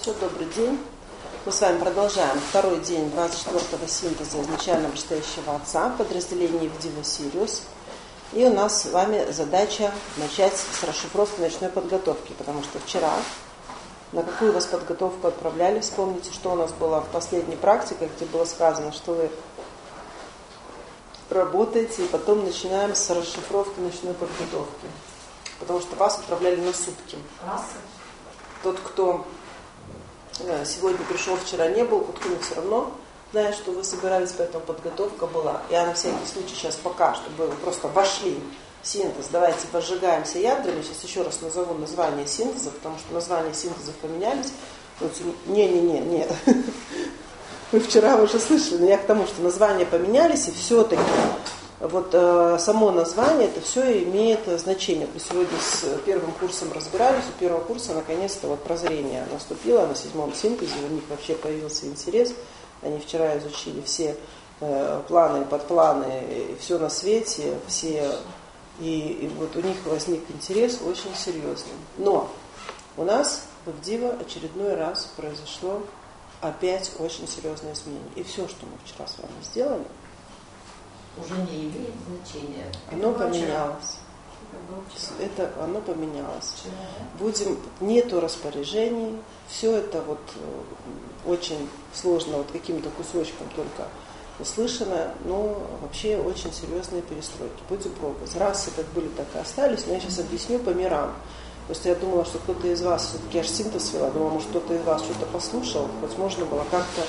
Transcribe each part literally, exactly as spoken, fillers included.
Хорошо, добрый день. Мы с вами продолжаем второй день двадцать четвёртого синтеза изначально вышестоящего Отца, подразделение Евдива Сириус. И у нас с вами задача начать с расшифровки ночной подготовки, потому что вчера на какую вас подготовку отправляли, вспомните, что у нас было в последней практике, где было сказано, что вы работаете, и потом начинаем с расшифровки ночной подготовки, потому что вас отправляли на сутки. Тот, кто сегодня пришел, вчера не был, Куткин все равно знает, что вы собирались, поэтому подготовка была. Я на всякий случай сейчас пока, чтобы вы просто вошли в синтез, давайте возжигаемся ядрами. Сейчас еще раз назову название синтеза, потому что названия синтезов поменялись. Не-не-не, вы вчера уже слышали, но я к тому, что названия поменялись, и все-таки вот э, само название, это все имеет значение. Мы сегодня с первым курсом разбирались, у первого курса наконец-то вот прозрение наступило на седьмом синтезе, у них вообще появился интерес. Они вчера изучили все э, планы, подпланы, и все на свете, все, и, и вот у них возник интерес очень серьезный. Но у нас в Евдива очередной раз произошло опять очень серьезное изменение. И все, что мы вчера с вами сделали, уже не имеет значения. Оно поменялось. Это оно поменялось. Будем, нету распоряжений, все это вот очень сложно, вот каким-то кусочком только услышано, но вообще очень серьезные перестройки. Будем пробовать. Раз как были, так и остались, но я сейчас объясню по мирам. Просто я думала, что кто-то из вас, все-таки я же синтез вела, думала, может кто-то из вас что-то послушал, хоть можно было как-то.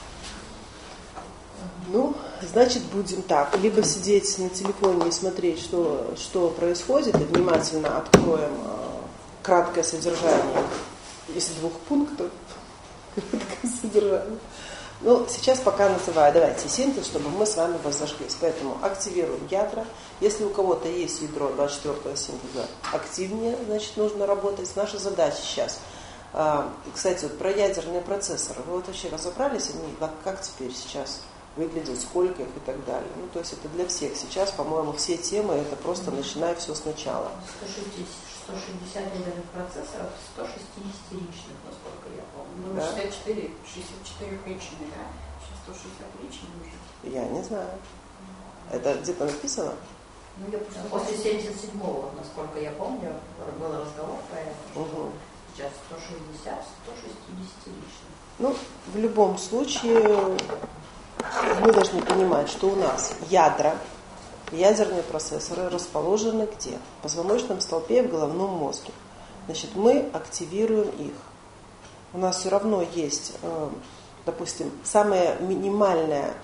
Ну, значит, будем так. Либо сидеть на телефоне и смотреть, что, что происходит, и внимательно откроем э, краткое содержание из двух пунктов. Краткое содержание. Ну, сейчас пока называю. Давайте синтез, чтобы мы с вами воззажглись. Поэтому активируем ядра. Если у кого-то есть ядро двадцать четвёртого синтеза активнее, значит, нужно работать. Наша задача сейчас. Э, кстати, вот про ядерные процессоры. Вы вот вообще разобрались, они как, как теперь сейчас выглядят, сколько их и так далее. Ну, то есть это для всех. Сейчас, по-моему, все темы, это просто начиная все сначала. сто шестьдесят ядерных процессоров, сто шестьдесят личных, насколько я помню. Ну, да? шестьдесят четыре, шестьдесят четыре личных, да? Сейчас сто шестьдесят личных уже. Я не знаю. Это где-то написано? Ну, я просто после семьдесят седьмого, насколько я помню, был разговор про это, что угу. Сейчас сто шестьдесят, сто шестьдесят личных. Ну, в любом случае, мы должны понимать, что у нас ядра, ядерные процессоры расположены где? В позвоночном столпе и в головном мозге. Значит, мы активируем их. У нас все равно есть, допустим, самое минимальное,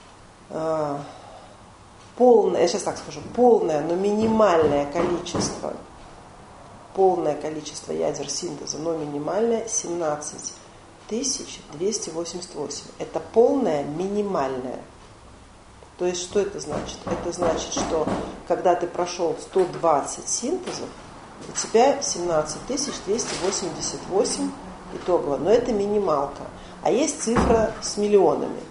полное, я сейчас так скажу, полное, но минимальное количество, полное количество ядер синтеза, но минимальное семнадцать тысяч двести восемьдесят восемь. Это полное минимальное. То есть что это значит? Это значит, что когда ты прошел сто двадцать синтезов, у тебя семнадцать тысяч двести восемьдесят восемь итогово. Но это минималка. А есть цифра с миллионами.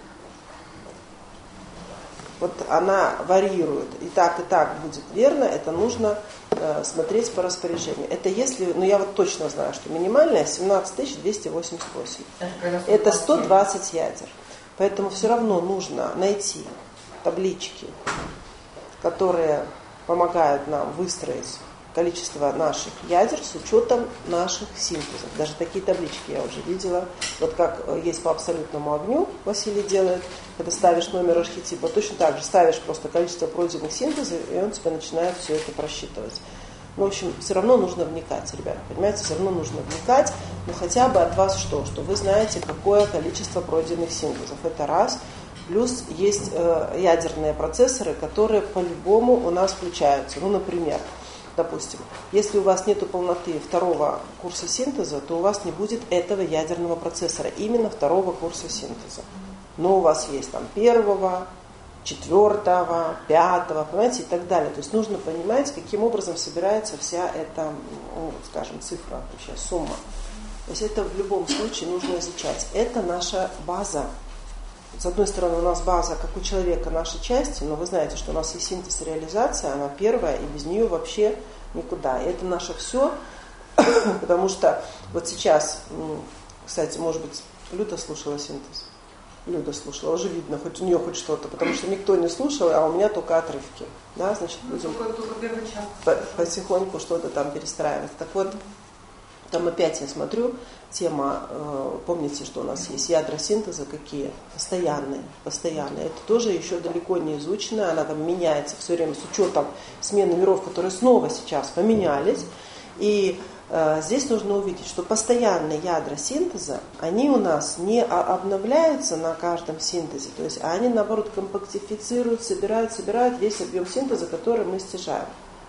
Вот она варьирует. И так, и так будет верно. Это нужно э, смотреть по распоряжению. Это если, ну я вот точно знаю, что минимальная семнадцать тысяч двести восемьдесят восемь. Это сто двадцать ядер. Поэтому все равно нужно найти таблички, которые помогают нам выстроить количество наших ядер с учетом наших синтезов. Даже такие таблички я уже видела. Вот как есть по абсолютному огню, Василий делает, когда ставишь номер архетипа, точно так же ставишь просто количество пройденных синтезов, и он тебе начинает все это просчитывать. Ну, в общем, все равно нужно вникать, ребят, понимаете, все равно нужно вникать, но хотя бы от вас что? Что вы знаете, какое количество пройденных синтезов. Это раз. Плюс есть э, ядерные процессоры, которые по-любому у нас включаются. Ну, например, допустим, если у вас нет полноты второго курса синтеза, то у вас не будет этого ядерного процессора, именно второго курса синтеза. Но у вас есть там первого, четвертого, пятого, понимаете, и так далее. То есть нужно понимать, каким образом собирается вся эта, ну, скажем, цифра, вообще сумма. То есть это в любом случае нужно изучать. Это наша база. С одной стороны, у нас база, как у человека, наши части, но вы знаете, что у нас есть синтез и реализация, она первая, и без нее вообще никуда. И это наше все, потому что вот сейчас Кстати, может быть, Люда слушала синтез? Люда слушала, уже видно, хоть у нее хоть что-то, потому что никто не слушал, а у меня только отрывки. Да, значит, будем только, только первый час по- потихоньку что-то там перестраивать. Так вот, там опять я смотрю, тема, э, помните, что у нас есть ядра синтеза какие? Постоянные, постоянные. Это тоже еще далеко не изучено, она там меняется все время с учетом смены миров, которые снова сейчас поменялись. И э, здесь нужно увидеть, что постоянные ядра синтеза, они у нас не обновляются на каждом синтезе, то есть они, наоборот, компактифицируют, собирают, собирают весь объем синтеза, который мы стяжаем.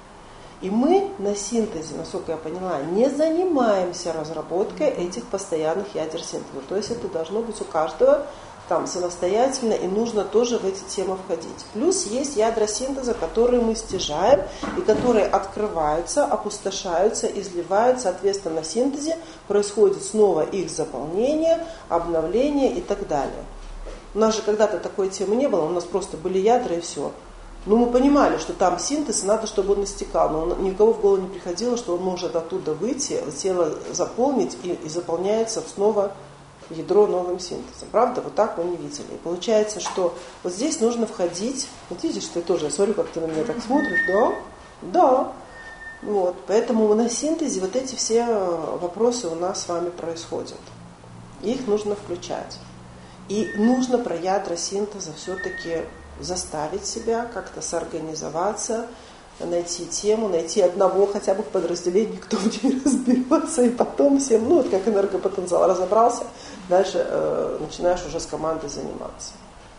И мы на синтезе, насколько я поняла, не занимаемся разработкой этих постоянных ядер синтеза. То есть это должно быть у каждого там самостоятельно, и нужно тоже в эти темы входить. Плюс есть ядра синтеза, которые мы стяжаем, и которые открываются, опустошаются, изливают, соответственно, в синтезе происходит снова их заполнение, обновление и так далее. У нас же когда-то такой темы не было, у нас просто были ядра и все. Но мы понимали, что там синтез, надо, чтобы он истекал, но никого в голову не приходило, что он может оттуда выйти, тело заполнить и, и заполняется снова ядро новым синтезом. Правда? Вот так мы не видели. И получается, что вот здесь нужно входить. Вот видишь, ты тоже, я смотрю, как ты на меня так смотришь. Да? Да. Вот. Поэтому на синтезе вот эти все вопросы у нас с вами происходят. Их нужно включать. И нужно про ядра синтеза все-таки заставить себя как-то соорганизоваться, найти тему, найти одного хотя бы в подразделении, кто в ней разберется, и потом всем, ну вот как энергопотенциал разобрался, дальше э, начинаешь уже с командой заниматься.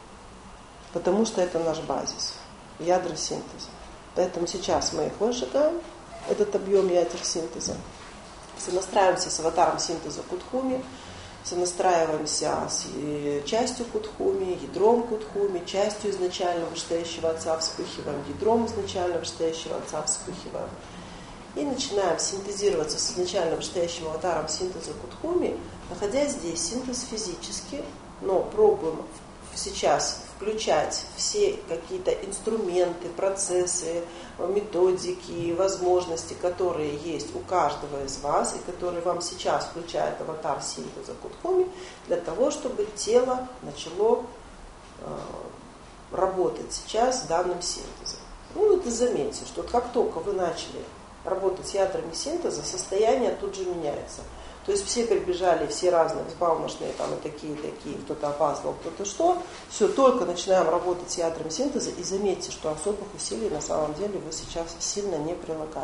Потому что это наш базис, ядра синтеза. Поэтому сейчас мы их выжигаем, этот объем ядер синтеза, сонастраиваемся с аватаром синтеза Кутхуми, сонастраиваемся с частью Кутхуми, ядром Кутхуми, частью изначально вышестоящего Отца вспыхиваем, ядром изначально вышестоящего Отца вспыхиваем. И начинаем синтезироваться с изначально вышестоящим аватаром синтеза Кутхуми, находясь здесь синтез физически, но пробуем сейчас включать все какие-то инструменты, процессы, методики, возможности, которые есть у каждого из вас, и которые вам сейчас включает аватар синтеза Кутхуми, для того, чтобы тело начало э, работать сейчас с данным синтезом. Ну, вот и заметьте, что как только вы начали работать с ядрами синтеза, состояние тут же меняется. То есть все прибежали, все разные, взбалмошные, там и такие, такие, кто-то опаздывал, кто-то что. Все, только начинаем работать с ядрами синтеза, и заметьте, что особых усилий на самом деле вы сейчас сильно не прилагали.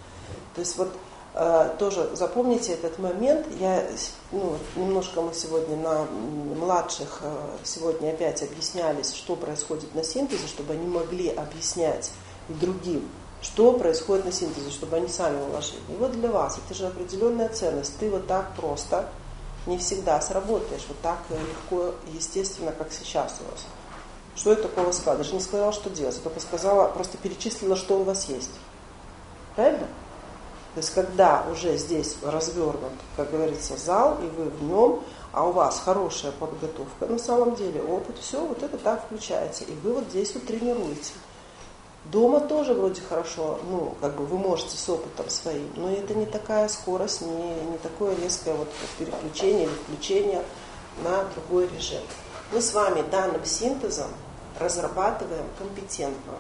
То есть вот э, тоже запомните этот момент. Я, ну, немножко мы сегодня на младших, э, сегодня опять объяснялись, что происходит на синтезе, чтобы они могли объяснять и другим, что происходит на синтезе, чтобы они сами уложили. И вот для вас это же определенная ценность. Ты вот так просто не всегда сработаешь, вот так легко и естественно, как сейчас у вас. Что я такого сказала? Даже не сказала, что делать, только сказала, просто перечислила, что у вас есть. Правильно? То есть, когда уже здесь развернут, как говорится, зал, и вы в нем, а у вас хорошая подготовка, на самом деле, опыт, все, вот это так включается. И вы вот здесь вот тренируете. Дома тоже вроде хорошо, ну, как бы вы можете с опытом своим, но это не такая скорость, не, не такое резкое вот переключение или включение на другой режим. Мы с вами данным синтезом разрабатываем компетентного.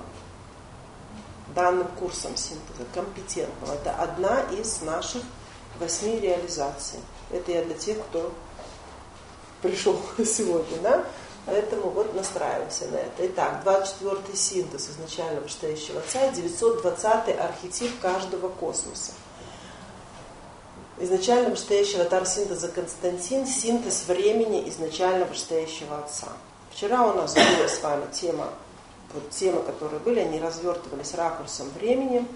Данным курсом синтеза компетентного. Это одна из наших восьми реализаций. Это я для тех, кто пришел сегодня, да? Поэтому вот настраиваемся на это. Итак, двадцать четвёртый синтез изначально вышестоящего Отца, девятьсот двадцатый архетип каждого космоса. Изначально вышестоящий аватар синтеза Константин, синтез времени изначально вышестоящего Отца. Вчера у нас была с вами тема, вот темы, которые были, они развертывались ракурсом времени.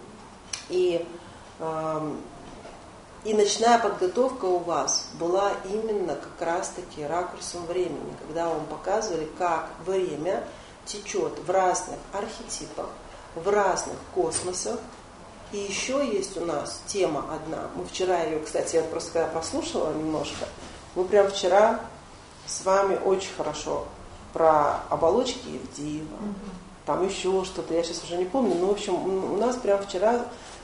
И эм, И ночная подготовка у вас была именно как раз-таки ракурсом времени, когда вам показывали, как время течет в разных архетипах, в разных космосах. И еще есть у нас тема одна. Мы вчера ее, кстати, я просто когда прослушала немножко, мы прям вчера с вами очень хорошо про оболочки Евдиева, mm-hmm. там еще что-то, я сейчас уже не помню, но в общем у нас прям вчера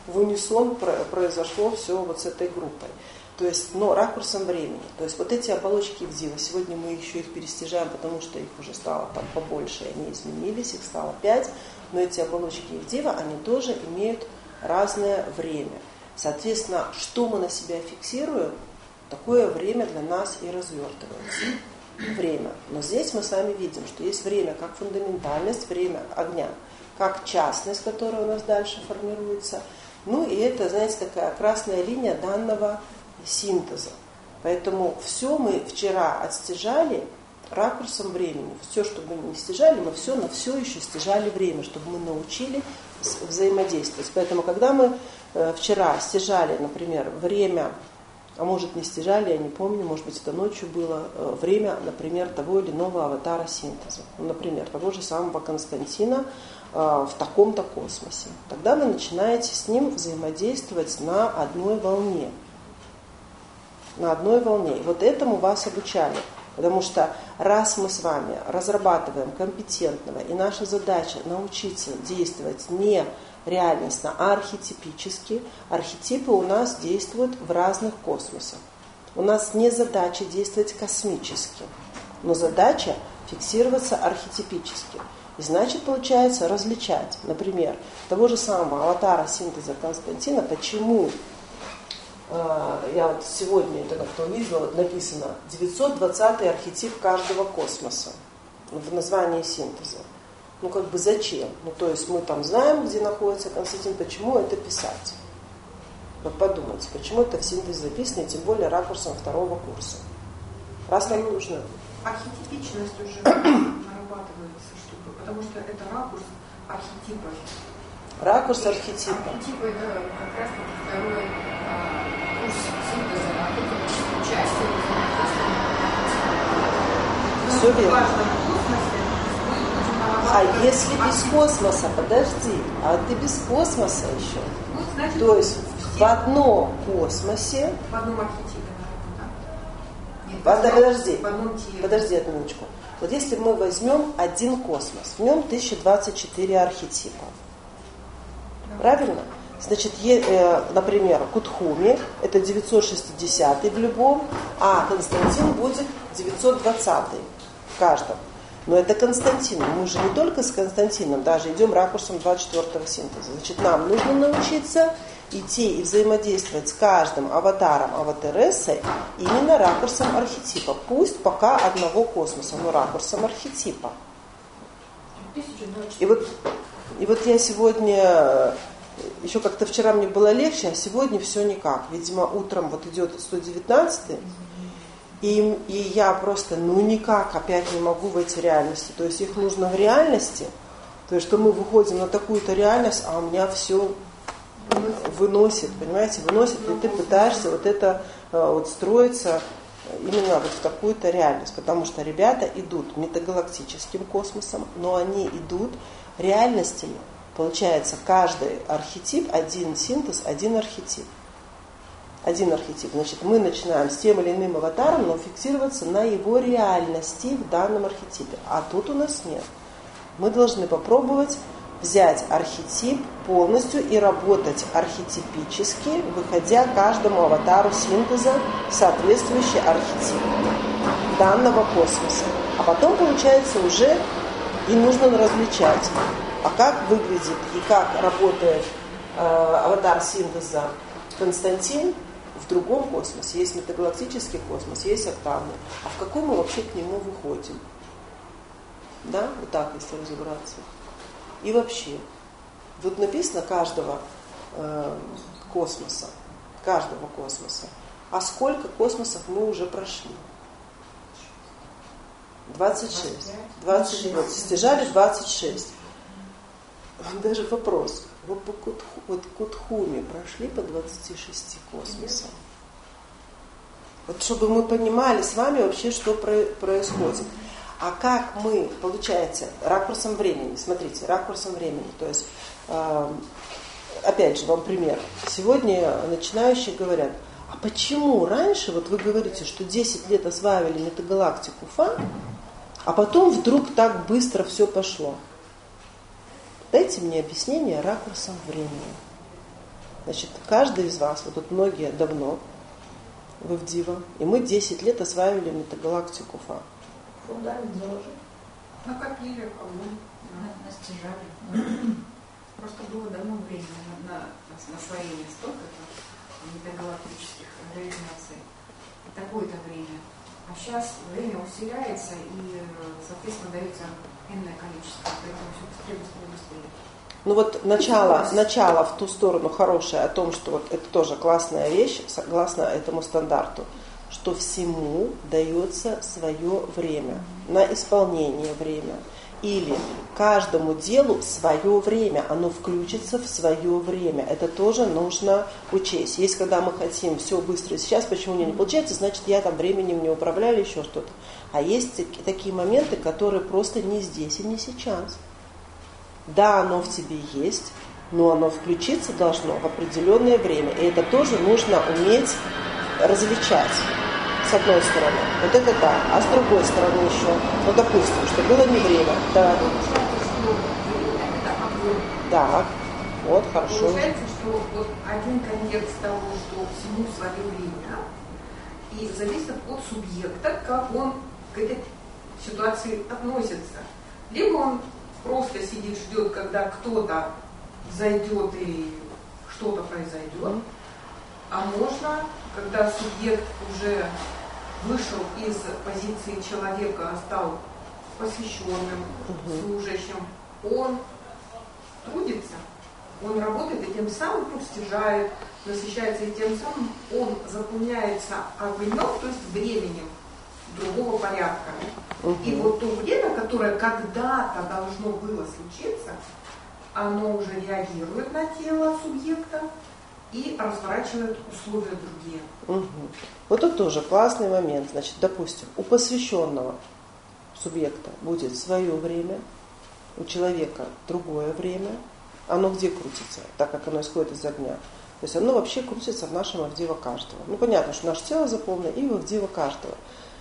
в унисон произошло все вот с этой группой. То есть, но ракурсом времени. То есть вот эти оболочки Ивдива, сегодня мы еще их перестижаем, потому что их уже стало там побольше, они изменились, их стало пять, но эти оболочки Ивдива, они тоже имеют разное время. Соответственно, что мы на себя фиксируем, такое время для нас и развертывается. Время. Но здесь мы с вами видим, что есть время как фундаментальность, время огня, как частность, которая у нас дальше формируется. Ну и это, знаете, такая красная линия данного синтеза. Поэтому все мы вчера отстяжали ракурсом времени. Все, что мы не стяжали, мы все на все еще стяжали время, чтобы мы научились взаимодействовать. Поэтому, когда мы э, вчера стяжали, например, время, а может не стяжали, я не помню, может быть это ночью было, э, время, например, того или иного аватара синтеза. Ну, например, того же самого Константина э, в таком-то космосе. Тогда вы начинаете с ним взаимодействовать на одной волне. На одной волне. И вот этому вас обучали. Потому что раз мы с вами разрабатываем компетентного, и наша задача научиться действовать не реальностно, а архетипически, архетипы у нас действуют в разных космосах. У нас не задача действовать космически, но задача фиксироваться архетипически. И значит, получается различать, например, того же самого аватара синтеза Константина, почему я вот сегодня это как-то увидела, вот написано девятьсот двадцатый архетип каждого космоса в названии синтеза. Ну как бы зачем? Ну то есть мы там знаем, где находится Константин, почему это писать? Вот подумайте, почему это в синтезе записано, и тем более ракурсом второго курса. Раз нам нужно. Архетипичность уже нарабатывается, чтобы, потому что это ракурс архетипа. Ракурс архетипа. Архетипы это как раз второй курс синтеза, а это участие в Все верно. А если без космоса, подожди, а ты без космоса еще. Ну, значит, то есть в одном космосе. В одном архетипе, наверное, да? Нет, подожди, в одном теле. Подожди одну минуточку. Вот если мы возьмем один космос, в нем тысяча двадцать четыре архетипа. Да. Правильно? Значит, е, например, Кутхуми это девятьсот шестидесятый в любом, а Константин будет девятьсот двадцатый в каждом. Но это Константин. Мы же не только с Константином, даже идем ракурсом двадцать четвёртого синтеза. Значит, нам нужно научиться идти и взаимодействовать с каждым аватаром, аватарессой именно ракурсом архетипа. Пусть пока одного космоса, но ракурсом архетипа. И вот, и вот я сегодня... Еще как-то вчера мне было легче, а сегодня все никак. Видимо, утром вот идет сто девятнадцатый, и, и я просто, ну никак, опять не могу в эти реальности. То есть их нужно в реальности, то есть что мы выходим на такую-то реальность, а у меня все выносит, понимаете, выносит, и ты пытаешься вот это вот строиться именно вот в такую-то реальность. Потому что ребята идут метагалактическим космосом, но они идут реальностями. Получается, каждый архетип, один синтез, один архетип. Один архетип. Значит, мы начинаем с тем или иным аватаром, но фиксироваться на его реальности в данном архетипе. А тут у нас нет. Мы должны попробовать взять архетип полностью и работать архетипически, выходя каждому аватару синтеза соответствующий архетип данного космоса. А потом, получается, уже и нужно различать, а как выглядит и как работает э, аватар синтеза Константин в другом космосе. Есть метагалактический космос, есть октавный. А в каком мы вообще к нему выходим? Да, вот так, если разобраться. И вообще, тут написано каждого э, космоса, каждого космоса. А сколько космосов мы уже прошли? двадцать шесть. двадцать шесть. Вот, стяжали двадцать шесть. Даже вопрос. Вы по Кутху, вот Кутхуме прошли по двадцати шести космосам? Вот чтобы мы понимали с вами вообще, что происходит. А как мы, получается, ракурсом времени, смотрите, ракурсом времени, то есть, э, опять же, вам пример. Сегодня начинающие говорят, а почему раньше, вот вы говорите, что десять лет осваивали метагалактику Фа, а потом вдруг так быстро все пошло? Дайте мне объяснение ракурсом времени. Значит, каждый из вас, вот тут многие давно, вы в Дива, и мы десять лет осваивали метагалактику Фа. Фундамент заложили. Накопили, огонь. Настижали. Просто было давно время на, на, на освоение столько-то метагалактических реализаций. Такое-то время. А сейчас время усиляется и, соответственно, дается энное количество. Поэтому все быстрее, быстрее, быстрее. Ну вот начало, начало в ту сторону хорошее о том, что вот это тоже классная вещь, согласно этому стандарту, что всему дается свое время, на исполнение время. Или каждому делу свое время, оно включится в свое время. Это тоже нужно учесть. Есть, когда мы хотим все быстро сейчас, почему у меня не получается, значит, я там временем не управляю или еще что-то. А есть такие моменты, которые просто не здесь и не сейчас. Да, оно в тебе есть, но оно включиться должно в определенное время. И это тоже нужно уметь различать. С одной стороны, вот это да, а с другой стороны еще, ну допустим, что было не время, да. Так, вот, хорошо. Получается, что вот один конец того, что всему свое время, и зависит от субъекта, как он к этой ситуации относится. Либо он просто сидит, ждет, когда кто-то зайдет и что-то произойдет, а можно, когда субъект уже вышел из позиции человека, стал посвященным, угу. служащим, он трудится, он работает и тем самым постижает, насыщается, и тем самым он заполняется огнем, то есть временем другого порядка. Угу. И вот то время, которое когда-то должно было случиться, оно уже реагирует на тело субъекта и разворачивает условия другие. Угу. Вот тут тоже классный момент. Значит, допустим, у посвященного субъекта будет свое время, у человека другое время. Оно где крутится, так как оно исходит из огня? То есть оно вообще крутится в нашем Авдева каждого. Ну, понятно, что наше тело заполнено и в Авдева каждого.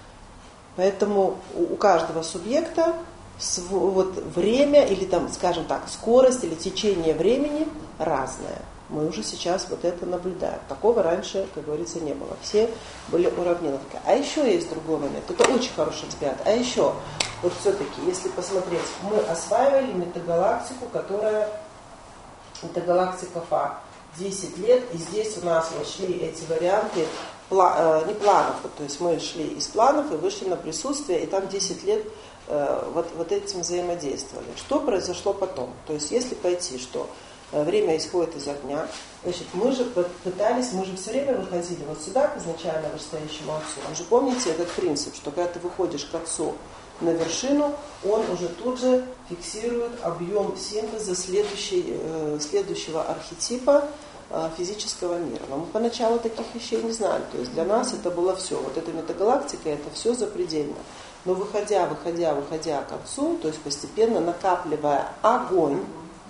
Поэтому у каждого субъекта вот время или там, скажем так, скорость или течение времени разное. Мы уже сейчас вот это наблюдаем. Такого раньше, как говорится, не было. Все были уравнены. А еще есть другой момент. Это очень хороший взгляд. А еще, вот все-таки, если посмотреть, мы осваивали метагалактику, которая метагалактика Фа. десять лет, и здесь у нас вот шли эти варианты, пла, э, не планов, то есть мы шли из планов и вышли на присутствие, и там десять лет э, вот, вот этим взаимодействовали. Что произошло потом? То есть если пойти, что время исходит из огня. Значит, мы же пытались, мы же все время выходили вот сюда, к изначально вышестоящему отцу. Вы же помните этот принцип, что когда ты выходишь к отцу на вершину, он уже тут же фиксирует объем синтеза следующей, следующего архетипа физического мира. Но мы поначалу таких вещей не знали. То есть для нас это было все. Вот эта метагалактика, это все запредельно. Но выходя, выходя, выходя к отцу, то есть постепенно накапливая огонь,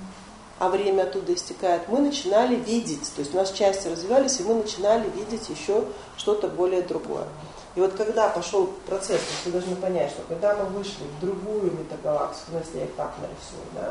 а время оттуда истекает, мы начинали видеть, то есть у нас части развивались, и мы начинали видеть еще что-то более другое. И вот когда пошел процесс, вы должны понять, что когда мы вышли в другую метагалактику, ну если я их так нарисую, да,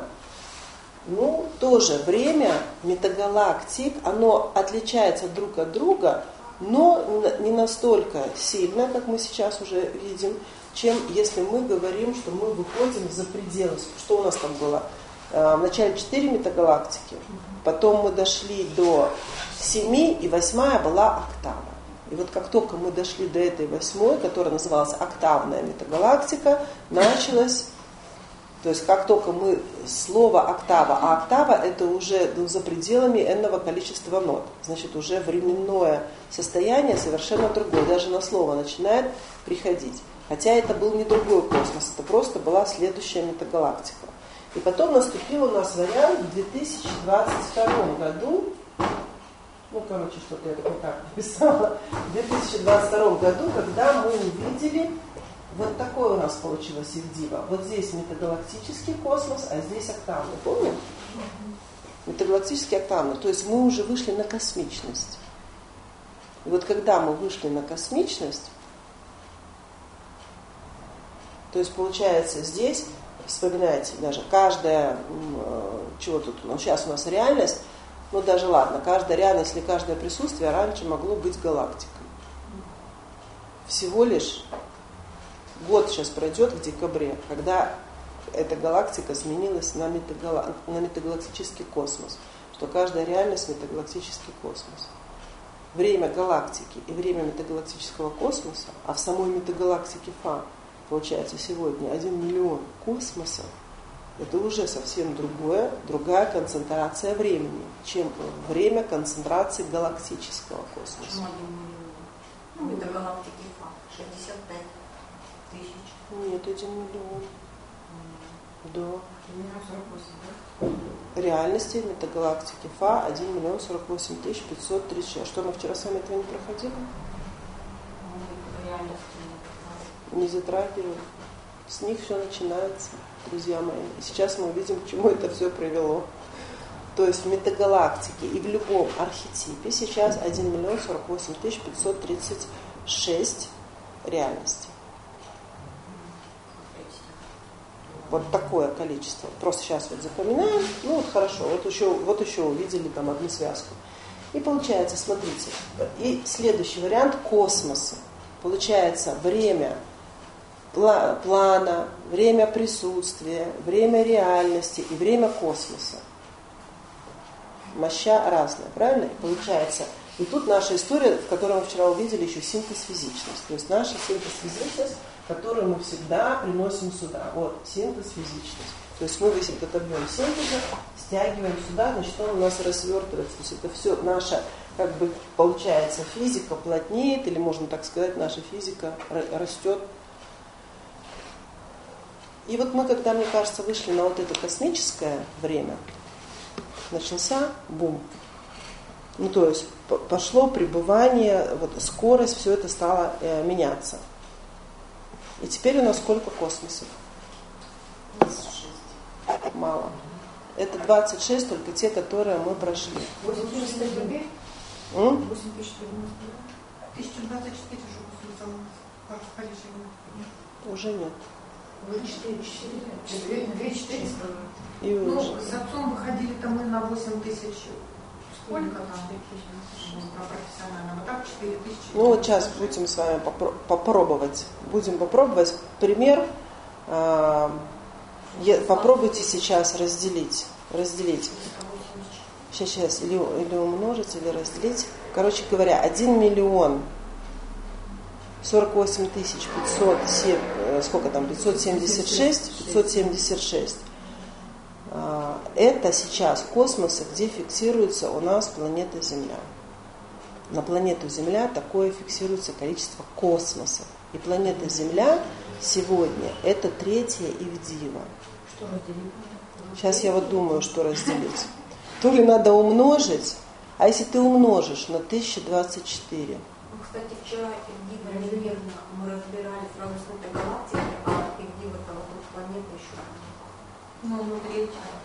ну тоже время метагалактик, оно отличается друг от друга, но не настолько сильно, как мы сейчас уже видим, чем если мы говорим, что мы выходим за пределы, что у нас там было? Вначале четыре метагалактики, потом мы дошли до семи, и восьмая была октава. И вот как только мы дошли до этой восьмой, которая называлась октавная метагалактика, началось, то есть как только мы, слово октава, а октава это уже ну, за пределами энного количества нот, значит уже временное состояние совершенно другое, даже на слово начинает приходить. Хотя это был не другой космос, это просто была следующая метагалактика. И потом наступил у нас вариант в две тысячи двадцать втором году, ну, короче, что-то я не так написала, в две тысячи двадцать втором году, когда мы увидели, вот такое у нас получилось Ивдива. Вот здесь метагалактический космос, а здесь октавный, помним? Метагалактический октавный, то есть мы уже вышли на космичность. И вот когда мы вышли на космичность, то есть получается здесь, вспоминайте, даже каждая, чего тут, ну, сейчас у нас реальность, Ну даже ладно, каждая реальность или каждое присутствие раньше могло быть галактикой. Всего лишь год сейчас пройдет в декабре, когда эта галактика сменилась на, метагала... на метагалактический космос, что каждая реальность метагалактический космос. Время галактики и время метагалактического космоса, а в самой метагалактике Фа получается сегодня один миллион космосов, это уже совсем другое, другая концентрация времени, чем время концентрации галактического космоса. Ну, метагалактики Фа шестьдесят пять тысяч. Нет, один миллион. Да. сорок восемь, да? Реальности метагалактики Фа один миллион сорок восемь тысяч пятьсот тридцать шесть. А что, мы вчера с вами этого не проходили? Не затрагивали. С них все начинается, друзья мои. И сейчас мы увидим, к чему это все привело. То есть в метагалактике и в любом архетипе сейчас один миллион сорок восемь тысяч пятьсот тридцать шесть реальностей. Вот такое количество. Просто сейчас вот запоминаем. Ну вот хорошо, вот еще, вот еще увидели там одну связку. И получается, смотрите, и следующий вариант космоса. Получается время плана, время присутствия, время реальности и время космоса. Моща разная, правильно? И получается, и тут наша история, в которой мы вчера увидели еще синтез физичность. То есть наша синтез физичность, которую мы всегда приносим сюда. Вот, синтез физичность. То есть мы весь этот объем синтеза стягиваем сюда, значит он у нас развертывается. То есть это все наша, как бы, получается, физика плотнеет, или можно так сказать, наша физика растет. И вот мы, когда, мне кажется, вышли на вот это космическое время, начался бум. Ну, то есть пошло пребывание, вот скорость, все это стало э, меняться. И теперь у нас сколько космосов? двадцать шесть. Мало. Это двадцать шесть, только те, которые мы прошли. восемь тысяч рублей? М? восемь тысяч рублей. тысяча двадцать четыре уже космоса. Уже нет. Уже четыре четыре. две четыреста. И Ну, уже. с отцом выходили-то мы на восемь тысяч. Сколько там? Про профессионально. Вот так четыре тысячи. Ну вот сейчас будем с вами попро- попробовать. Будем попробовать пример. Э- е- попробуйте сейчас разделить. Разделить. Сейчас, сейчас. Или, или умножить, или разделить. Короче говоря, один миллион сорок восемь тысяч пятьсот семь, сколько там, пятьсот семьдесят шесть, пятьсот семьдесят шесть. Это сейчас космосы, где фиксируется у нас планета Земля. На планету Земля такое фиксируется количество космосов. И планета Земля сегодня это третья Ивдива. Что разделить? Сейчас я вот думаю, что разделить. То ли надо умножить, а если ты умножишь на тысяча двадцать четыре. Ну, кстати, вчера Ивдива неверно мы разбирали сразу с этой галактикой, а Ивдива-то вокруг планеты еще. Ну, внутри.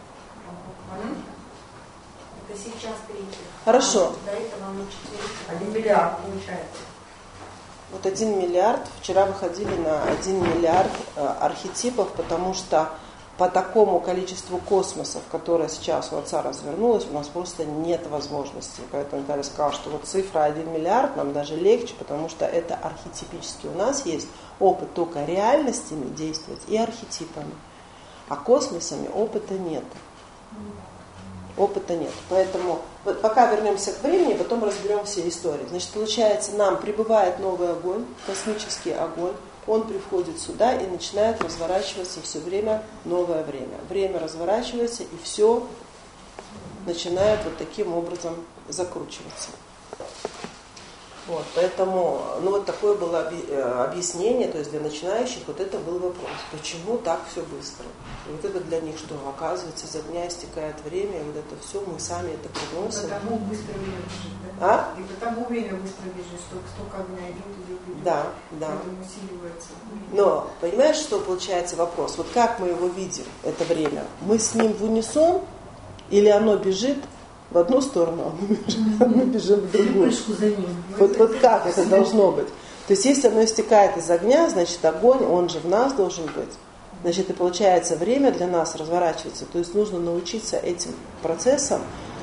Это сейчас третья. Хорошо. А до этого мы четвертый. Один миллиард получается. Вот один миллиард, вчера выходили на один миллиард э, архетипов, потому что по такому количеству космосов, которое сейчас у Отца развернулось, у нас просто нет возможности. Поэтому Виталий сказал, что вот цифра один миллиард нам даже легче, потому что это архетипически. У нас есть опыт только реальностями действовать и архетипами, а космосами опыта нет. Опыта нет. Поэтому вот пока вернемся к времени, потом разберем все истории. Значит, получается, нам прибывает новый огонь, космический огонь, он приходит сюда и начинает разворачиваться все время новое время. Время разворачивается, и все начинает вот таким образом закручиваться. Вот, поэтому, ну вот такое было объяснение, то есть для начинающих вот это был вопрос, почему так все быстро. И вот это для них, что оказывается, за дня истекает время, и вот это все мы сами это приносим. И потому быстро время бежит, да? А? И потому время быстро бежит, что столько огня идет, идет, идет. Да, да. Поэтому усиливается. Но, понимаешь, что получается вопрос? Вот как мы его видим, это время? Мы с ним в унисон, или оно бежит в одну сторону, а мы бежим в другую? За ним. Вот, вот как это должно быть? То есть, если оно истекает из огня, значит, огонь, он же в нас должен быть. Значит, и получается, время для нас разворачивается. То есть, нужно научиться этим процессам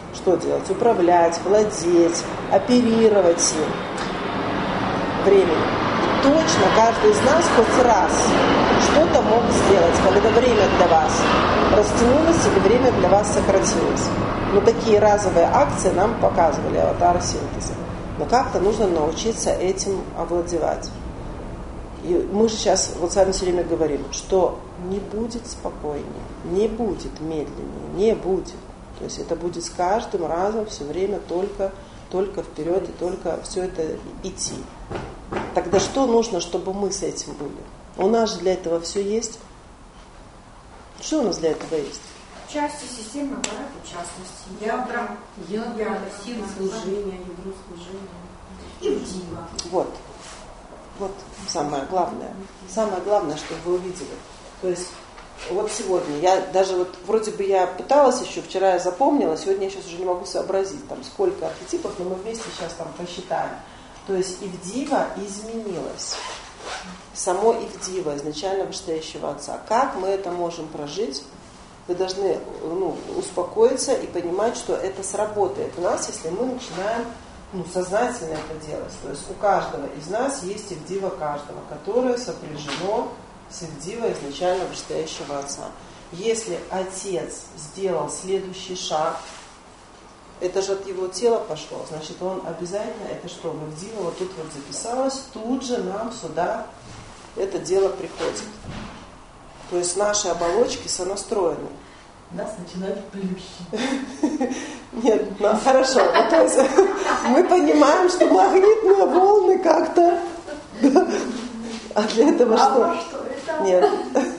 что делать? Управлять, владеть, оперировать им временем. И точно каждый из нас хоть раз что-то мог сделать, когда время для вас растянулось или время для вас сократилось. Но такие разовые акции нам показывали аватары синтеза. Но как-то нужно научиться этим овладевать. И мы же сейчас вот с вами все время говорим, что не будет спокойнее, не будет медленнее, не будет. То есть это будет с каждым разом все время только, только вперед и только все это идти. Тогда что нужно, чтобы мы с этим были? У нас же для этого все есть. Что у нас для этого есть? Части системы аппарата, в частности. Ядра, ядра, силы служения, ядро служения. И вдива. Вот. Вот самое главное. Самое главное, чтобы вы увидели. То есть вот сегодня, я даже вот вроде бы я пыталась еще, вчера я запомнила, сегодня я сейчас уже не могу сообразить, там сколько архетипов, но мы вместе сейчас там посчитаем. То есть Ивдива изменилась. Само Ивдива, изначально вышестоящего отца. Как мы это можем прожить? Вы должны ну, успокоиться и понимать, что это сработает у нас, если мы начинаем ну, сознательно это делать. То есть у каждого из нас есть Ивдива каждого, которое сопряжено с Ивдивой изначально вышестоящего отца. Если отец сделал следующий шаг, это же от его тела пошло, значит он обязательно, это что, в Ивдива вот тут вот записалось, тут же нам сюда это дело приходит. То есть наши оболочки сонастроены. Нас начинают плющить. Нет, ну, хорошо. Ну, то есть мы понимаем, что магнитные волны как-то... А для этого что? А что это? Нет.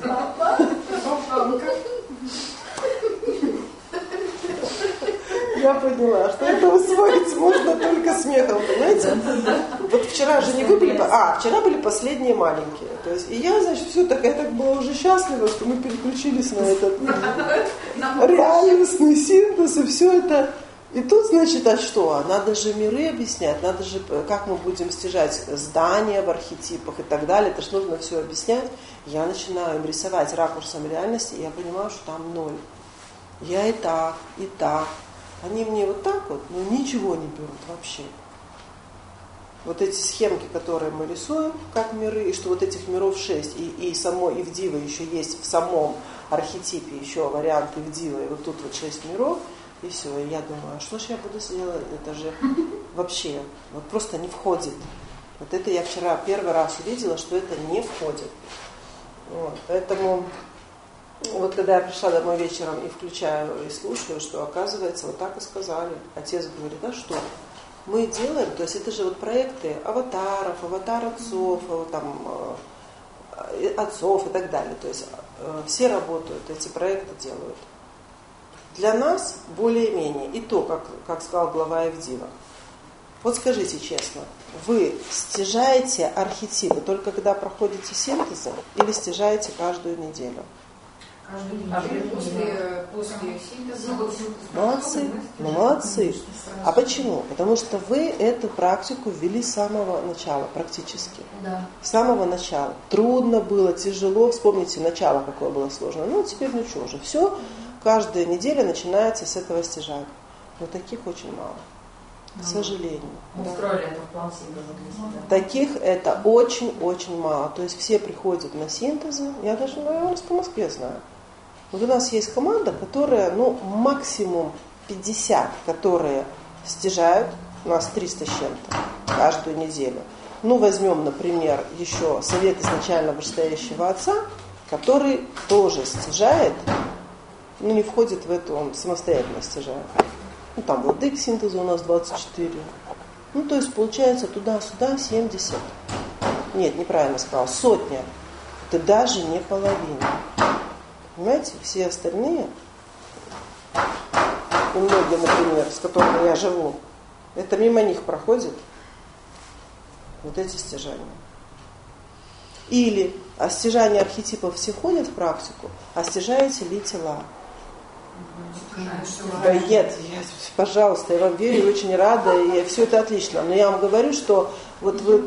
Я поняла, что это усвоить можно только смехом, понимаете? Вот вчера же не вы были... А, вчера были последние маленькие. То есть, и я, значит, все так, я так была уже счастлива, что мы переключились на этот реальностный синтез и все это. И тут, значит, а что? Надо же миры объяснять, надо же, как мы будем стяжать здания в архетипах и так далее. Это же нужно все объяснять. Я начинаю им рисовать ракурсом реальности, и я понимаю, что там ноль. Я и так, и так. Они мне вот так вот, ну ничего не берут вообще. Вот эти схемки, которые мы рисуем, как миры, и что вот этих миров шесть, и, и само Ивдива еще есть в самом архетипе, еще вариант Ивдива, и вот тут вот шесть миров, и все. И я думаю, а что же я буду делать? Это же вообще вот просто не входит. Вот это я вчера первый раз увидела, что это не входит. Вот, поэтому... Вот когда я пришла домой вечером и включаю, и слушаю, что оказывается, вот так и сказали. Отец говорит, да что, мы делаем, то есть это же вот проекты аватаров, аватар отцов, там, отцов и так далее. То есть все работают, эти проекты делают. Для нас более-менее, и то, как, как сказал глава Ивдива. Вот скажите честно, вы стяжаете архетипы только когда проходите синтезы или стяжаете каждую неделю? После, после синтеза. Молодцы, ну, молодцы. А почему? Потому что вы эту практику ввели с самого начала, практически. Да. С самого начала. Трудно было, тяжело. Вспомните начало, какое было сложно. Ну, теперь ну что же, все. Каждая неделя начинается с этого стяжания. Но таких очень мало. К сожалению. Мы да. устроили это в план синтеза для себя. Таких это очень-очень мало. То есть все приходят на синтезы. Я даже, наверное, по Москве знаю. Вот у нас есть команда, которая, ну, максимум пятьдесят, которые стяжают, у нас триста с чем-то каждую неделю. Ну, возьмем, например, еще совет изначально вышестоящего отца, который тоже стяжает, ну, не входит в это, он самостоятельно стяжает. Ну, там владык синтеза у нас двадцать четыре. Ну, то есть, получается, туда-сюда семьдесят. Нет, неправильно сказал, сотня. Это даже не половина. Понимаете, все остальные, и многие, например, с которыми я живу, это мимо них проходит вот эти стяжания. Или а стяжание архетипов все входят в практику, а стяжаете ли тела? Да нет, я, пожалуйста, я вам верю, очень рада, и все это отлично. Но я вам говорю, что, вот вы,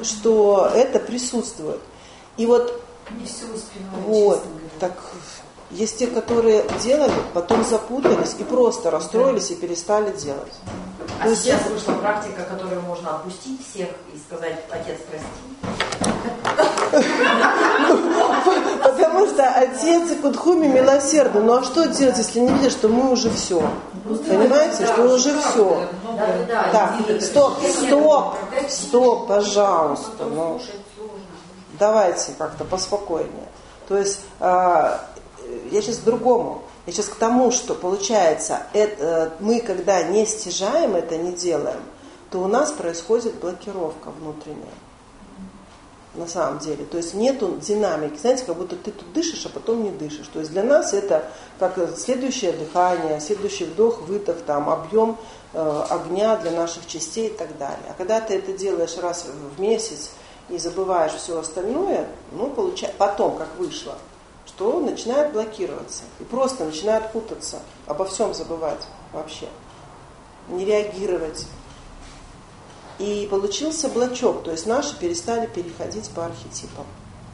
что это присутствует. И вот, Не все успеваю, вот честно говоря. так Есть те, которые делали, потом запутались и просто расстроились и перестали делать. А То сейчас есть... вышла практика, которую можно отпустить всех и сказать: отец, прости. Потому что отец и Кудхуми милосердны. Ну а что делать, если не видят, что мы уже все? Понимаете, что уже все? Так, стоп, стоп, стоп, пожалуйста. Ну, давайте как-то поспокойнее. То есть я сейчас к другому. Я сейчас к тому, что получается, это, мы когда не стяжаем это, не делаем, то у нас происходит блокировка внутренняя. На самом деле. То есть нету динамики. Знаете, как будто ты тут дышишь, а потом не дышишь. То есть для нас это как следующее дыхание, следующий вдох, выдох, там, объем э, огня для наших частей и так далее. А когда ты это делаешь раз в месяц и забываешь все остальное, ну, получается, потом, как вышло, что начинает блокироваться. И просто начинает путаться, обо всем забывать вообще. Не реагировать. И получился блочок, то есть наши перестали переходить по архетипам.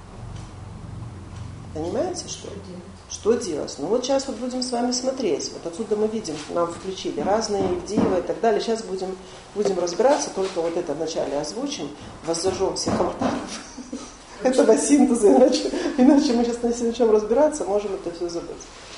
Понимаете, что? Что делать? Ну вот сейчас вот будем с вами смотреть. Вот отсюда мы видим, что нам включили разные Ивдиевы и так далее. Сейчас будем, будем разбираться, только вот это вначале озвучим, воззажжем всех аватаров этого синтеза, иначе, иначе мы сейчас не начнем разбираться, можем это все забыть.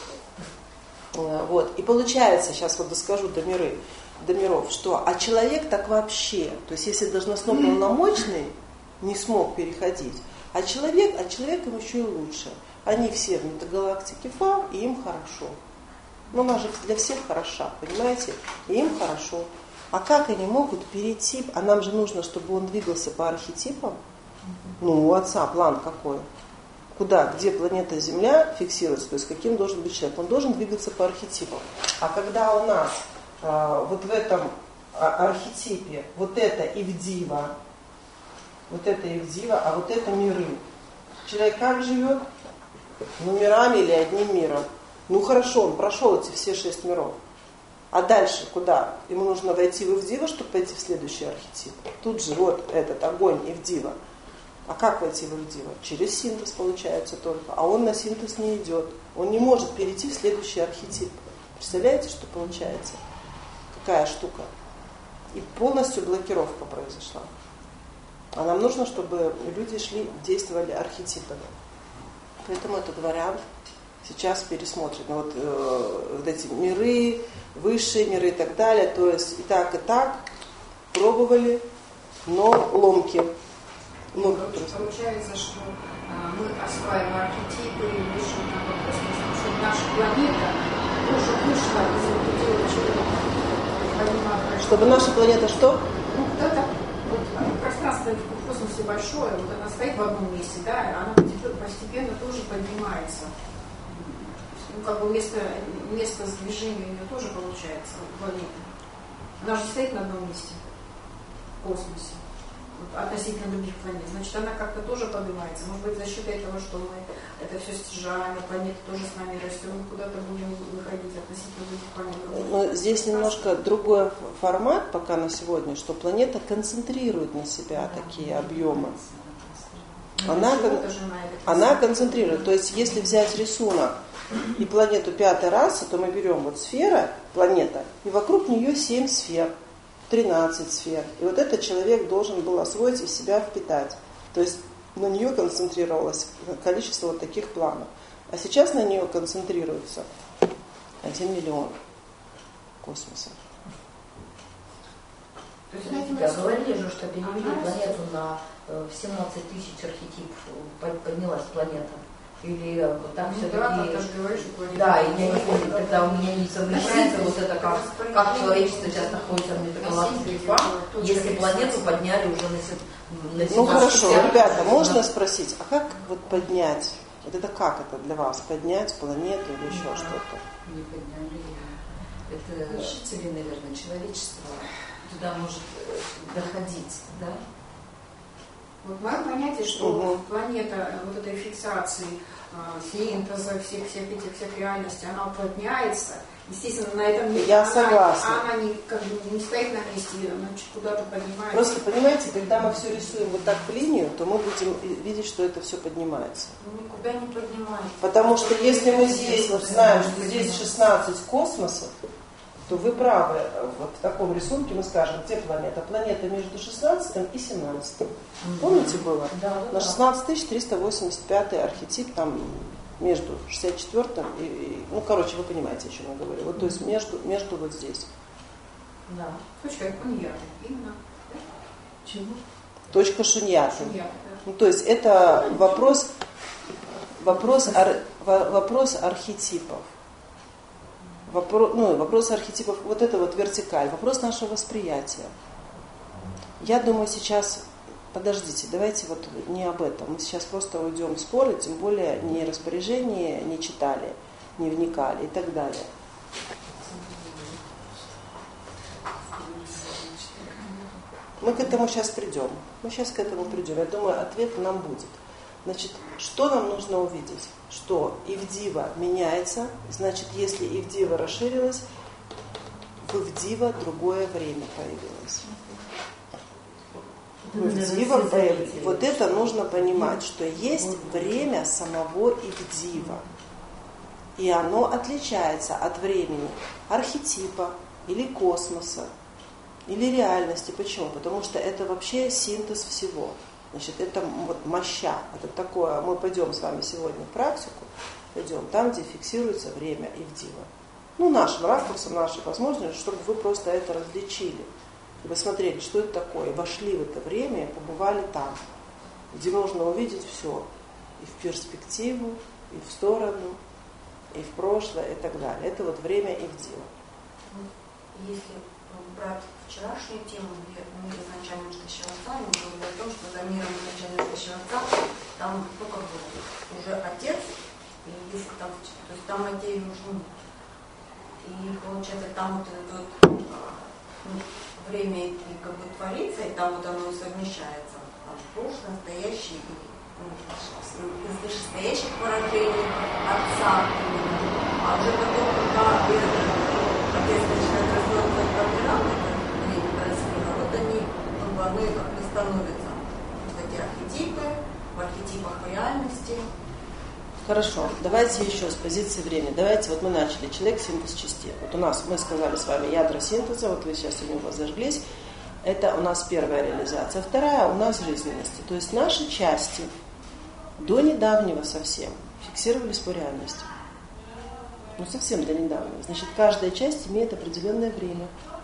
Вот. И получается, сейчас вот доскажу до миры, до миров, что а человек так вообще, то есть если должностно полномочный не смог переходить, а человек, а человеком еще и лучше. Они все в метагалактике Фау, и им хорошо. Ну, она же для всех хороша, понимаете? И им хорошо. А как они могут перейти? А нам же нужно, чтобы он двигался по архетипам. Ну, у Отца план какой? Куда, где планета Земля фиксируется, то есть каким должен быть человек? Он должен двигаться по архетипам. А когда у нас а, вот в этом а, архетипе вот это Ивдива, вот это Ивдива, а вот это миры. Человек как живет? Ну, мирами или одним миром? Ну, хорошо, он прошел эти все шесть миров. А дальше куда? Ему нужно войти в Ивдива, чтобы пойти в следующий архетип. Тут же вот этот огонь Ивдива. А как войти в Ивдива? Через синтез получается только. А он на синтез не идет. Он не может перейти в следующий архетип. Представляете, что получается? Какая штука? И полностью блокировка произошла. А нам нужно, чтобы люди шли, действовали архетипами. Поэтому этот вариант сейчас пересмотрен. Вот, э, вот эти миры, высшие миры и так далее. То есть и так, и так пробовали, но ломки. Ну, получается, что а, мы осваиваем архетипы и вышли на вопрос, чтобы наша планета тоже вышла из этого чего-то. Чтобы наша планета что? Ну, да-да. Вот пространство в космосе большое, вот она стоит в одном месте, да, она постепенно тоже поднимается. Ну, как бы место, место сдвижения у нее тоже получается, планета. Она же стоит на одном месте в космосе. Относительно других планет. Значит, она как-то тоже поднимается. Может быть, за счет этого, что мы это все стяжаем, планета тоже с нами растет, мы куда-то будем выходить относительно других планет. Но здесь немножко другой формат пока на сегодня, что планета концентрирует на себя да, такие объемы. Она, она концентрирует. То есть, если взять рисунок и планету пятой расы, то мы берем вот сфера, планета, и вокруг нее семь сфер. тринадцать сфер. И вот этот человек должен был освоить и в себя впитать. То есть на нее концентрировалось количество вот таких планов. А сейчас на нее концентрируется один миллион космосов. То есть, я говорили же, что перевели планету на семнадцать тысяч архетипов, поднялась планета. Или там ну, все-таки... Да, да, и я не помню, тогда у меня не совмещается вот это, как, как человечество сейчас находится в метагалактике Фау, если планету подняли уже на, на Ну хорошо, ребята, можно спросить, а как вот поднять? Вот это как это для вас? Поднять планету или еще что-то? Не подняли. Это жители, наверное, человечество туда может доходить, да? Вот мое понятие, что угу. планета вот этой фиксации, э, синтеза, всех, всех этих всех реальностей, она уплотняется, Естественно, на этом месте. Я она, согласна. Она не, как бы, не стоит на месте, она куда-то поднимается. Просто, понимаете, когда мы все рисуем вот так в линию, то мы будем видеть, что это все поднимается. Ну, никуда не поднимается. Потому что если мы здесь вот знаем, что здесь шестнадцать космосов, то вы правы. Вот в таком рисунке мы скажем, где планета? Планета между шестнадцатым и семнадцатым. Помните было? Да, да, на шестнадцать тысяч триста восемьдесят пятый архетип там между шестьдесят четвёртым и, и... Ну, короче, вы понимаете, о чем я говорю. Вот, то есть между, между вот здесь. Да. Точка Шуньяты. Именно. Чего? Точка Шуньяты. Шуньяты, да. Ну, то есть это вопрос, вопрос, ар, вопрос архетипов. Вопрос, ну, вопрос архетипов, вот это вот вертикаль, вопрос нашего восприятия. Я думаю, сейчас, подождите, давайте вот не об этом. Мы сейчас просто уйдем в споры, тем более ни распоряжение не читали, не вникали и так далее. Мы к этому сейчас придем. Мы сейчас к этому придем. Я думаю, ответ нам будет. Значит, что нам нужно увидеть? Что Ивдива меняется, значит, если Ивдива расширилась, в Ивдива другое время появилось. В Ивдива появилось. Вот это нужно понимать, что есть время самого Ивдива. И оно отличается от времени архетипа или космоса, или реальности. Почему? Потому что это вообще синтез всего. Значит, это вот моща, это такое, мы пойдем с вами сегодня в практику, пойдем там, где фиксируется время Ивдива. Ну, нашим ракурсом, нашей возможностью, чтобы вы просто это различили. И вы смотрели, что это такое, вошли в это время, побывали там, где можно увидеть все. И в перспективу, и в сторону, и в прошлое, и так далее. Это вот время Ивдива. Если брать вчерашнюю тему, где мир изначально Шиваца, мы говорили о том, что за миром изначально Шиваца, там ну, как бы, уже отец, и если там, то есть там материи уже нет. И получается, там вот это вот, ну, время и как бы творится, и там вот оно совмещается. Там прошлое, настоящее, ну, из вышестоящих выражений отца, а уже потом, когда отец начинает рассматривать программы, время происходит, вот они, как бы, оно и как бы становятся. Эти архетипы, в архетипах реальности. Хорошо, давайте еще с позиции времени. Давайте, вот мы начали, человек синтез частей. Вот у нас, мы сказали с вами ядра синтеза, вот вы сейчас у него зажглись. Это у нас первая реализация. Вторая у нас жизненности. То есть наши части до недавнего совсем фиксировались по реальности. Ну, совсем до недавнего. Значит, каждая часть имеет определенное время.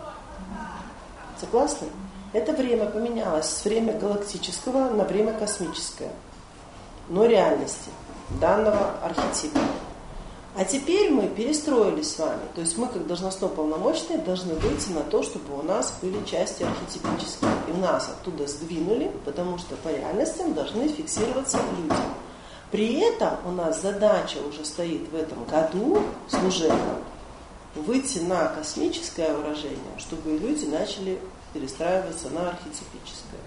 Согласны? Это время поменялось с времени галактического на время космическое. Но реальности данного архетипа. А теперь мы перестроились с вами. То есть мы, как должностно-полномочные, должны выйти на то, чтобы у нас были части архетипические. И нас оттуда сдвинули, потому что по реальностям должны фиксироваться люди. При этом у нас задача уже стоит в этом году служебном выйти на космическое выражение, чтобы люди начали перестраиваться на архетипическое.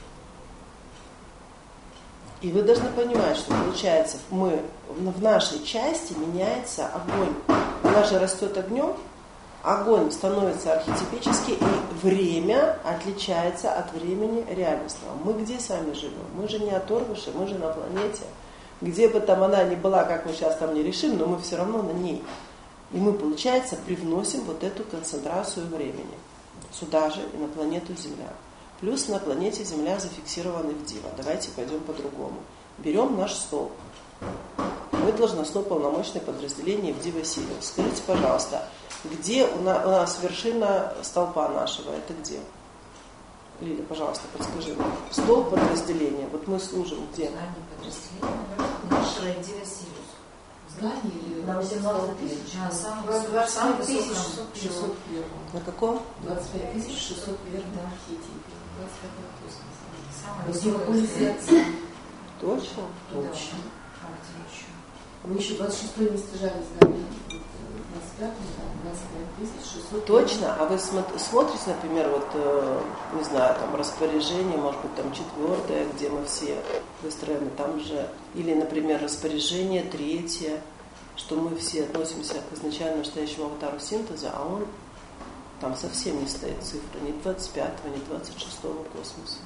И вы должны понимать, что получается, мы, в нашей части меняется огонь. Она же растет огнем, огонь становится архетипический, и время отличается от времени реальностного. Мы где сами живем? Мы же не оторвыши, мы же на планете. Где бы там она ни была, как мы сейчас там не решим, но мы все равно на ней. И мы, получается, привносим вот эту концентрацию времени сюда же и на планету Земля. Плюс на планете Земля зафиксированы в Дива. Давайте пойдем по-другому. Берем наш столб. Мы должностно-полномочное подразделение в Дива Сириус. Скажите, пожалуйста, где у нас, у нас вершина столпа нашего? Это где? Лиля, пожалуйста, подскажи мне. Столб подразделения. Вот мы служим где? Здание подразделения нашего Дива Сириус. Здание или на восемнадцать тысяч. На самом двадцать пять тысяч шестьсот первом. На каком? двадцать пять тысяч шестьсот первом архетипе. двадцать пять Самое высокое. Отца. Точно? Точно. А где еще? Мы еще двадцать шестой не стяжали здание. двадцать пятый, двадцать пять тысяч шестьсот. Точно? А вы смотрите, например, вот, не знаю, там распоряжение, может быть, там четвертое, где мы все выстроены, там же, или, например, распоряжение третье, что мы все относимся к изначально настоящему аватару синтеза, а он там совсем не стоит цифра, ни двадцать пятого, ни двадцать шестого космоса.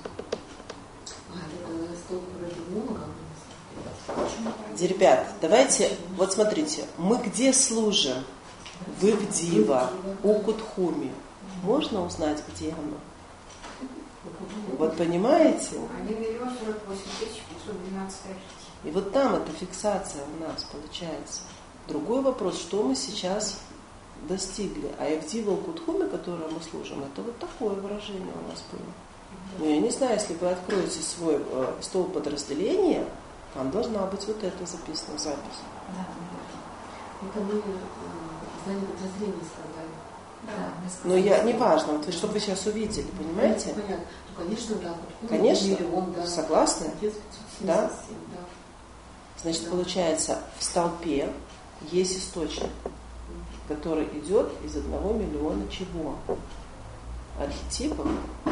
Ребят, давайте, вот смотрите, мы где служим? В Ивдива, у Кутхуми. Можно узнать, где оно? Вот понимаете? один миллион сорок восемь тысяч пятьсот двенадцать архетипов. И вот там эта фиксация у нас получается. Другой вопрос, что мы сейчас достигли. А Ивдива, у Кутхуми, которое мы служим, это вот такое выражение у нас было. Но я не знаю, если вы откроете свой э, стол подразделения, там должна быть вот это записано в записи. Да, это мы знание подразделения сказали. Да, но я, не важно, вот, чтобы вы сейчас увидели, понимаете? Понятно. Ну, конечно, да. Вот, конечно, миллион, да. Согласны? Да? Да. Значит, да. получается, в столпе есть источник, который идет из одного миллиона чего? Архетипов.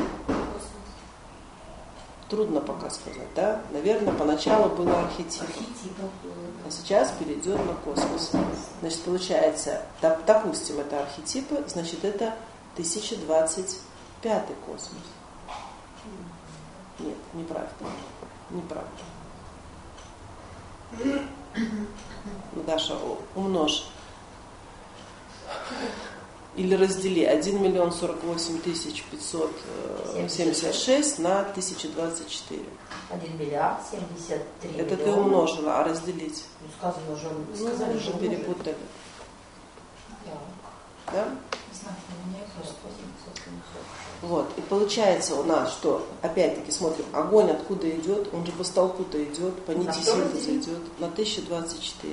Трудно пока сказать, да? Наверное, поначалу было архетип, а сейчас перейдет на космос. Значит, получается, допустим, это архетипы, значит, это тысяча двадцать пятый космос. Нет, неправда. Неправда. Ну, Даша, умножь. Или раздели один миллион сорок восемь тысяч пятьсот семьдесят шесть на тысяча двадцать четыре. один миллиард семьдесят три Это миллиона. ты умножила, а разделить? Ну, сказано уже, Ну, сказали, уже что перепутали. Да. Да? Вот. И получается у нас, что, опять-таки, смотрим, огонь откуда идет, он же по столпу-то идет, по нити синтеза идет, на тысяча двадцать четыре.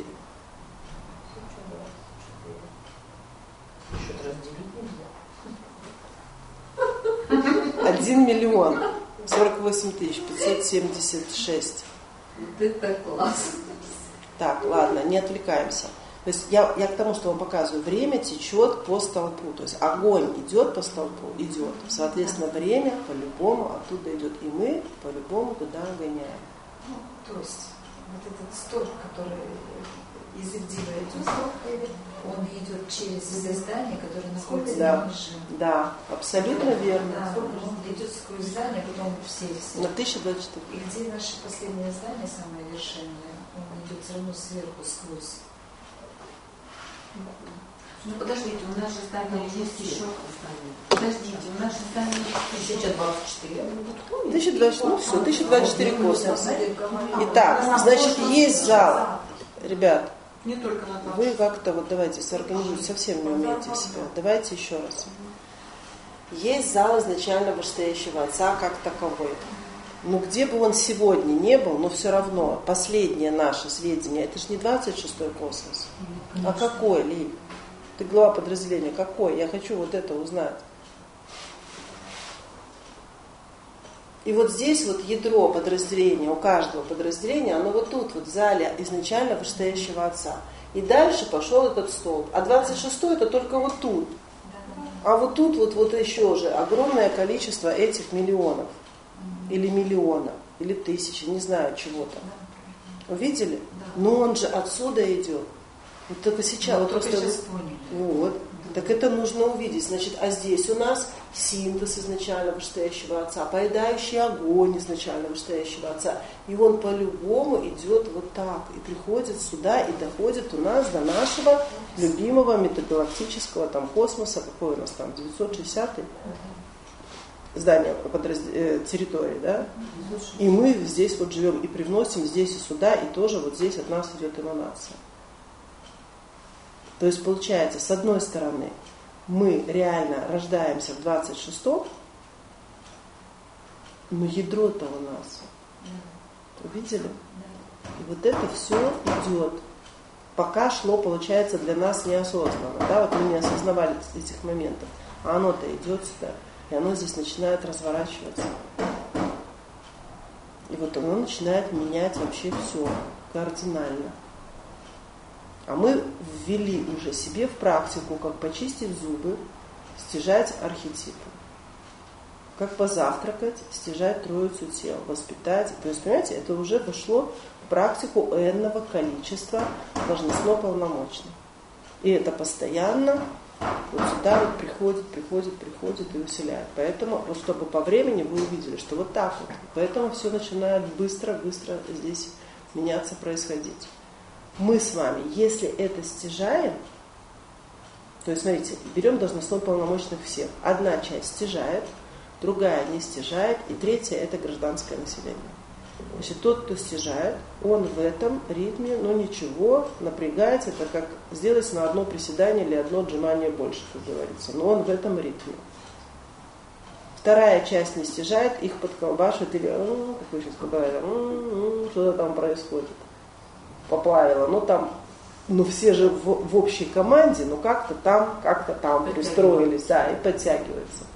Что-то разделить нельзя. Один миллион сорок восемь тысяч пятьсот семьдесят шесть. Вот это класс. Так, ладно, не отвлекаемся. То есть я, я к тому, что вам показываю, время течет по столпу. То есть огонь идет по столпу, идет. Соответственно, время по-любому оттуда идет. И мы по-любому туда гоняем. Ну, то есть вот этот столб, который из Ивдива идет, он идет через здание, которое находится Да, ниже. да, абсолютно верно. Да, он идет сквозь здание, потом все все. На тысяча двадцать четыре. И где наше последнее здание, самое вершинное, он идет все равно сверху сквозь. Ну подождите, у нас же здание есть еще. Подождите, у нас же здание тысяча двадцать четыре. тысяча двадцать четыре, ну все, тысяча двадцать четыре космос. Итак, значит, есть зал. Ребят, Не только на вы как-то, вот давайте, сорганизуйте, совсем не умеете в себя. Давайте еще раз. Есть зал изначально вышестоящего Отца как таковой. Но где бы он сегодня не был, но все равно последнее наше сведение, это же не двадцать шестой космос. А какой, Ли? Ты глава подразделения, какой? Я хочу вот это узнать. И вот здесь вот ядро подразделения, у каждого подразделения, оно вот тут, вот в зале изначально вышестоящего Отца. И дальше пошел этот столб. А двадцать шестой это только вот тут. А вот тут вот, вот еще же огромное количество этих миллионов. Или миллиона, или тысячи, не знаю, чего-то. Увидели? Но он же отсюда идет. Вот только сейчас, вот просто вот. Так это нужно увидеть. Значит, а здесь у нас синтез изначально вышестоящего Отца, поедающий огонь изначально вышестоящего Отца. И он по-любому идет вот так. И приходит сюда, и доходит у нас до нашего любимого метагалактического там космоса. Какой у нас там? девятьсот шестидесятый? Здание, подраз... э, территории, да? И мы здесь вот живем и привносим здесь и сюда, и тоже вот здесь от нас идет эманация. То есть получается, с одной стороны, мы реально рождаемся в двадцать шестом, но ядро-то у нас. Увидели? И вот это все идет. Пока шло, получается, для нас неосознанно. Да? Вот мы не осознавали этих моментов. А оно-то идет сюда. И оно здесь начинает разворачиваться. И вот оно начинает менять вообще все кардинально. А мы ввели уже себе в практику, как почистить зубы, стяжать архетипы. как позавтракать, стяжать троицу тел, воспитать. То есть, понимаете, это уже вошло в практику энного количества должностно-полномочных. И это постоянно вот сюда вот приходит, приходит, приходит и усиляет. Поэтому, вот чтобы по времени вы увидели, что вот так вот. Поэтому все начинает быстро-быстро здесь меняться, происходить. Мы с вами, если это стяжаем, то есть, смотрите, берем должностно-полномочных всех. Одна часть стяжает, другая не стяжает, и третья – это гражданское население. Значит, тот, кто стяжает, он в этом ритме, ну ничего, напрягается, это как сделать на одно приседание или одно отжимание больше, как говорится, но он в этом ритме. Вторая часть не стяжает, их подколбашит или, ну, как вы сейчас говорили, ну, что-то там происходит, поплавило, ну там, ну все же в, в общей команде, ну как-то там, как-то там пристроились, да, и подтягиваются.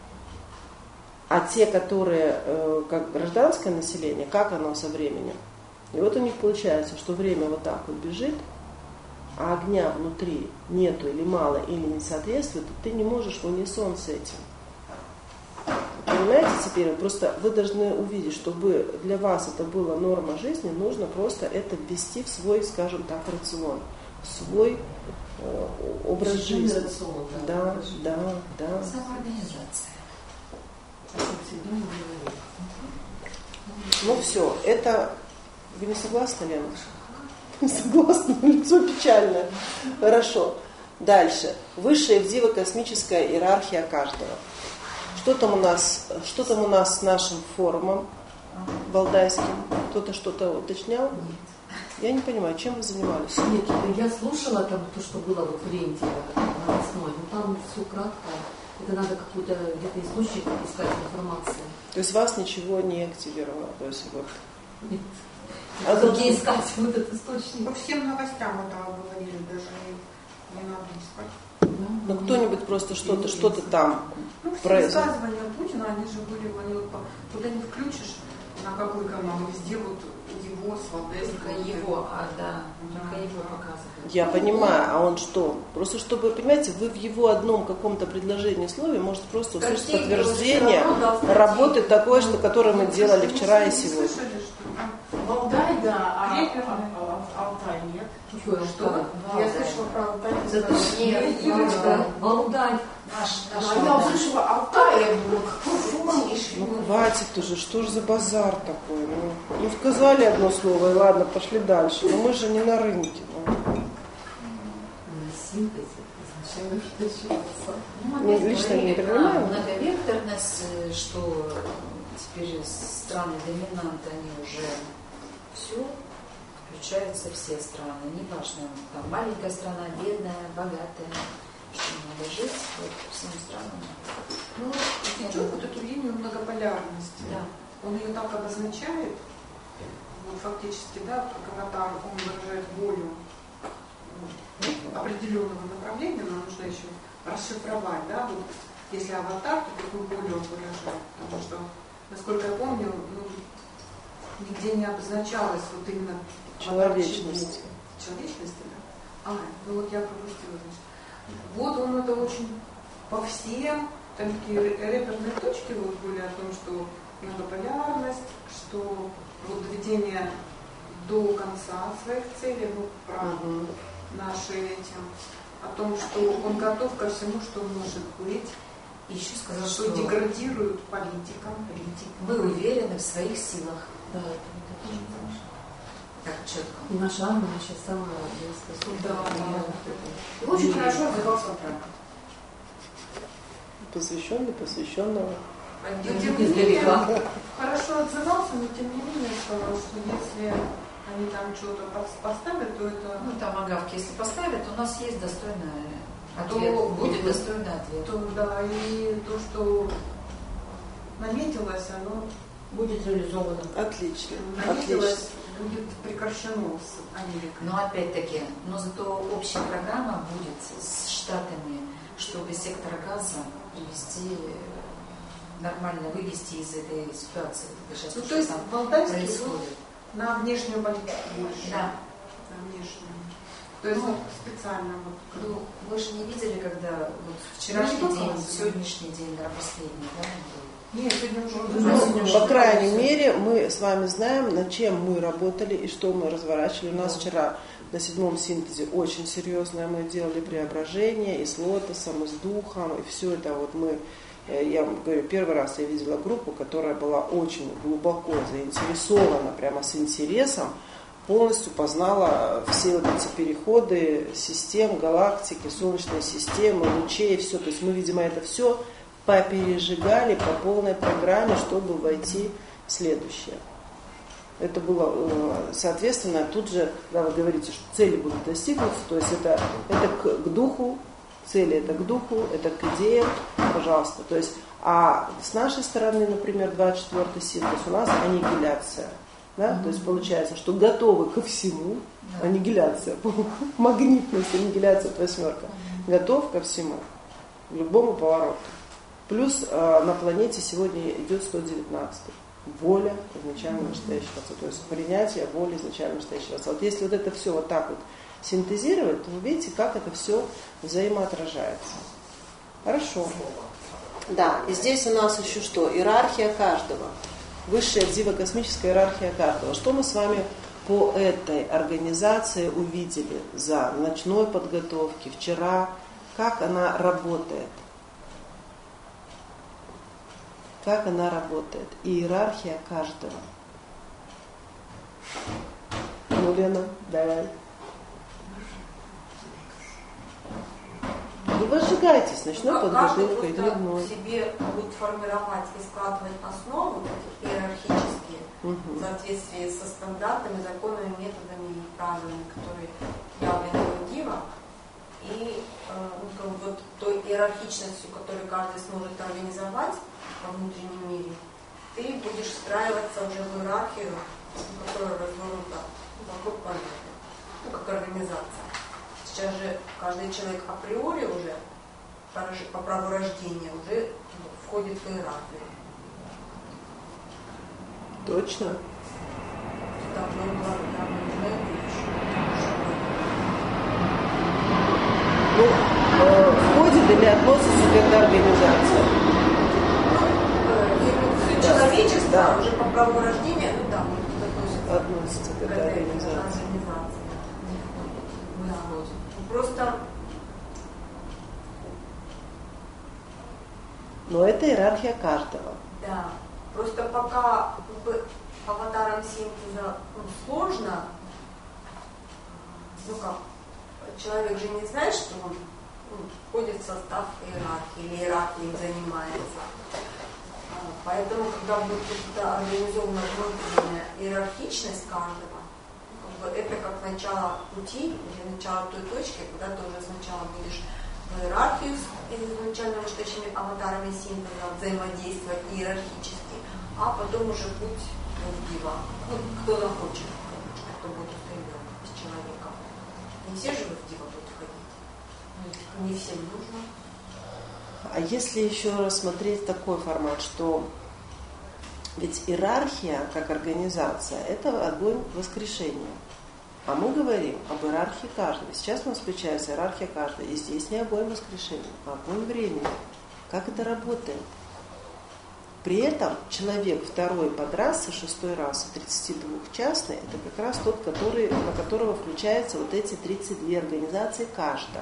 А те, которые э, как гражданское население, как оно со временем? И вот у них получается, что время вот так вот бежит, а огня внутри нету или мало, или не соответствует, и ты не можешь в унисон с этим. Понимаете теперь? Просто вы должны увидеть, чтобы для вас это была норма жизни, нужно просто это ввести в свой, скажем так, рацион, в свой э, образ жизни. Рацион, да, да, да, да. Самоорганизация. Ну все, это... Вы не согласны, Лена? Не согласны, лицо печальное. Хорошо. Дальше. Высшая дивокосмическая иерархия каждого. Что там у нас, что там у нас с нашим форумом валдайским? Кто-то что-то уточнял? Я не понимаю, чем вы занимались? Нет, я слушала там то, что было вот в ленте новостной, но там все кратко. Это надо какой-то где-то источник искать информации. То есть вас ничего не активировало? То есть вот... Нет. А где искать вот этот источник? По всем новостям это говорили, даже не надо искать. Да? Ну кто-нибудь просто что-то, что-то там Ну все произошло. высказывания Путина, они же были, они вот, куда не включишь, на какой канал, везде вот его с Только его, а да, только его показывают. Я понимаю, а он что? Просто чтобы, понимаете, вы в его одном каком-то предложении слове можете просто услышать Картинка подтверждение равно, работы такой, что, которую мы делали вчера и сегодня. Валдай, да, а, а, а Алтай нет. Какой Алтай? Я слышала про Алтай. Зато Нет, Ирочка, Валдай. Наш, наш А я услышала Алтай, я думала, какой шум. Ну хватит уже, что же за базар такой? Ну, ну сказали одно слово, и ладно, пошли дальше. Но мы же не на рынке. Ну. Синтез изначально считается. Ну, лично не принимаю. Многовекторность, что теперь страны-доминанты, они уже все, включаются все страны. Неважно, там маленькая страна, бедная, богатая, что надо жить вот, всем странам. Ну, идет вот эту линию многополярности. Да. Он ее так обозначает, вот фактически, да, как аватар, он выражает волю определенного направления, но нужно еще расшифровать, да, вот если аватар, то какую волю он выражает, потому что, насколько я помню, ну, нигде не обозначалось вот именно Человечность. Человечности, да? А, ну вот я пропустила, значит. Вот он это очень по всем, там такие реперные точки вот были о том, что многополярность, что вот доведение до конца своих целей, ну, про Угу. наши этим, о том, что он готов ко всему, что может быть, И еще сказал, что что деградируют политикам, политикам. мы уверены в своих силах. Да, это тоже важно. Так четко. И наша армия сейчас самая боеспособная. Да, да. И очень хорошо отзывался Трамп. Посвященный, посвященного. Но тем не менее, хорошо отзывался, но тем не менее сказал, что если они там что-то поставят, то это... Ну, там агавки, если поставят, у нас есть достойный ответ. То будет достойный ответ. То, да, и то, что наметилось, оно Будет реализовано. Отлично. наметилось, Отлично. будет прекращено с Америкой. Но опять-таки, но зато общая программа будет с Штатами, чтобы сектор газа привести, нормально вывести из этой ситуации. Сейчас Ну, что то есть там Валдайский происходит. на внешнюю политику больше. Да. На внешнюю. То есть Ну, вот специально вот. Ну, вы же не видели, когда вот вчерашний Ну, не день, показывали. сегодняшний день, да, последний, да, был. Нет, сегодня уже ну, по крайней мере, мы с вами знаем, над чем мы работали и что мы разворачивали. У нас да. вчера на седьмом синтезе очень серьезное мы делали преображение и с лотосом, и с духом, и все это вот мы, я вам говорю, первый раз я видела группу, которая была очень глубоко заинтересована, прямо с интересом, полностью познала все вот эти переходы систем, галактики, солнечной системы, лучей, все. То есть мы, видимо, это все попережигали по полной программе, чтобы войти в следующее. Это было, соответственно, тут же, когда вы говорите, что цели будут достигнуты, то есть это, это к, к духу, цели это к духу, это к идеям, пожалуйста. То есть, а с нашей стороны, например, двадцать четвёртый синтез, у нас аннигиляция. Да? Mm-hmm. То есть получается, что готовы ко всему, yeah. аннигиляция, магнитность, аннигиляция, это восьмерка, mm-hmm. готов ко всему, к любому повороту. Плюс э, на планете сегодня идет сто девятнадцатый. Воля изначально настоящего Отца. То есть принятие воли изначально настоящего Отца. Вот если вот это все вот так вот синтезировать, то вы видите, как это все взаимоотражается. Хорошо. Да, и здесь у нас еще что? Иерархия каждого. Высшая дзива-космическая иерархия каждого. Что мы с вами по этой организации увидели за ночной подготовки, вчера, как она работает? Как она работает? Иерархия каждого. Ну, Лена, давай. Вы возжигаетесь ночной подготовкой дневной. Себе будет формировать и складывать основу иерархические угу. в соответствии со стандартами, законами, методами и правилами, которые явлены у Дива. И э, вот той иерархичностью, которую каждый сможет организовать во внутреннем мире, ты будешь встраиваться уже в иерархию, которая развернута вокруг планеты, ну, как организация. Сейчас же каждый человек априори уже по праву рождения уже входит в иерархию. Точно? Ну, э, входит или относится к этой организации? Ну, да. Человечество да. уже по праву рождения, ну да, относится, относится к этой организации. организации. Да. Просто. Но это иерархия каждого. Да. Просто пока аватаром синтеза ну, сложно, ну как, человек же не знает, что он ну, входит в состав иерархии или иерархией занимается. Поэтому, когда будет организована внутренняя иерархичность каждого, это как начало пути или начало той точки, когда ты уже сначала будешь в иерархию с изначально вышедшими аватарами синтеза взаимодействовать иерархически, а потом уже путь в Дива. Ну, кто захочет, кто будет устремлен с человеком. Не все же в Дива будут ходить. Не всем нужно. А если еще рассмотреть такой формат, что ведь иерархия как организация – это огонь воскрешения. А мы говорим об иерархии каждого. Сейчас у нас включается иерархия каждого. И здесь не огонь воскрешения, а огонь времени. Как это работает? При этом человек второй подрасы, шестой расы, тридцатидвухчастный, это как раз тот, который, на которого включаются вот эти тридцать две организации каждого.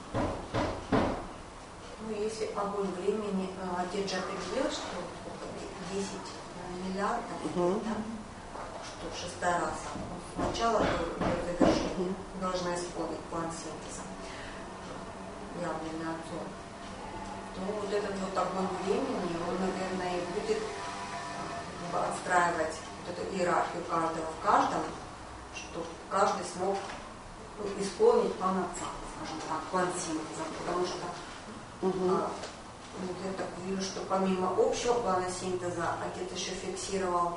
Ну, если огонь времени, отец же определил, что десять миллиардов, угу. да, что шестая раса. Сначала до завершения должна исполнить план синтеза, явленный отцом. То вот этот вот огонь времени, он, наверное, и будет отстраивать вот эту иерархию каждого в каждом, чтобы каждый смог ну, исполнить план отца, скажем так, план синтеза, потому что угу. а, вот я так вижу, что помимо общего плана синтеза отец еще фиксировал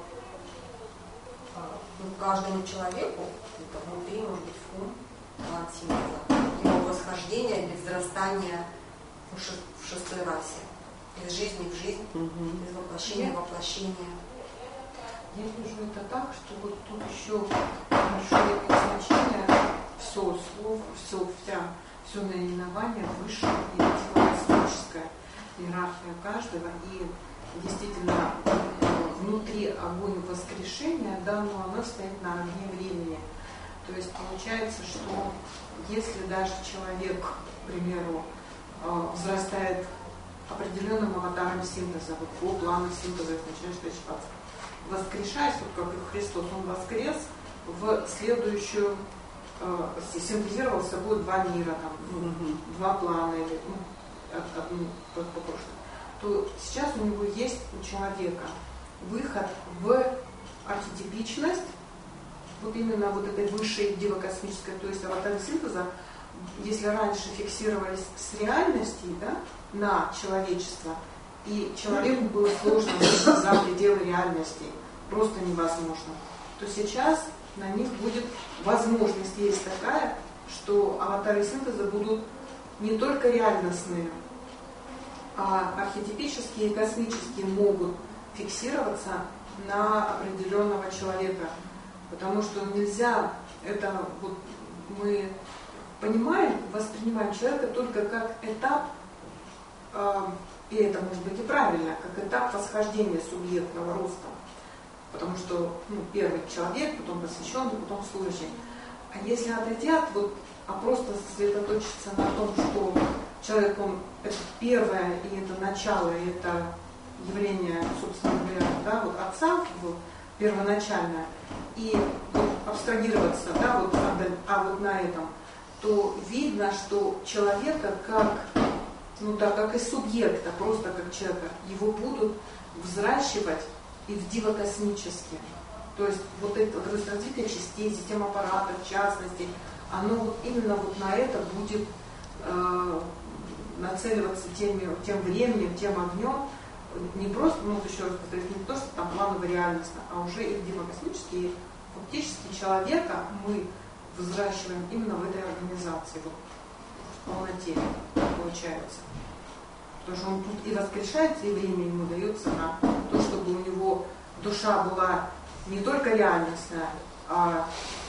ну, каждому человеку, это внутри может быть фун, план синтеза, его восхождение или взрастание в, шест, в шестой расе, из жизни в жизнь, угу. из воплощения в воплощение. Я вижу это так, что вот тут еще большое значение, все слов, все, вся, все наименование высшее и космическая иерархия каждого, и действительно внутри огонь воскрешения, да, но оно стоит на огне времени. То есть получается, что если даже человек, к примеру, взрастает определенным аватаром синтеза, вот по плану синтеза начинаешь развиваться, воскрешаясь, вот как и Христос, он воскрес в следующую, э, синтезировал с собой два мира, там, mm-hmm. два плана, или, ну, одну по, по прошлому, то сейчас у него есть у человека выход в архетипичность, вот именно вот этой высшей дивокосмической, то есть аватары синтеза, если раньше фиксировались с реальностью, да, на человечество, и человеку было сложно выйти за пределы реальности, просто невозможно, то сейчас на них будет возможность есть такая, что аватары синтеза будут не только реальностные, а архетипические и космические могут фиксироваться на определенного человека. Потому что нельзя, это вот мы понимаем, воспринимаем человека только как этап, э, и это может быть и правильно, как этап восхождения субъектного роста. Потому что ну, первый человек, потом посвященный, потом служащий. А если отойти от вот, а просто сосредоточиться на том, что человек, он это первое, и это начало, и это явление, собственно говоря, да, вот отца, вот, первоначальное, и вот, абстрагироваться, да, вот, а вот на этом, то видно, что человека как, ну да, как и субъекта, просто как человека, его будут взращивать и в дивокосмические. То есть вот это то есть развитие частей, систем аппаратов, в частности, оно вот именно вот на это будет э, нацеливаться тем, тем временем, тем огнем, не просто, ну еще раз повторюсь, не то, что там планово реальностно, а уже и в дивокосмические, фактически человека мы взращиваем именно в этой организации, вот, в полноте получается. Потому что он тут и воскрешается, и время ему дается на то, чтобы у него душа была не только реальностная, а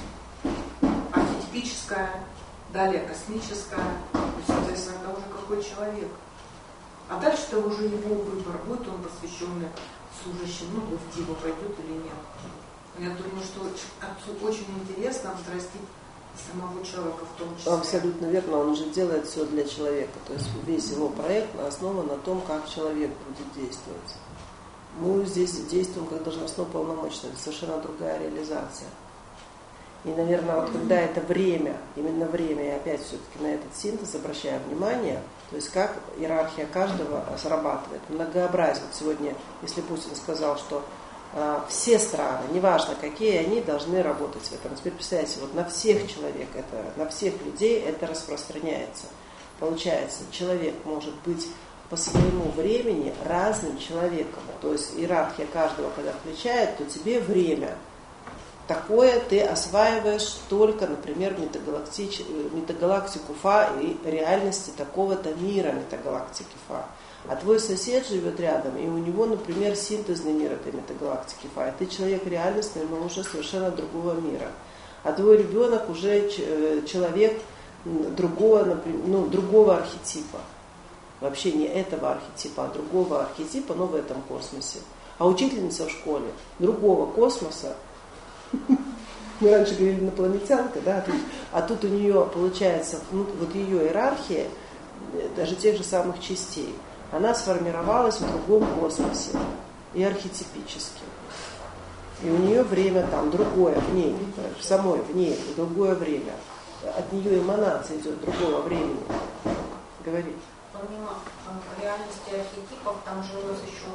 архетипическая, далее космическая, то есть, соответственно, это уже какой человек. А дальше это уже его выбор, будет он посвященный служащим, ну, в диву пойдет или нет. Я думаю, что отцу очень интересно взрастить самого человека в том числе. Абсолютно верно, он уже делает все для человека. То есть весь его проект основан на том, как человек будет действовать. Мы здесь действуем как должностно полномочный, это совершенно другая реализация. И, наверное, вот когда это время, именно время, и опять все-таки на этот синтез обращаю внимание, то есть как иерархия каждого срабатывает, многообразие. Вот сегодня, если Путин сказал, что э, все страны, неважно какие они, должны работать в этом. Теперь представьте, вот на всех человек, это, на всех людей это распространяется. Получается, человек может быть по своему времени разным человеком. То есть иерархия каждого, когда включает, то тебе время такое ты осваиваешь только, например, метагалактич... метагалактику Фа и реальности такого-то мира метагалактики Фа. А твой сосед живет рядом, и у него, например, синтезный мир этой метагалактики Фа. И ты человек реальностный, но уже совершенно другого мира. А твой ребенок уже человек другого, например, ну, другого архетипа. Вообще не этого архетипа, а другого архетипа, но в этом космосе. А учительница в школе другого космоса. Мы раньше говорили инопланетянка, да, а тут, а тут у нее получается, ну, вот ее иерархия, даже тех же самых частей, она сформировалась в другом космосе и архетипически. И у нее время там другое в ней, в самой в ней, другое время. От нее эманация идет другого времени. Говори. Помимо реальности архетипов, там же у нас еще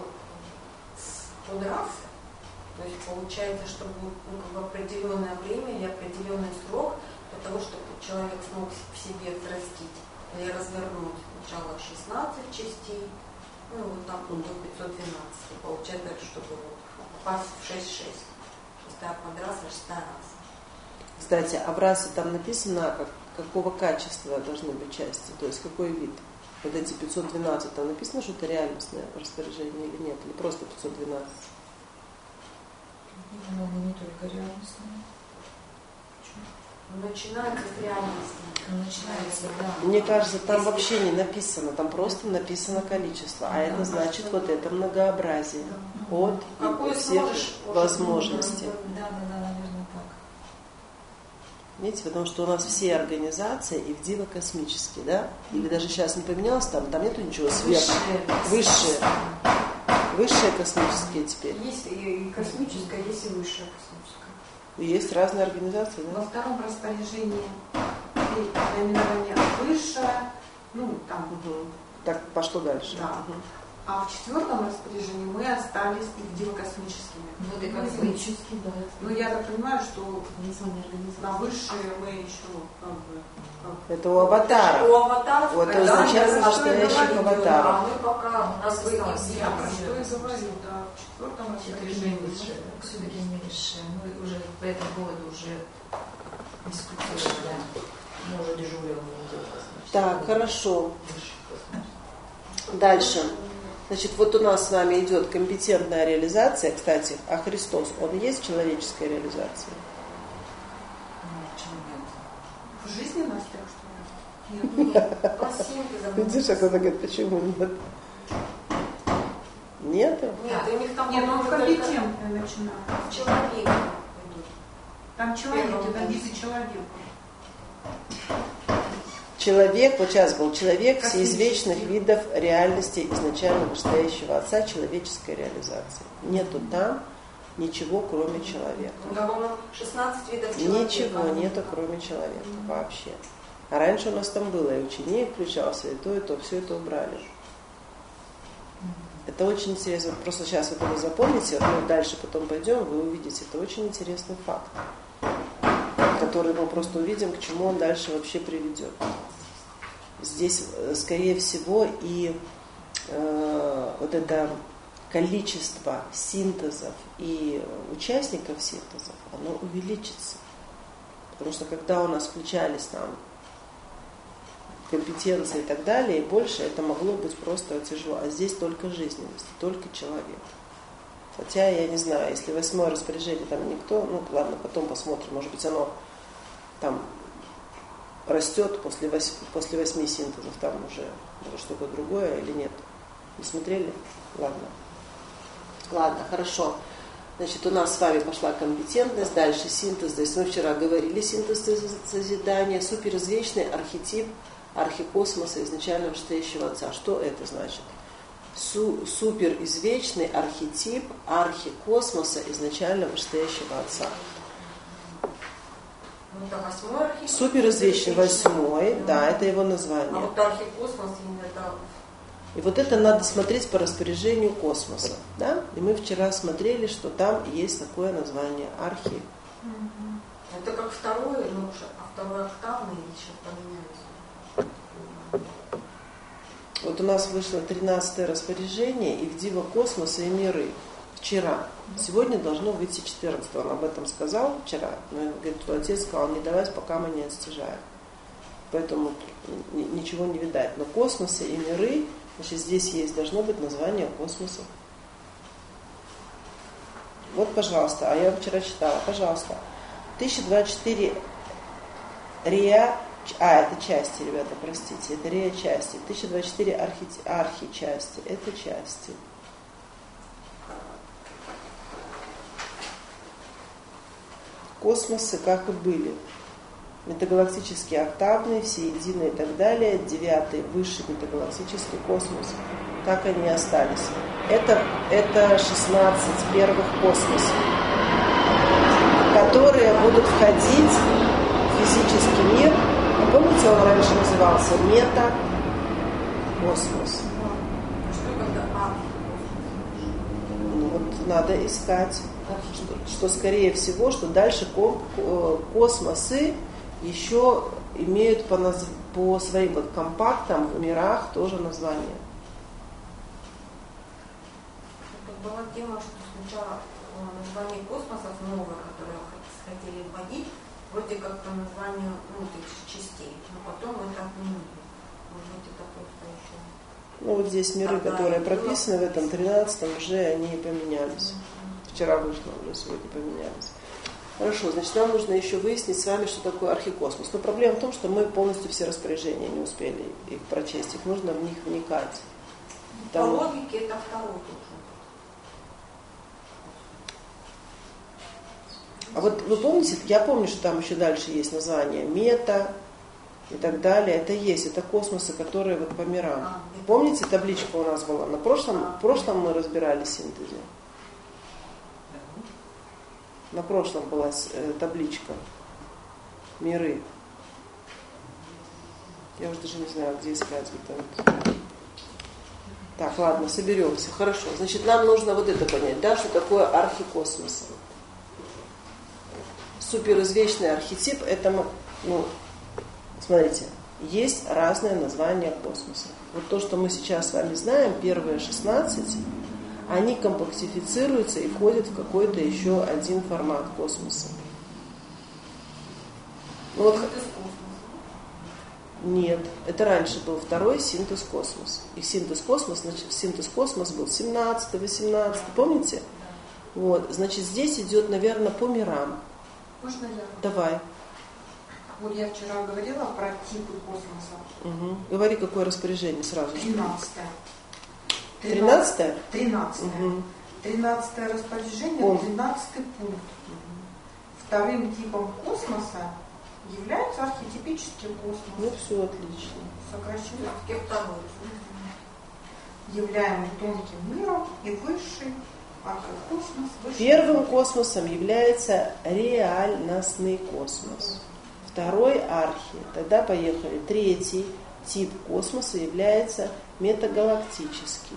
подрасы. То есть получается, что в определенное время или определенный срок для того, чтобы человек смог в себе взрастить или развернуть сначала шестнадцать частей, ну вот там до пятьсот двенадцать. Получается, чтобы вот попасть в шесть шесть. Шестая подраса, шестая раса. Кстати, а в расе там написано, как, какого качества должны быть части, то есть какой вид. Вот эти пятьсот двенадцать, там написано, что это реальностное распоряжение или нет, или просто пятьсот двенадцать. Ну, не только реальностные. Начинается с реальности. Начинается, да. Мне кажется, там вообще не написано, там просто написано количество, а это значит вот это многообразие от всех возможностей. Да, да, да, наверное, так. Видите, потому что у нас все организации и в диво космические, да? Или даже сейчас не поменялось, там, там нету ничего сверху. Высшие. Высшие космические теперь. Есть и космическое, есть и высшее космическое. И есть разные организации, да? Во втором распоряжении наименование высшее, ну там. Угу. Так пошло дальше. Да. Угу. А в четвертом распоряжении мы остались и дивокосмическими. Вот и космические, да. Ну я так понимаю, что название организации. на высшие мы еще как бы. Как... Это у аватара. У аватаров. Вот это означает настоящих аватаров. А мы пока у нас Я выяснили. про что и говорю, да, в четвертом распоряжении. Все-таки не высшее. Мы уже по этому поводу уже дискутировали. Мы уже дежурили. Так, хорошо. Дальше. Значит, вот у нас с вами идет компетентная реализация. Кстати, а Христос, он есть в человеческой реализации? В жизни нас так что ли? Нет, по синтезам. Видишь, как она говорит, почему нет? Нет? Нет, у них там Нет, ну только компетентные начинают. человек. Там человек, это визы человека. Человек, вот сейчас был человек всеизвечных видов реальности изначально вышестоящего Отца, человеческой реализации. Нету там ничего, кроме человека. шестнадцать видов человека. Ничего нету, кроме человека вообще. А раньше у нас там было, и ученик включался, и то, и то, все это убрали. Это очень интересно. Просто сейчас вот вы запомните, мы дальше потом пойдем, вы увидите. Это очень интересный факт, который мы просто увидим, к чему он дальше вообще приведет. Здесь, скорее всего, и э, вот это количество синтезов и участников синтезов, оно увеличится. Потому что когда у нас включались там компетенции и так далее, и больше, это могло быть просто тяжело. А здесь только жизненность, только человек. Хотя, я не знаю, если восьмое распоряжение там никто, ну ладно, потом посмотрим, может быть оно там растет после восьми, после восьми синтезов, там уже что-то другое или нет. Не смотрели? Ладно. Ладно, хорошо. Значит, у нас с вами пошла компетентность, дальше синтез. То есть мы вчера говорили синтез созидания, суперизвечный архетип архикосмоса изначально вышестоящего Отца. Что это значит? Су- суперизвечный архетип архикосмоса изначально вышестоящего Отца. Ну, это восьмой архетип. Суперизвечный восьмой, да, это его название. А вот архикосмос именно это... И вот это надо смотреть по распоряжению космоса. Да? И мы вчера смотрели, что там есть такое название архи. Это как второй, ну уже, а второй октавный еще поменяется. Вот у нас вышло тринадцатое распоряжение и в диво космоса и миры. Вчера. Сегодня должно выйти четырнадцатое. Он об этом сказал вчера. Но, говорит, твой отец сказал, не давать, пока мы не отстижаем. Поэтому ничего не видать. Но космосы и миры, значит, здесь есть, должно быть название космоса. Вот, пожалуйста, а я вчера читала, пожалуйста. тысяча двадцать четыре реа, а, это части, ребята, простите, это реа части. тысяча двадцать четыре архи, архи части, это части. Космосы как и были. Метагалактические октавные, всеединые и так далее. Девятый, высший метагалактический космос. Как они остались. Это, это шестнадцать первых космосов, которые будут входить в физический мир. А помните, он раньше назывался метакосмос. Что когда архикосмос? Ну вот надо искать. Что, что скорее всего, что дальше космосы еще имеют по, наз... по своим вот компактам в мирах тоже название. Тут была тема, что сначала название космосов новое, которое хотели вводить, вроде как по названию ну, этих частей, но потом это отменили. Может быть, это просто еще... Ну вот здесь миры, Тогда которые было... прописаны в этом тринадцатом, уже они поменялись. Вчера вышло, уже сегодня поменялись. Хорошо, значит, нам нужно еще выяснить с вами, что такое архикосмос. Но проблема в том, что мы полностью все распоряжения не успели их прочесть. Их нужно в них вникать. По логике это второй тоже. А вот вы помните, я помню, что там еще дальше есть название мета и так далее. Это есть, это космосы, которые вот по мирам. А, помните, табличка у нас была? На прошлом, а, в прошлом мы разбирали синтезе. На прошлом была э, табличка миры. Я уже даже не знаю, где искать. Вот. Так, ладно, соберемся. Хорошо. Значит, нам нужно вот это понять, да, что такое архикосмос. Суперизвечный архетип, это, ну, смотрите, есть разные названия космоса. Вот то, что мы сейчас с вами знаем, первые шестнадцать, они компактифицируются и входят в какой-то еще один формат космоса. Ну, вот, нет, это раньше был второй синтез космос. И синтез космос, значит, синтез космос был семнадцатый, восемнадцатый, помните? Вот, значит, здесь идет, наверное, по мирам. Можно я? Давай. Вот я вчера говорила про типы космоса. Угу. Говори, какое распоряжение сразу. Тринадцатое. Тринадцатое? Тринадцатое. Угу. Тринадцатое распоряжение, тринадцатый пункт. Угу. Вторым типом космоса является архетипический космос. Ну все отлично. Сокращенно второй. Являемый тонким миром и высший. Архикосмос, высший. Первым космосом является реальностный космос. Второй архи. Тогда поехали. Третий тип космоса является метагалактический.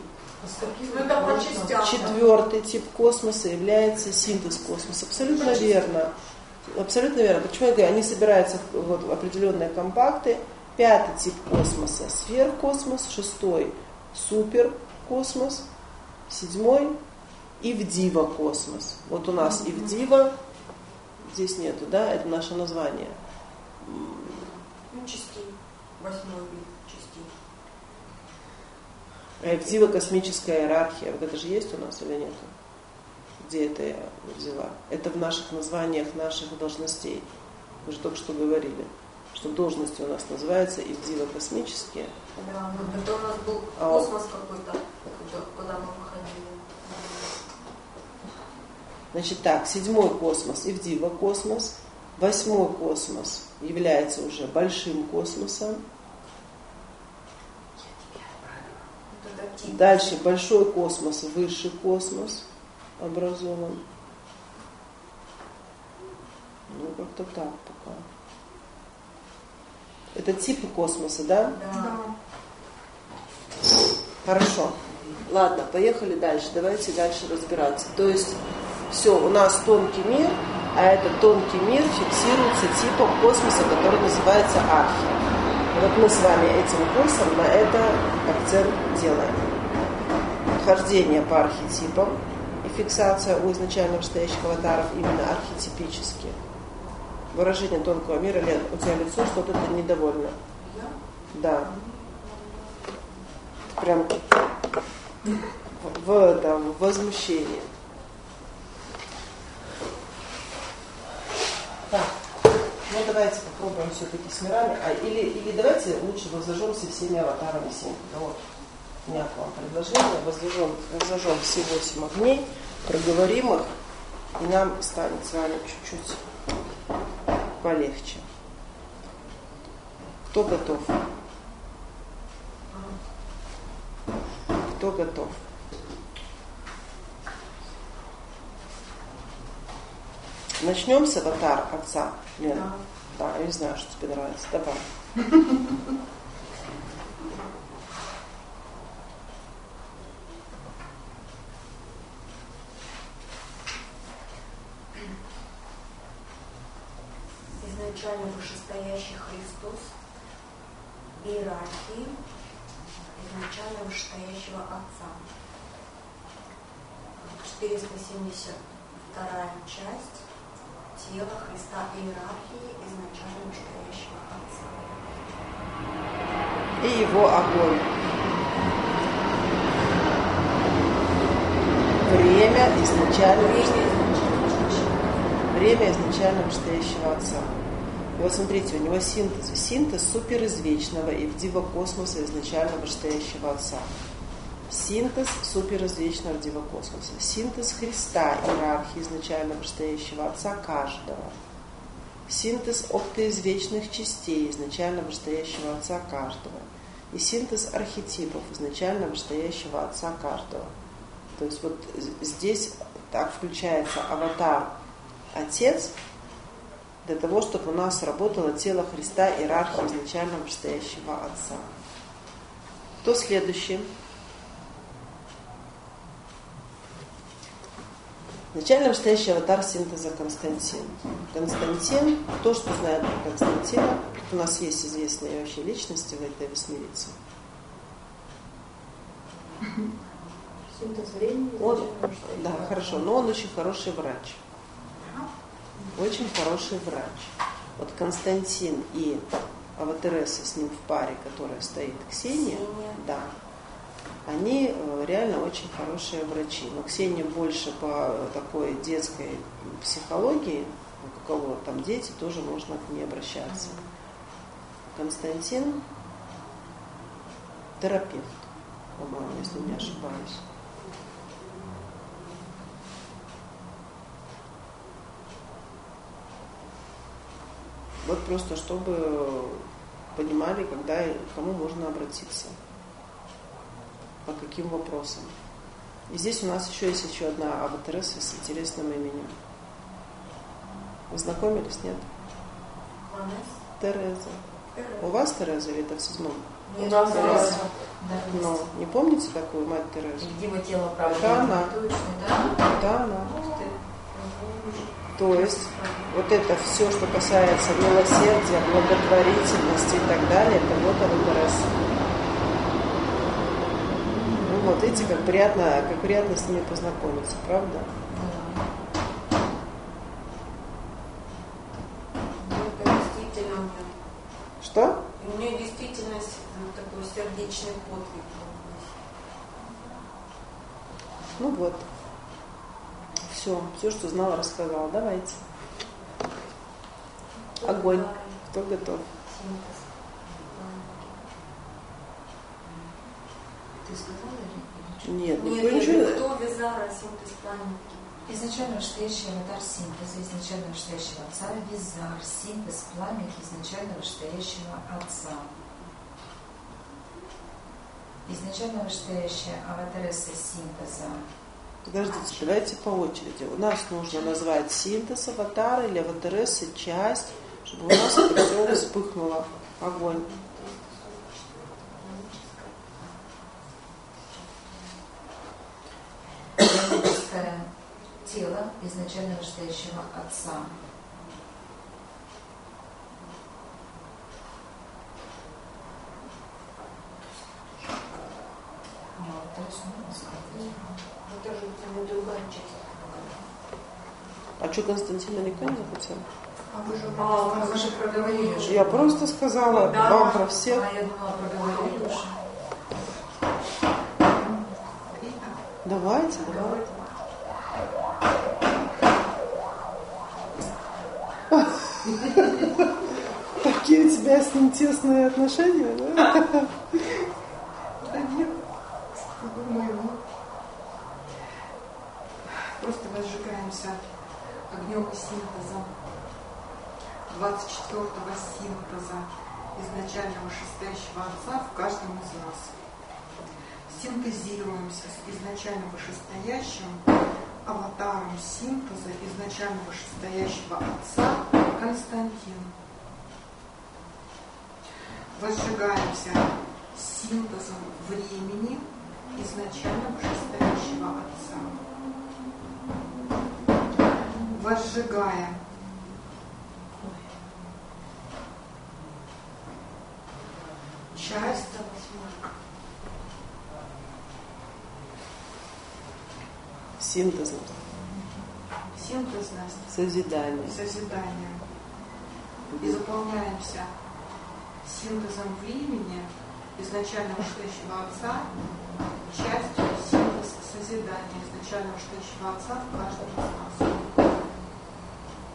Четвертый тип космоса является синтез космоса. Абсолютно верно. Абсолютно верно. Почему я говорю, они собираются вот, в определенные компакты. Пятый тип космоса сверхкосмос, шестой суперкосмос, седьмой Ивдива космос. Вот у нас Ивдива, здесь нету, да, это наше название. Ну, частей. Восьмой вид частей. А Ивдива космическая иерархия, вот это же есть у нас или нет? Где это я взяла? Это в наших названиях наших должностей. Мы же только что говорили, что должности у нас называются Ивдива космические. Да, но это у нас был космос а какой-то, куда мы выходили. Значит так, седьмой космос, Ивдива космос, восьмой космос является уже большим космосом. Дальше большой космос, высший космос образован. Ну, как-то так пока. Это типы космоса, да? Да. Хорошо. Ладно, поехали дальше. Давайте дальше разбираться. То есть все, у нас тонкий мир, а этот тонкий мир фиксируется типом космоса, который называется архи. И вот мы с вами этим курсом на это акцент делаем. Хождение по архетипам и фиксация у изначально вышестоящих аватаров именно архетипически. Выражение тонкого мира. Лен, у тебя лицо что-то ты недовольна. Да. Прям в, там, в возмущении. Так, ну давайте попробуем все-таки с мирами. А, или, или давайте лучше воззажемся всеми аватарами семь. Вот. У меня к вам предложение. Воззажем, воззажем все восемь огней, проговорим их, и нам станет с вами чуть-чуть полегче. Кто готов? Кто готов? Начнем с аватара отца. Лена. Да. Да, я не знаю, что тебе нравится. Давай. Изначально вышестоящий Христос, иерархии, изначально вышестоящего Отца. четыреста семьдесят вторая часть. Тело Христа иерархии изначально вышестоящего Отца. И его огонь. Время изначально. Время изначально. время изначально вышестоящего Отца. И вот смотрите, у него синтез, синтез суперизвечного и вдива-космоса изначально вышестоящего Отца. Синтез суперизвечного вдива-космоса. Синтез Христа, иерархии изначально вышестоящего Отца каждого. Синтез оптоизвечных частей изначально вышестоящего Отца каждого. И синтез архетипов изначально вышестоящего Отца каждого. То есть вот здесь так включается аватар Отец, для того, чтобы у нас работало тело Христа, иерархия изначально вышестоящего Отца. Кто следующий? Изначально вышестоящий аватар синтеза Константин. Константин, то, что знает про Константина, у нас есть известные вообще личности в этой восьмерице. Синтез времени. Он, да, хорошо, но он очень хороший врач. Очень хороший врач. Вот Константин и аватаресса с ним в паре, которая стоит, Ксения, да, они реально очень хорошие врачи. Но Ксения больше по такой детской психологии, у кого там дети, тоже можно к ней обращаться. Константин терапевт, по-моему, если не ошибаюсь. Вот просто, чтобы понимали, когда и к кому можно обратиться, по каким вопросам. И здесь у нас еще есть еще одна аватаресса с интересным именем. Вы знакомились, нет? Тереза. У вас Тереза или это в седьмом? У нас Тереза. Но не помните такую мать Терезу? Дима тело правда. Это она. Это она. То есть вот это все, что касается милосердия, благотворительности и так далее, это вот аватаресса. Ну вот, видите, как приятно, как приятно с ними познакомиться, правда? Это действительно. Что? У нее действительно такой сердечный подвиг. Ну вот. Все, все, что знала, рассказала. Давайте. Огонь. Кто готов? Ты сказала или нет? Нет, Никто нет, ничего. кто Визара, синтез пламенки? Изначально вышестоящий аватар синтеза, изначально вышестоящего Отца, Визар, синтез пламенки, изначально вышестоящего Отца. Изначально вышестоящая аватаресса синтеза. Подождите, давайте по очереди. У нас нужно назвать синтез аватара или аватарессы часть, чтобы у нас это все вспыхнуло. Огонь. Биологическое тело изначально вышестоящего Отца. Это же там другая часть. А что, Константина никто не захотел? А вы же, А, вы же проговорили уже. Я просто сказала Да. вам про всех. А я думала, проговорили уже. Давайте, давайте. Такие у тебя с ним тесные отношения, да? Да нет, думаю, просто возжигаемся огнем и синтезом двадцать четвёртого синтеза изначального вышестоящего Отца в каждом из нас. Синтезируемся с изначально вышестоящим аватаром синтеза изначально вышестоящего Отца Константин. Возжигаемся синтезом времени изначально вышестоящего Отца. Возжигаем часть Синтезом. синтезность, Созидание. созидания. И заполняемся синтезом времени изначально вышестоящего Отца, частью синтез созидания изначально вышестоящего Отца в каждом из нас.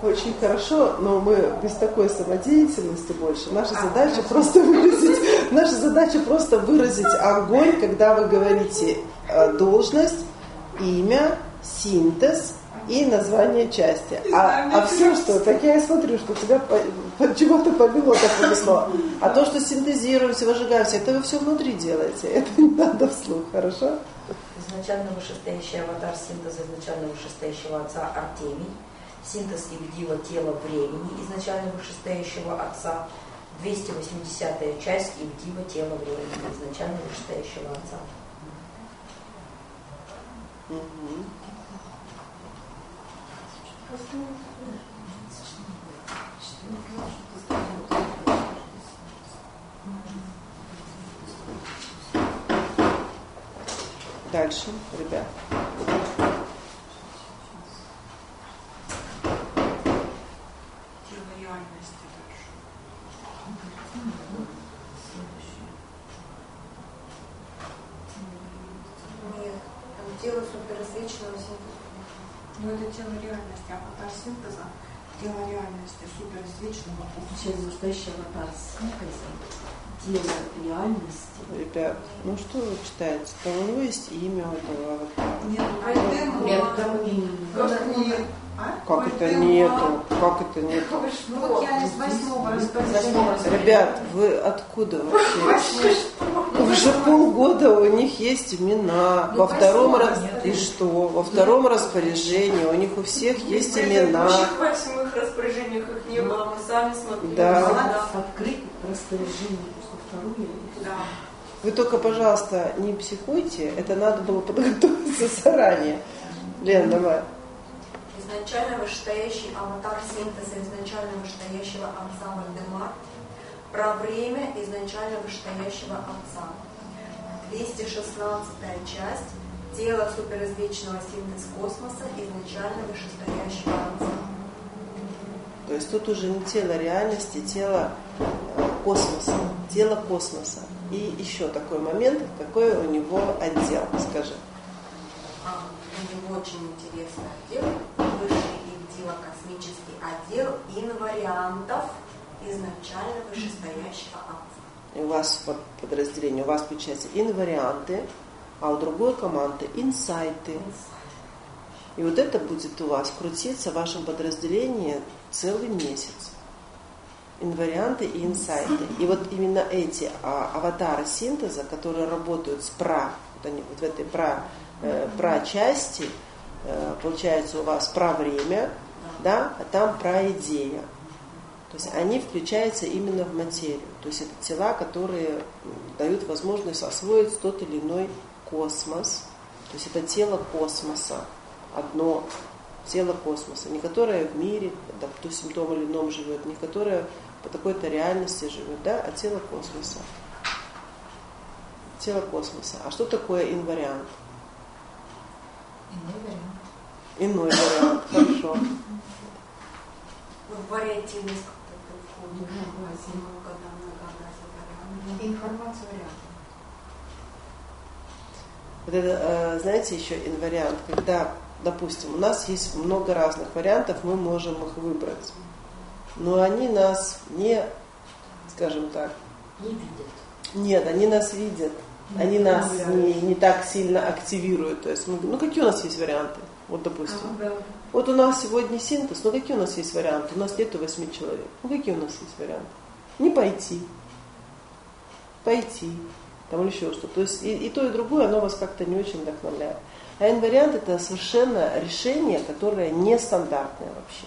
Очень хорошо, но мы без такой самодеятельности больше. Наша задача просто выразить, наша задача просто выразить огонь, когда вы говорите должность, имя, синтез и название части. А, а все, что, так я и смотрю, что тебя по, по, чего-то повело, так понесло. А то, что синтезируемся, выжигаемся, это вы все внутри делаете. Это не надо вслух, хорошо? Изначально вышестоящий аватар синтеза изначально вышестоящего отца Артемий. Синтез Евдива тела времени изначально вышестоящего отца. двести восьмидесятая часть Евдива тела времени изначально вышестоящего отца. Угу. Дальше, ребят. Тело реальности дальше. Нет, там тело суперосвеченного синтеза. Ну это тело реальности, аватар синтеза, тело реальности, суперосвеченного. Сейчас настоящий аватар синтеза, тело реальности. Ребят, ну что вы читаете? Там у него есть имя у этого аватара. Нет, поэтому... Нет, там имя. Как нет? А? Как это нету? Как это нету? Ну вот я из восьмого распоряжения. Ребят, вы откуда вообще? Уже полгода у них есть имена. Во втором раз... И что? Во втором распоряжении у них у всех есть имена. В восьмых распоряжениях их не было, мы сами смотрели. Да. Открыть распоряжение просто вторую. Да. Вы только, пожалуйста, не психуйте. Это надо было подготовиться заранее. Лен, давай. Изначально вышестоящий аватар синтеза изначально вышестоящего отца Вальдемар. Про время изначально вышестоящего отца. двести шестнадцатая часть. Тело суперизвечного синтез космоса изначально вышестоящего отца. То есть тут уже не тело реальности, тело космоса. Тело космоса. И еще такой момент, какой у него отдел, скажи. А, у него очень интересный отдел. Высший Евдиво-космический отдел инвариантов изначально вышестоящего отца. И у вас вот подразделение, у вас получается инварианты, а у другой команды инсайты. И вот это будет у вас крутиться в вашем подразделении целый месяц. Инварианты и инсайты. И вот именно эти а, аватары синтеза, которые работают с пра, вот они вот в этой пра, э, пра-части, э, получается у вас пра-время, да, а там пра-идея. То есть они включаются именно в материю. То есть это тела, которые дают возможность освоить тот или иной космос. То есть это тело космоса. Одно тело космоса. Не которое в мире, допустим, в том или ином живет, не которое по такой-то реальности живет, да, а тело космоса. Тело космоса. А что такое инвариант? Иной вариант. Иной вариант. Хорошо. Вариативность как-то входит. Информация вариант. Вот это, знаете, еще инвариант, когда, допустим, у нас есть много разных вариантов, мы можем их выбрать. Но они нас не, скажем так, Не видят. нет, они нас видят, они нас не, не так сильно активируют. То есть, мы, ну какие у нас есть варианты? Вот, допустим, А, да. вот у нас сегодня синтез, ну какие у нас есть варианты? У нас нету восьми человек. Ну какие у нас есть варианты? Не пойти, пойти, там или еще что-то. То есть и, и то, и другое, оно вас как-то не очень вдохновляет. А инвариант — это совершенно решение, которое нестандартное вообще.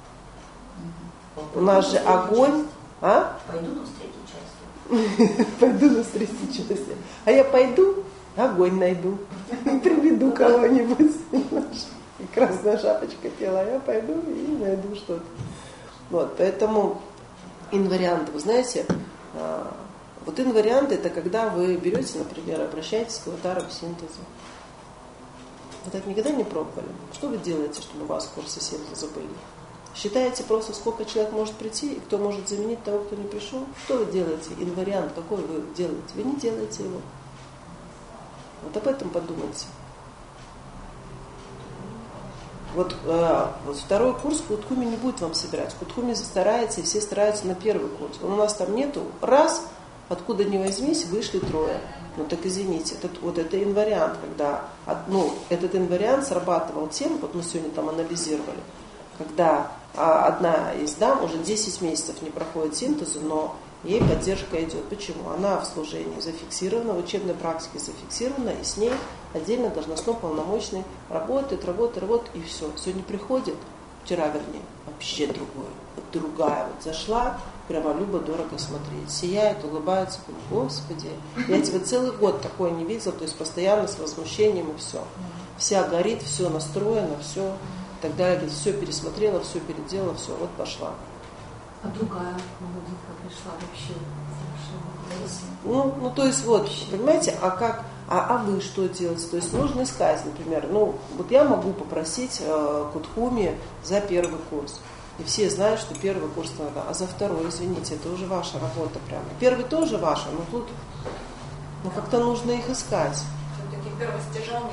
У нас же огонь, а? Пойду на третью часть. Пойду на третью часть. А я пойду, огонь найду, приведу кого-нибудь. И красная шапочка пела, я пойду и найду что-то. Вот, поэтому инвариант, вы знаете, вот инвариант — это когда вы берете, например, обращаетесь к аватарам синтеза. Вы так никогда не пробовали? Что вы делаете, чтобы вас курсы синтеза были? Считаете просто, сколько человек может прийти, и кто может заменить того, кто не пришел? Что вы делаете? Инвариант какой вы делаете? Вы не делаете его. Вот об этом подумайте. Вот, э, вот второй курс Кутхуми не будет вам собирать. Кутхуми старается, и все стараются на первый курс. У нас там нету раз, откуда ни возьмись, вышли трое. Ну так извините, этот, вот это инвариант, когда, ну, этот инвариант срабатывал тем, вот мы сегодня там анализировали, когда а, одна из дам уже десять месяцев не проходит синтезу, но ей поддержка идет. Почему? Она в служении зафиксирована, в учебной практике зафиксирована, и с ней отдельно должностно полномочный работает, работает, работает, и все. Сегодня приходит, вчера вернее, вообще другое, вот другая вот зашла, прямо любо-дорого смотреть, сияет, улыбается, Господи, я тебя целый год такое не видел, то есть постоянно с возмущением и все. Вся горит, все настроено, все, и так далее, все пересмотрела, все переделала, все, вот пошла. А другая молоденькая пришла вообще совершенно. Ну, ну, то есть вот, понимаете, а как, а, а вы что делаете? То есть нужно искать, например, ну, вот я могу попросить э, Кутхуми за первый курс. И все знают, что первый курс надо, а за второй, извините, это уже ваша работа прямо. Первый тоже ваша, но тут ну, как-то нужно их искать. Все-таки первостяжание.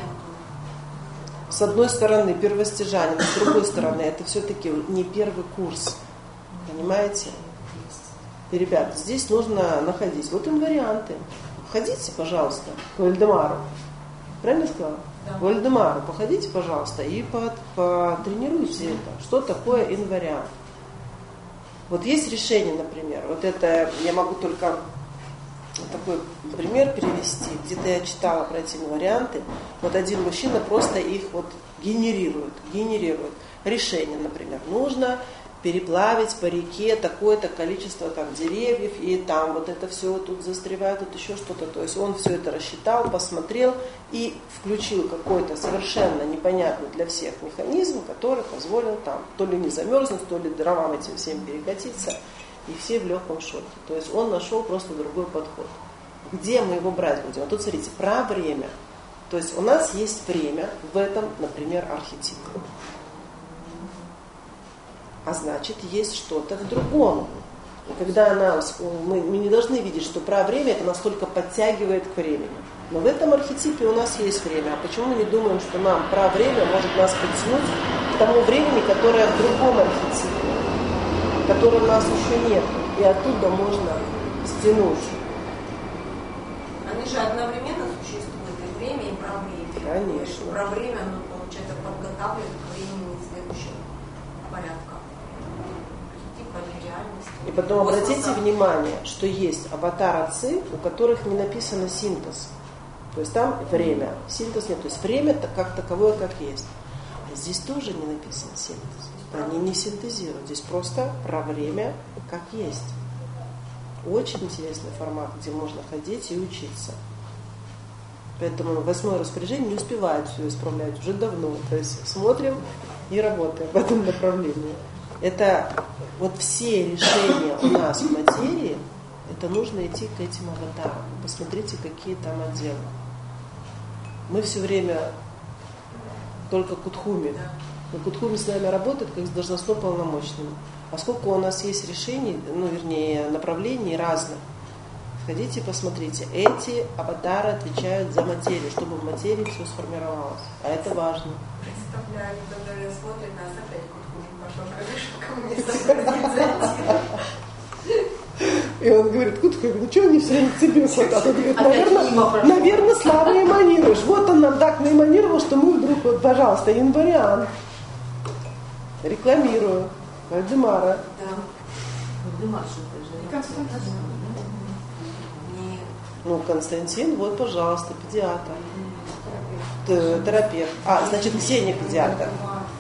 С одной стороны первостяжание, с другой стороны это все-таки не первый курс. Понимаете? И, ребят, здесь нужно находить. Вот им варианты. Ходите, пожалуйста, к Вальдемару. Правильно сказала? Да. Вальдемару, походите, пожалуйста, и потренируйте это. Что такое инвариант? Вот есть решение, например, вот это я могу только такой пример перевести. Где-то я читала про эти инварианты. Вот один мужчина просто их вот генерирует, генерирует. Решение, например, нужно переплавить по реке такое-то количество там деревьев, и там вот это все тут застревает, тут еще что-то. То есть он все это рассчитал, посмотрел и включил какой-то совершенно непонятный для всех механизм, который позволил там то ли не замерзнуть, то ли дровам этим всем перекатиться, и все в легком шоке. То есть он нашел просто другой подход. Где мы его брать будем? А тут смотрите, про время. То есть у нас есть время в этом, например, архетипе. А значит, есть что-то в другом. И когда она, мы, мы не должны видеть, что про время это настолько подтягивает к времени. Но в этом архетипе у нас есть время. А почему мы не думаем, что нам про время может нас подтянуть к тому времени, которое в другом архетипе, которое у нас еще нет, и оттуда можно стянуть? Они же одновременно существуют, и время, и про время. Конечно. Про время, ну, получается, подготавливает к времени следующего порядка. И потом обратите внимание, что есть аватар-отцы, у которых не написано синтез. То есть там время, синтез нет. То есть время как таковое, как есть. А здесь тоже не написан синтез. Они не синтезируют. Здесь просто про время, как есть. Очень интересный формат, где можно ходить и учиться. Поэтому восьмое распоряжение не успевает все исправлять уже давно. То есть смотрим и работаем в этом направлении. Это вот все решения у нас в материи, это нужно идти к этим аватарам. Посмотрите, какие там отделы. Мы все время только Кутхуми. Но Кутхуми с нами работает как с должностно полномочными. А сколько у нас есть решений, ну вернее направлений разных. Сходите и посмотрите. Эти аватары отвечают за материю, чтобы в материи все сформировалось. А это важно. Представляю, когда смотрит нас опять Кутхуми, пошел, ко мне И он говорит, Кутхуми, ну что они все время к тебе ходят? Он говорит, наверное, наверное, слабо эманируешь. Вот он нам так наэманировал, что мы вдруг, вот, пожалуйста, январян. Рекламирую. Вальдемара. Да. Вальдемар, что это же. Константин. Ну, Константин, вот, пожалуйста, педиатр. Терапевт. А, значит, Ксения педиатр.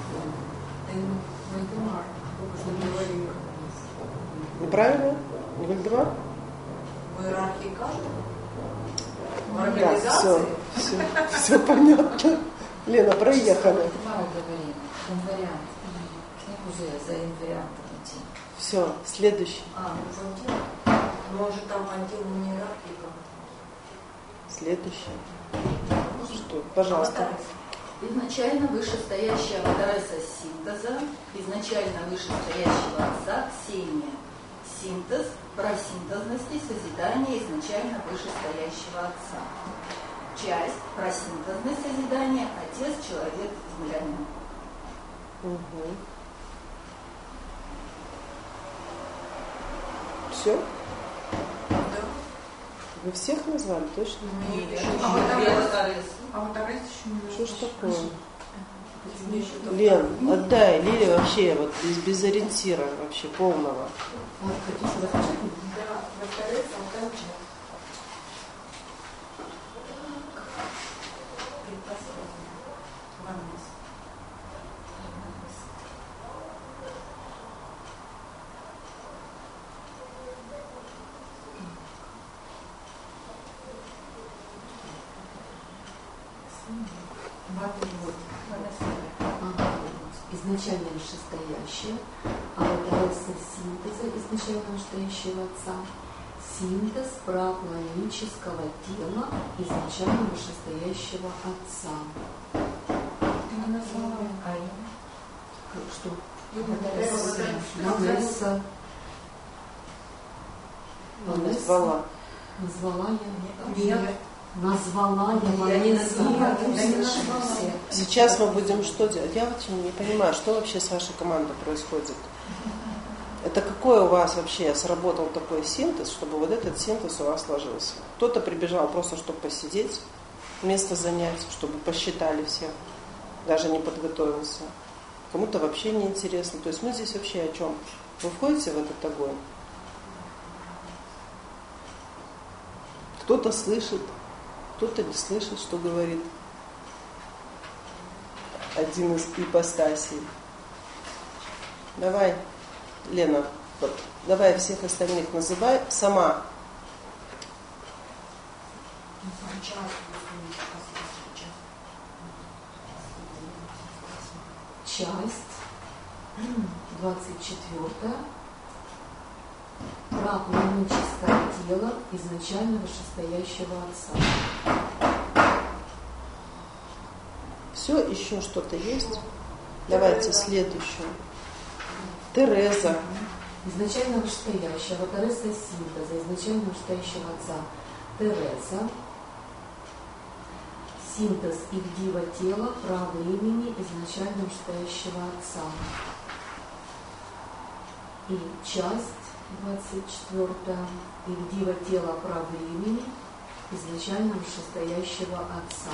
Неправильно? Не Вальдемар? В иерархии каждого? В Да, организации? все, все, все понятно. Лена, проехали. Инвариант. Книгу уже за инвариантом идти. Все, следующий. А, ну, отдел. Может, там отдел не иерархии как-то. Следующий. Что? Пожалуйста. Изначально вышестоящая Аватарса синтеза, изначально вышестоящего отца Ксения. Синтез, просинтезности, созидания изначально вышестоящего отца. Часть, просинтезность созидания, отец, человек, землянин. Угу. Все? Да. Вы всех назвали, точно? Нет. А вот Арес. А вот Арес еще не Что ж такое? Лен, отдай, Лилия вообще вот без, без ориентира вообще полного. Вот, хотите рассказать? Да, во-вторых, Алтанча. Изначально вышестоящее, а вопросы синтеза изначально вышестоящего Отца, синтез прапланического тела изначально вышестоящего Отца. Ты не назвала Аи. Что? Ванесса. Ванесса. Назвала. Назвала я. Нет. Назвала я Ванесса. Сейчас мы будем что делать? Я вообще не понимаю, что вообще с вашей командой происходит. Это какой у вас вообще сработал такой синтез, чтобы вот этот синтез у вас сложился? Кто-то прибежал просто, чтобы посидеть, место занять, чтобы посчитали всех, даже не подготовился. Кому-то вообще не интересно. То есть мы здесь вообще о чем? Вы входите в этот огонь? Кто-то слышит, кто-то не слышит, что говорит один из ипостасей. Давай, Лена, вот, давай всех остальных называй сама. Часть двадцать четвёртая. Прапланическое тело изначально вышестоящего Отца. Все, еще что-то есть? Давайте следующую. Тереза. Изначально вышестоящего, Тереса синтеза, изначально вышестоящего Отца. Тереза. Синтез Ивдива тела, право имени изначально вышестоящего Отца. И часть двадцать четвёртая. Ивдива тела, право имени изначально вышестоящего Отца.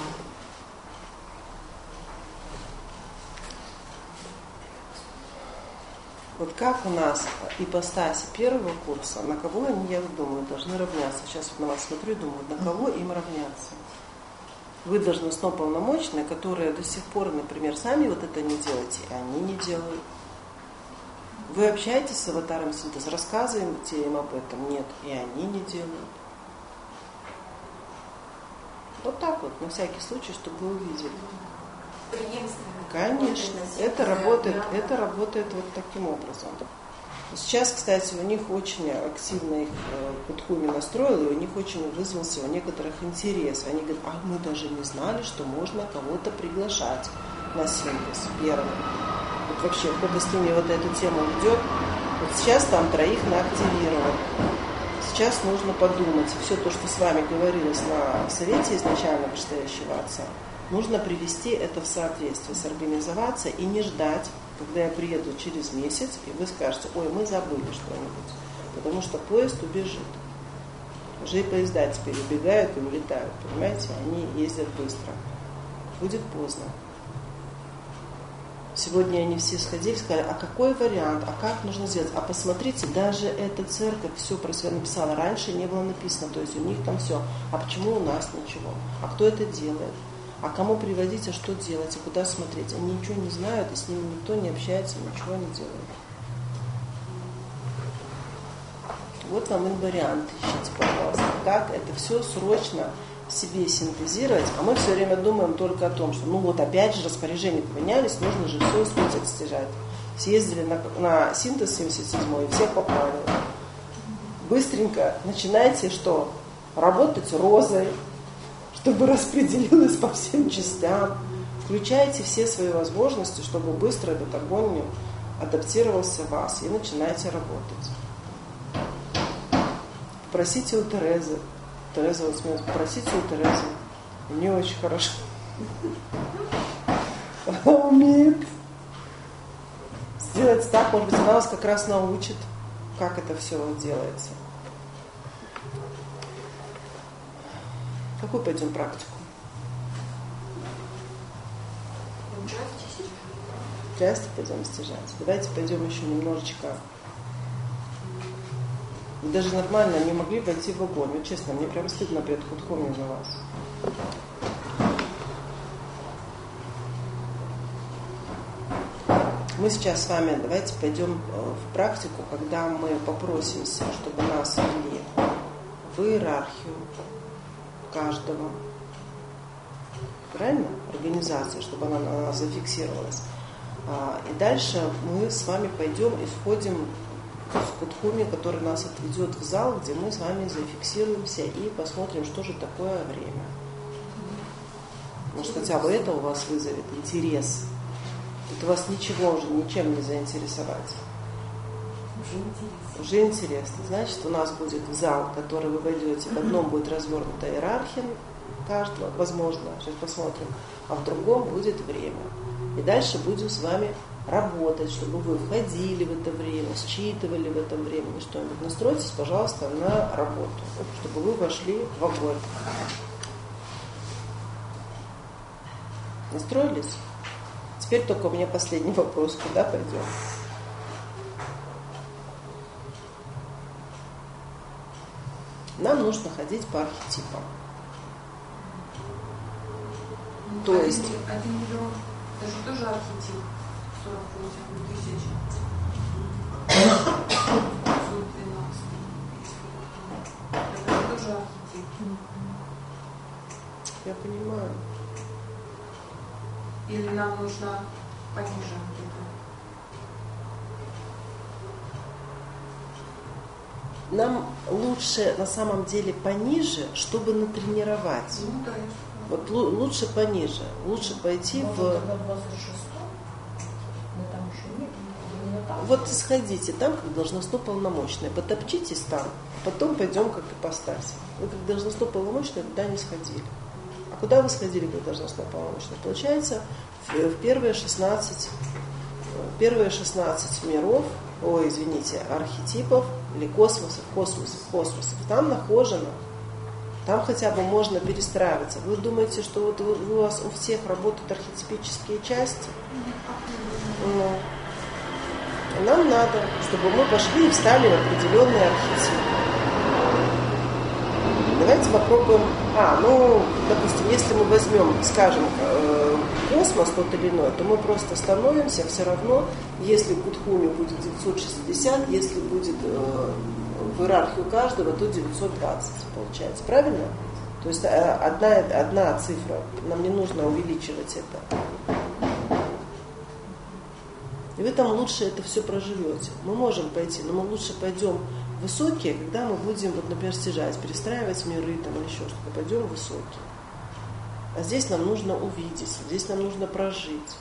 Вот как у нас ипостаси первого курса, на кого они, я думаю, должны равняться? Сейчас вот на вас смотрю и думаю, на кого им равняться? Вы должностно полномочные, которые до сих пор, например, сами вот это не делаете, и они не делают. Вы общаетесь с аватаром синтеза, рассказываете им об этом? Нет, и они не делают. Вот так вот, на всякий случай, чтобы вы увидели. Конечно, это работает, это работает вот таким образом. Сейчас, кстати, у них очень активно их Кутхуми настроил, и у них очень вызвался у некоторых интерес. Они говорят, а мы даже не знали, что можно кого-то приглашать на синтез первым. Вот вообще, кто-то с ними вот эту тему ведет. Вот сейчас там троих наактивировал. Сейчас нужно подумать, и все то, что с вами говорилось на совете изначально вышестоящего Отца, нужно привести это в соответствие, сорганизоваться и не ждать, когда я приеду через месяц, и вы скажете, ой, мы забыли что-нибудь. Потому что поезд убежит. Уже и поезда теперь убегают и улетают, понимаете? Они ездят быстро. Будет поздно. Сегодня они все сходили и сказали, а какой вариант, а как нужно сделать? А посмотрите, даже эта церковь все про себя написала. Раньше не было написано, то есть у них там все. А почему у нас ничего? А кто это делает? А кому приводить, а что делать, и куда смотреть? Они ничего не знают, и с ними никто не общается, ничего не делает. Вот вам инвариант, ищите, пожалуйста. Как это все срочно в себе синтезировать, а мы все время думаем только о том, что ну вот опять же распоряжения поменялись, нужно же все успеть отстежать. Съездили на, на синтез семьдесят седьмой, и всех попали. Быстренько начинайте что? Работать розой, чтобы распределилось по всем частям. Включайте все свои возможности, чтобы быстро этот огонь адаптировался в вас, и начинайте работать. Попросите у Терезы. Тереза вот смеется. Попросите у Терезы. У нее очень хорошо. Она умеет. сделать так, может быть, она вас как раз научит, как это все делается. Какую пойдем практику? Часто пойдем стяжать. Давайте пойдем еще немножечко. Вы даже нормально не могли войти в огонь. Вот честно, мне прям стыдно перед Кудхуми за вас. Мы сейчас с вами давайте пойдем в практику, когда мы попросимся, чтобы нас ввели в иерархию каждого. Правильно? Организация, чтобы она на нас зафиксировалась. И дальше мы с вами пойдем и сходим с Кудхуми, который нас отведет в зал, где мы с вами зафиксируемся и посмотрим, что же такое время. Может, хотя бы это у вас вызовет интерес. Это вас ничего уже ничем не заинтересовать. Уже интересно. Уже интересно. Значит, у нас будет зал, в который вы войдете. В одном будет развернута иерархия каждого, возможно, сейчас посмотрим, а в другом будет время. И дальше будем с вами работать, чтобы вы входили в это время, считывали в этом времени что-нибудь. Настройтесь, пожалуйста, на работу, чтобы вы вошли в огонь. Настроились? Теперь только у меня последний вопрос. Куда пойдем? Нам нужно ходить по архетипам. Ну, То один, есть... Один миллион, это же тоже архетип. сорок восемь тысяч. пятьсот двенадцать. Это тоже архетип. Я понимаю. Или нам нужно пониже где-то? Нам лучше на самом деле пониже, чтобы натренировать. Ну, да, Вот л- лучше пониже. Лучше пойти Может, в... тогда двадцать шестом? Мы там еще нет. Именно там. Вот сходите там, как должностно полномочное. Потопчитесь там, потом пойдем как ипостась. Вы как должностно полномочное туда не сходили. А куда вы сходили, как должностно полномочное? Получается, в, в первые шестнадцать, первые шестнадцать миров, ой, извините, архетипов или космосов, космосов, космосов, там нахожено. Там хотя бы можно перестраиваться. Вы думаете, что вот у вас у всех работают архетипические части? Ну, нам надо, чтобы мы пошли и встали в определенный архетип. Давайте попробуем. А, ну, допустим, если мы возьмем, скажем, космос тот или иной, то мы просто становимся все равно, если в Кудхуме будет девятьсот шестьдесят, если будет в иерархию каждого, то девятьсот двадцать получается. Правильно? То есть одна, одна цифра, нам не нужно увеличивать это. И вы там лучше это все проживете. Мы можем пойти, но мы лучше пойдем высокие, когда мы будем, вот, например, стяжать, перестраивать миры там, или еще что-то, пойдем высокие. А здесь нам нужно увидеть, здесь нам нужно прожить.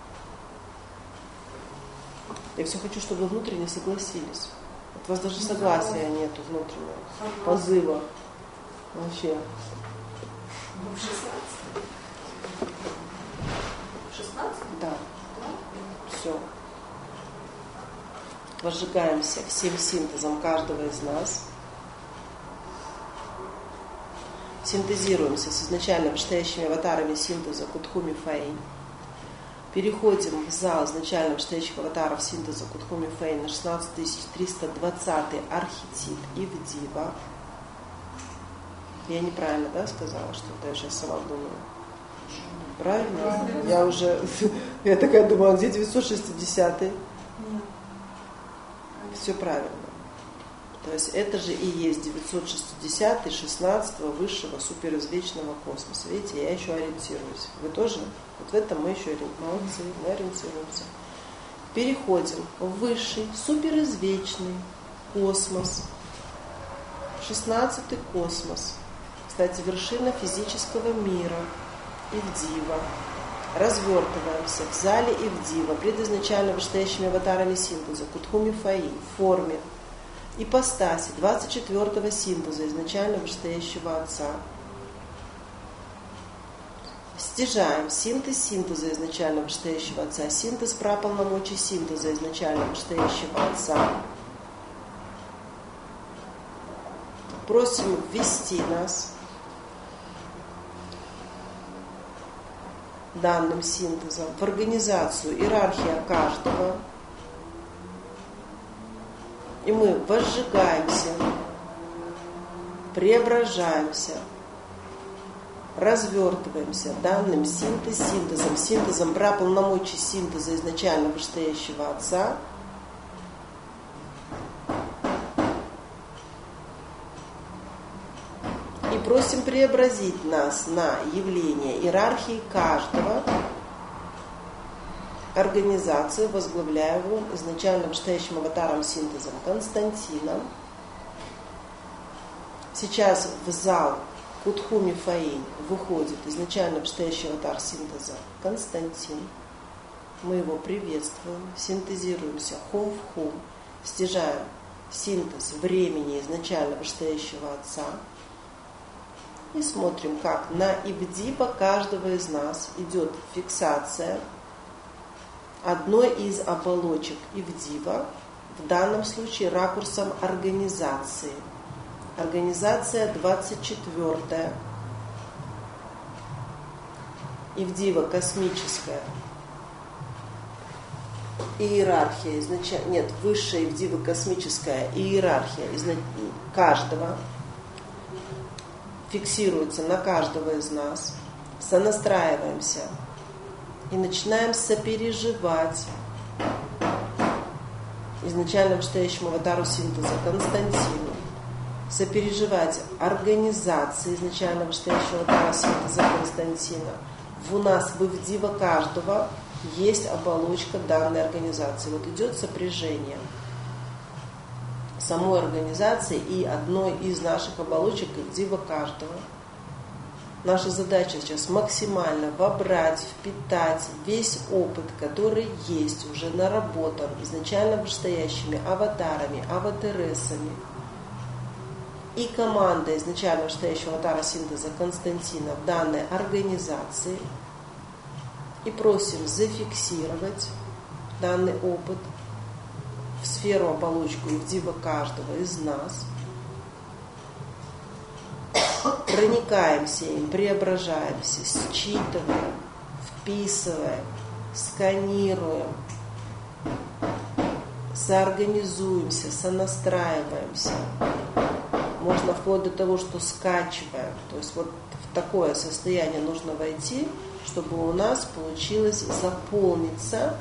Я все хочу, чтобы вы внутренне согласились. У вас даже согласия нету внутреннего, позыва. Вообще. В шестнадцать? шестнадцать? Да. Все. Возжигаемся всем синтезом каждого из нас. Синтезируемся с изначально вышестоящими аватарами синтеза Кудхуми Фейн. Переходим в зал изначально вышестоящих аватаров синтеза Кудхуми Фейн на шестнадцать тысяч триста двадцатый архетип Ивдива. Я неправильно, да, сказала что-то? Я сейчас сама думаю. Правильно? Я уже, я такая думаю, а где девятьсот шестидесятый? Все правильно. То есть это же и есть девятьсот шестидесятый шестнадцатого высшего суперизвечного космоса. Видите, я еще ориентируюсь. Вы тоже? Вот в этом мы еще молодцы, мы ориентируемся. Переходим в высший суперизвечный космос. шестнадцатый космос. Кстати, вершина физического мира. Ивдива. Развертываемся в зале Ивдива, предизначально вышестоящими аватарами синтеза Кудхуми Фейн в форме ипостаси двадцать четвёртого синтеза изначально вышестоящего Отца. Стяжаем синтез синтеза изначально вышестоящего Отца, синтез праполномочий синтеза изначально вышестоящего Отца. Просим ввести нас данным синтезом в организацию иерархия каждого. И мы возжигаемся, преображаемся, развертываемся данным синтез синтезом, синтезом праполномочий синтеза изначально вышестоящего Отца. И просим преобразить нас на явление иерархии каждого, организации, возглавляемую изначально вышестоящим аватаром синтезом Константином. Сейчас в зал Кутху Мифаэль выходит изначально вышестоящий аватар синтеза Константин. Мы его приветствуем, синтезируемся хом в хом, стяжаем синтез времени изначально вышестоящего Отца. И смотрим, как на ивдива каждого из нас идет фиксация одной из оболочек ивдива, в данном случае ракурсом организации. Организация двадцать четвёртая. Ивдива космическая. Иерархия изначально, нет, высшая ивдива космическая иерархия каждого фиксируется на каждого из нас, сонастраиваемся и начинаем сопереживать изначально вышестоящему аватару синтеза Константину, сопереживать организации изначально вышестоящего аватара синтеза Константина. У нас в ивдива каждого есть оболочка данной организации. Вот идет сопряжение самой организации и одной из наших оболочек ивдива каждого. Наша задача сейчас максимально вобрать, впитать весь опыт, который есть, уже наработан изначально вышестоящими аватарами, аватаресами и командой изначально вышестоящего аватара синтеза Константина в данной организации. И просим зафиксировать данный опыт в сферу оболочку ивдива каждого из нас. Проникаемся им, преображаемся, считываем, вписываем, сканируем, соорганизуемся, сонастраиваемся. Можно вплоть до того, что скачиваем. То есть вот в такое состояние нужно войти, чтобы у нас получилось заполниться.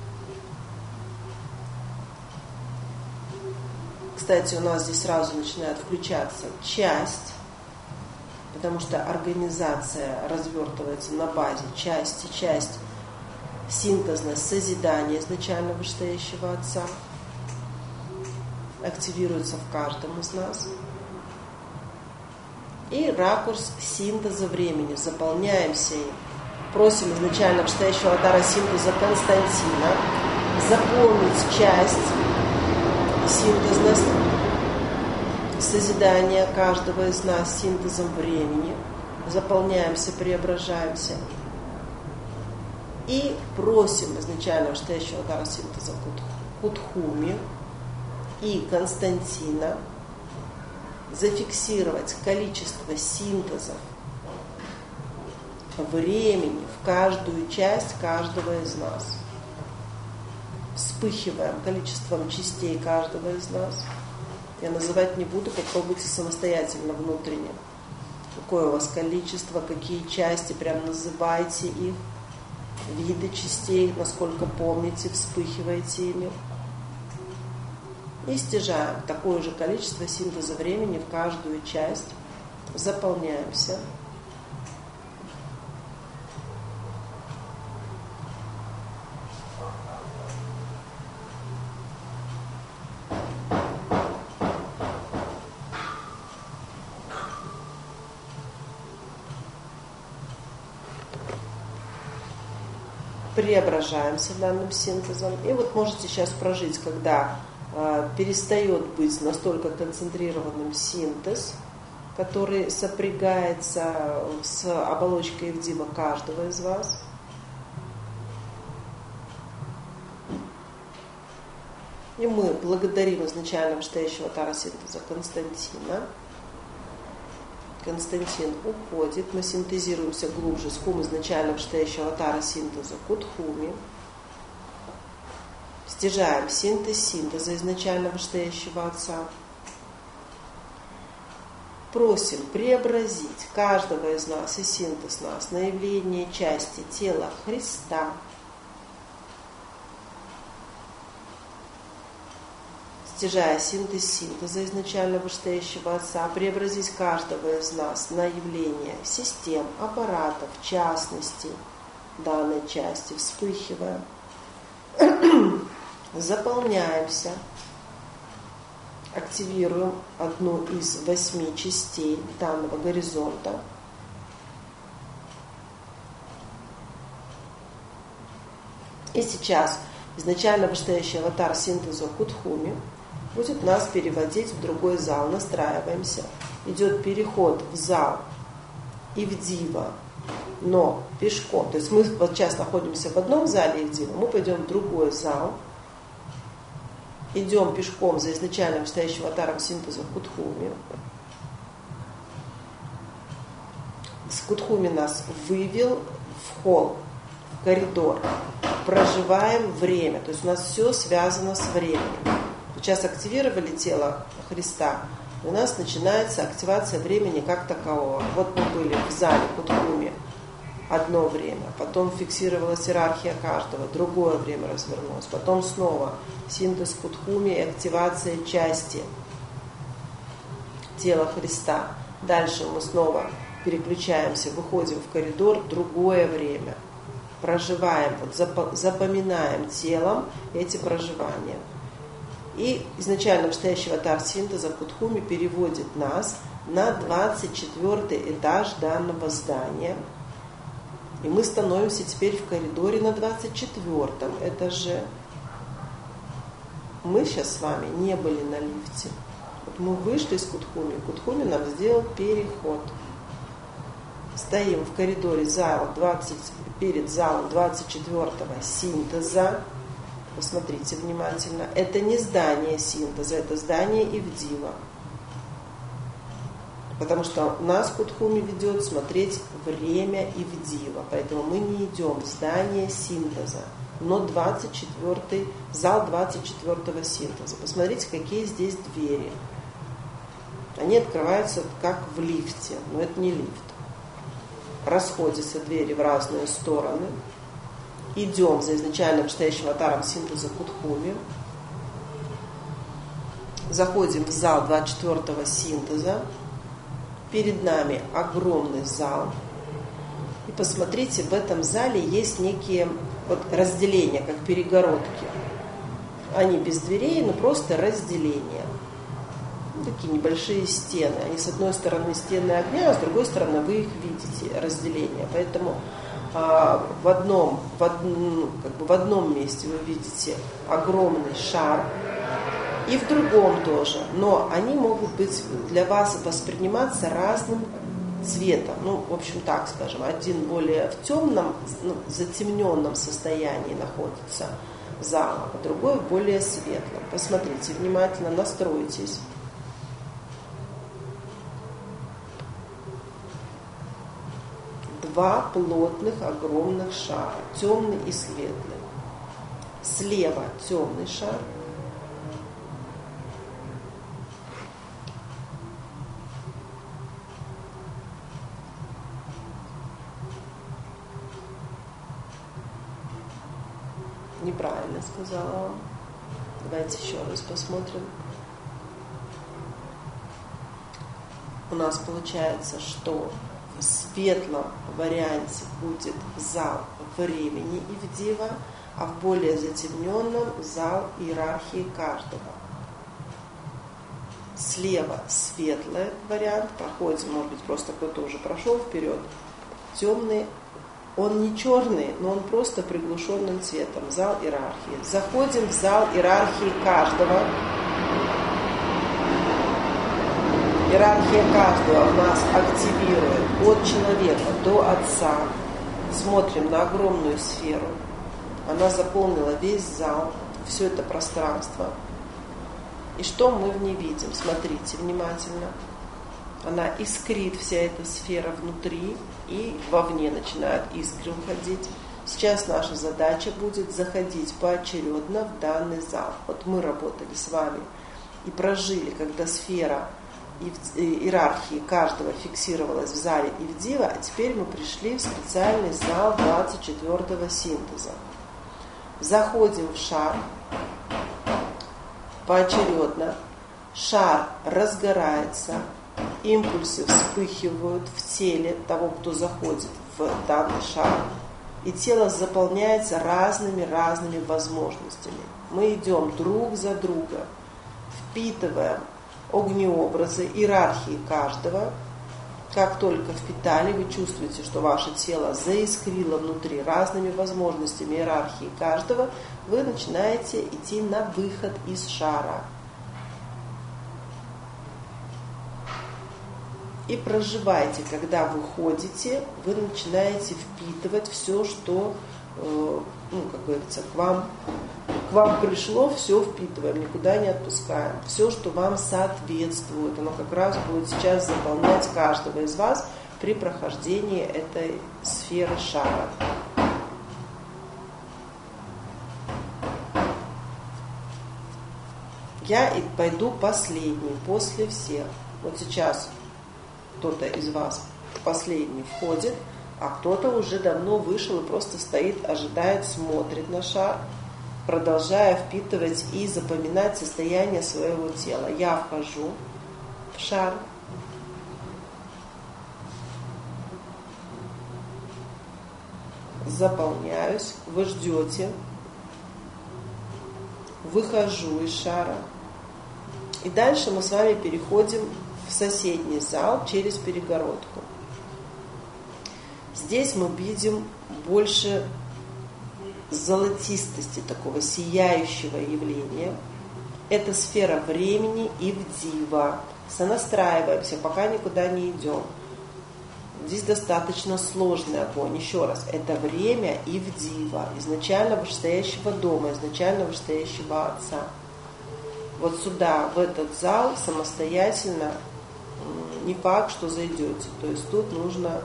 Кстати, у нас здесь сразу начинает включаться часть, потому что организация развертывается на базе части, часть, синтезность, созидание изначально вышестоящего Отца активируется в каждом из нас. И ракурс синтеза времени, заполняемся им. Просим изначально вышестоящего аватара синтеза Константина заполнить часть, синтезность, созидание каждого из нас синтезом времени. Заполняемся, преображаемся. И просим изначально вышестоящего аватара синтеза Кутхуми и Константина зафиксировать количество синтезов времени в каждую часть каждого из нас. Вспыхиваем количеством частей каждого из нас. Я называть не буду, попробуйте самостоятельно внутренне. Какое у вас количество, какие части, прям называйте их, виды частей, насколько помните, вспыхивайте ими. И стяжаем такое же количество синтеза времени в каждую часть. Заполняемся. Преображаемся данным синтезом. И вот можете сейчас прожить, когда э, перестает быть настолько концентрированным синтез, который сопрягается с оболочкой Ивдива каждого из вас. И мы благодарим изначально вышестоящего аватара синтеза Константина. Константин уходит, мы синтезируемся глубже с Хум изначально вышестоящего аватара синтеза Кутхуми. Стяжаем синтез синтеза изначально вышестоящего Отца. Просим преобразить каждого из нас и синтез нас на явление части тела Христа. Стяжая синтез синтеза изначально вышестоящего Отца, преобразить каждого из нас на явление систем, аппаратов, частностей данной части, вспыхивая. Заполняемся, активируем одну из восьми частей данного горизонта. И сейчас изначально вышестоящий аватар синтеза Кутхуми будет нас переводить в другой зал. Настраиваемся. Идет переход в зал Ивдива, но пешком. То есть мы вот сейчас находимся в одном зале Ивдива, мы пойдем в другой зал. Идем пешком за изначально вышестоящим аватаром синтеза Кутхуми. С Кутхуми нас вывел в холл, в коридор. Проживаем время. То есть у нас все связано с временем. Сейчас активировали тело Христа, у нас начинается активация времени как такового. Вот мы были в зале Кутхуми одно время, потом фиксировалась иерархия каждого, другое время развернулось, потом снова синтез Кутхуми и активация части тела Христа. Дальше мы снова переключаемся, выходим в коридор, другое время. Проживаем, вот запоминаем телом эти проживания. И изначально вышестоящий аватар синтеза Кутхуми переводит нас на двадцать четвёртый этаж данного здания. И мы становимся теперь в коридоре на двадцать четвёртом этаже. Мы сейчас с вами не были на лифте. Вот мы вышли из Кутхуми, Кутхуми нам сделал переход. Стоим в коридоре зала двадцать, перед залом двадцать четвёртого синтеза. Посмотрите внимательно. Это не здание синтеза, это здание Ивдива. Потому что нас Кутхуми ведет смотреть время Ивдива. Поэтому мы не идем в здание синтеза, но двадцать четвёртый, зал двадцать четвёртого синтеза. Посмотрите, какие здесь двери. Они открываются как в лифте, но это не лифт. Расходятся двери в разные стороны. Идем за изначально вышестоящим аватаром синтеза Кутхуми. Заходим в зал двадцать четвёртого синтеза. Перед нами огромный зал. И посмотрите, в этом зале есть некие вот разделения, как перегородки. Они без дверей, но просто разделения. Такие небольшие стены. Они с одной стороны стены огня, а с другой стороны вы их видите, разделения. Поэтому а, в, одном, в, одном, как бы в одном месте вы видите огромный шар, и в другом тоже. Но они могут быть для вас восприниматься разным цветом. Ну, в общем, так скажем. Один более в темном, ну, затемненном состоянии находится зал, а другой в более светлом. Посмотрите внимательно, настройтесь. Два плотных огромных шара, темный и светлый. Слева темный шар, неправильно сказала вам. Давайте еще раз посмотрим. У нас получается, что в светлом варианте будет зал времени Ивдива, а в более затемненном зал иерархии каждого. Слева светлый вариант, проходим, может быть, просто кто-то уже прошел вперед. Темный, он не черный, но он просто приглушенным цветом, зал иерархии. Заходим в зал иерархии каждого. Иерархия каждого в нас активирует от человека до Отца. Смотрим на огромную сферу. Она заполнила весь зал, все это пространство. И что мы в ней видим? Смотрите внимательно. Она искрит, вся эта сфера внутри, и вовне начинают искры уходить. Сейчас наша задача будет заходить поочередно в данный зал. Вот мы работали с вами и прожили, когда сфера иерархии каждого фиксировалась в зале и в дива, а теперь мы пришли в специальный зал двадцать четвёртого синтеза. Заходим в шар поочередно, шар разгорается, импульсы вспыхивают в теле того, кто заходит в данный шар, и тело заполняется разными-разными возможностями. Мы идем друг за другом, впитываем огнеобразы, иерархии каждого. Как только впитали, вы чувствуете, что ваше тело заискрило внутри разными возможностями иерархии каждого, вы начинаете идти на выход из шара. И проживайте, когда вы ходите, вы начинаете впитывать все, что, э, ну, как говорится, к вам, к вам пришло, все впитываем, никуда не отпускаем. Все, что вам соответствует, оно как раз будет сейчас заполнять каждого из вас при прохождении этой сферы шара. Я и пойду последний, после всех. Вот сейчас кто-то из вас последний входит, а кто-то уже давно вышел и просто стоит, ожидает, смотрит на шар, продолжая впитывать и запоминать состояние своего тела. Я вхожу в шар. Заполняюсь. Вы ждете. Выхожу из шара. И дальше мы с вами переходим в соседний зал через перегородку. Здесь мы видим больше золотистости, такого сияющего явления. Это сфера времени и в дива. Сонастраиваемся, пока никуда не идем. Здесь достаточно сложный огонь. Еще раз, это время и в дива. Изначально вышестоящего дома, изначально вышестоящего Отца. Вот сюда, в этот зал, самостоятельно не факт, что зайдете. То есть тут нужно,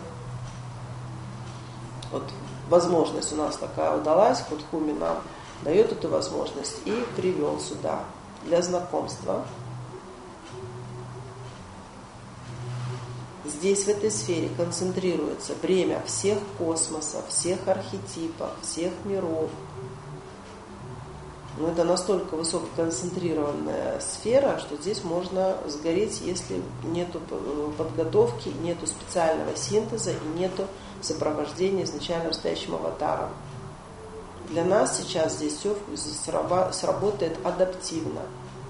вот возможность у нас такая удалась, Худхуми нам дает эту возможность и привел сюда для знакомства. Здесь в этой сфере концентрируется время всех космосов, всех архетипов, всех миров. Но это настолько высококонцентрированная сфера, что здесь можно сгореть, если нету подготовки, нету специального синтеза и нету сопровождения изначально настоящим аватаром. Для нас сейчас здесь все сработает адаптивно.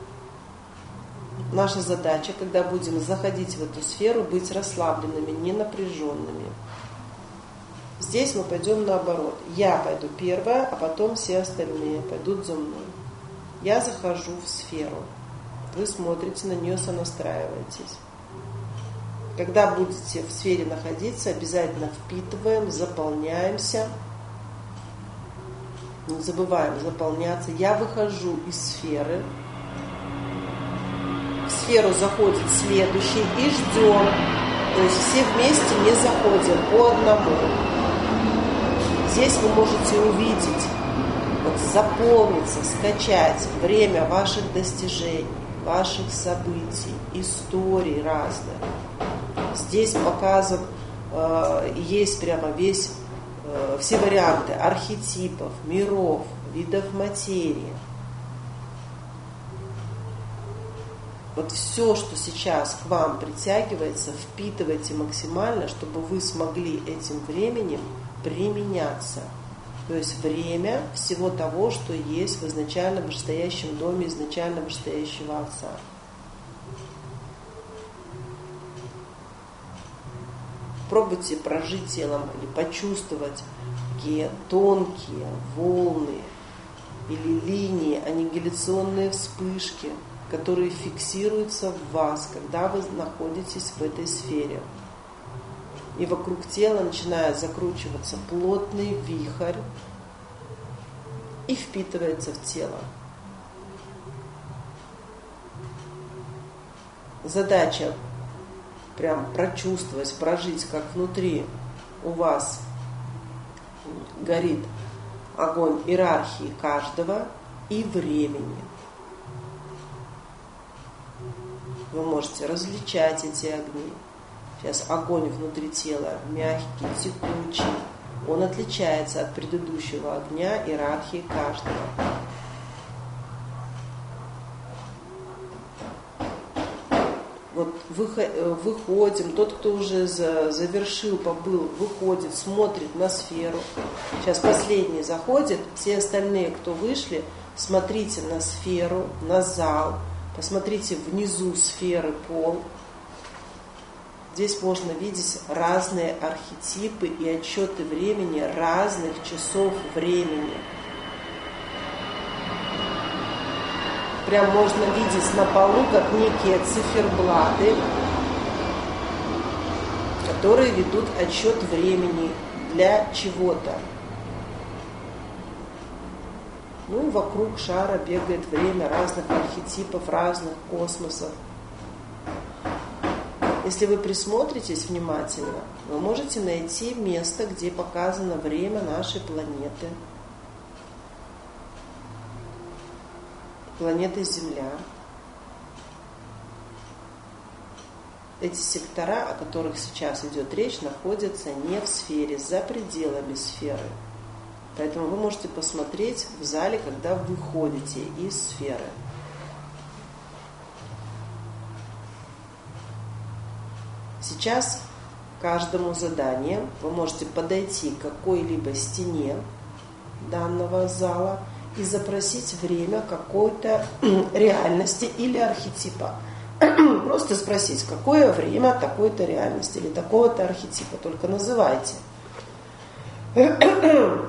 Наша задача, когда будем заходить в эту сферу, быть расслабленными, не напряженными. Здесь мы пойдем наоборот. Я пойду первая, а потом все остальные пойдут за мной. Я захожу в сферу. Вы смотрите на нее, сонастраиваетесь. Когда будете в сфере находиться, обязательно впитываем, заполняемся. Не забываем заполняться. Я выхожу из сферы. В сферу заходит следующий и ждем. То есть все вместе не заходим, по одному. Здесь вы можете увидеть, вот, заполниться, скачать время ваших достижений, ваших событий, историй разных. Здесь показан, э, есть прямо весь, э, все варианты архетипов, миров, видов материи. Вот все, что сейчас к вам притягивается, впитывайте максимально, чтобы вы смогли этим временем применяться. То есть время всего того, что есть в изначально вышестоящем доме, изначально вышестоящего Отца. Пробуйте прожить телом или почувствовать такие тонкие волны или линии, аннигиляционные вспышки, которые фиксируются в вас, когда вы находитесь в этой сфере. И вокруг тела начинает закручиваться плотный вихрь и впитывается в тело. Задача прям прочувствовать, прожить, как внутри у вас горит огонь иерархии каждого и времени. Вы можете различать эти огни. Сейчас огонь внутри тела мягкий, текучий. Он отличается от предыдущего огня иерархии каждого. Вот выходим, тот, кто уже завершил, побыл, выходит, смотрит на сферу. Сейчас последний заходит, все остальные, кто вышли, смотрите на сферу, на зал, посмотрите внизу сферы пол. Здесь можно видеть разные архетипы и отсчеты времени разных часов времени. Прям можно видеть на полу, как некие циферблаты, которые ведут отсчет времени для чего-то. Ну и вокруг шара бегает время разных архетипов, разных космосов. Если вы присмотритесь внимательно, вы можете найти место, где показано время нашей планеты. Планеты Земля. Эти сектора, о которых сейчас идет речь, находятся не в сфере, за пределами сферы. Поэтому вы можете посмотреть в зале, когда вы выходите из сферы. Сейчас каждому заданию вы можете подойти к какой-либо стене данного зала и запросить время какой-то реальности или архетипа. Просто спросить, какое время такой-то реальности или такого-то архетипа. Только называйте. То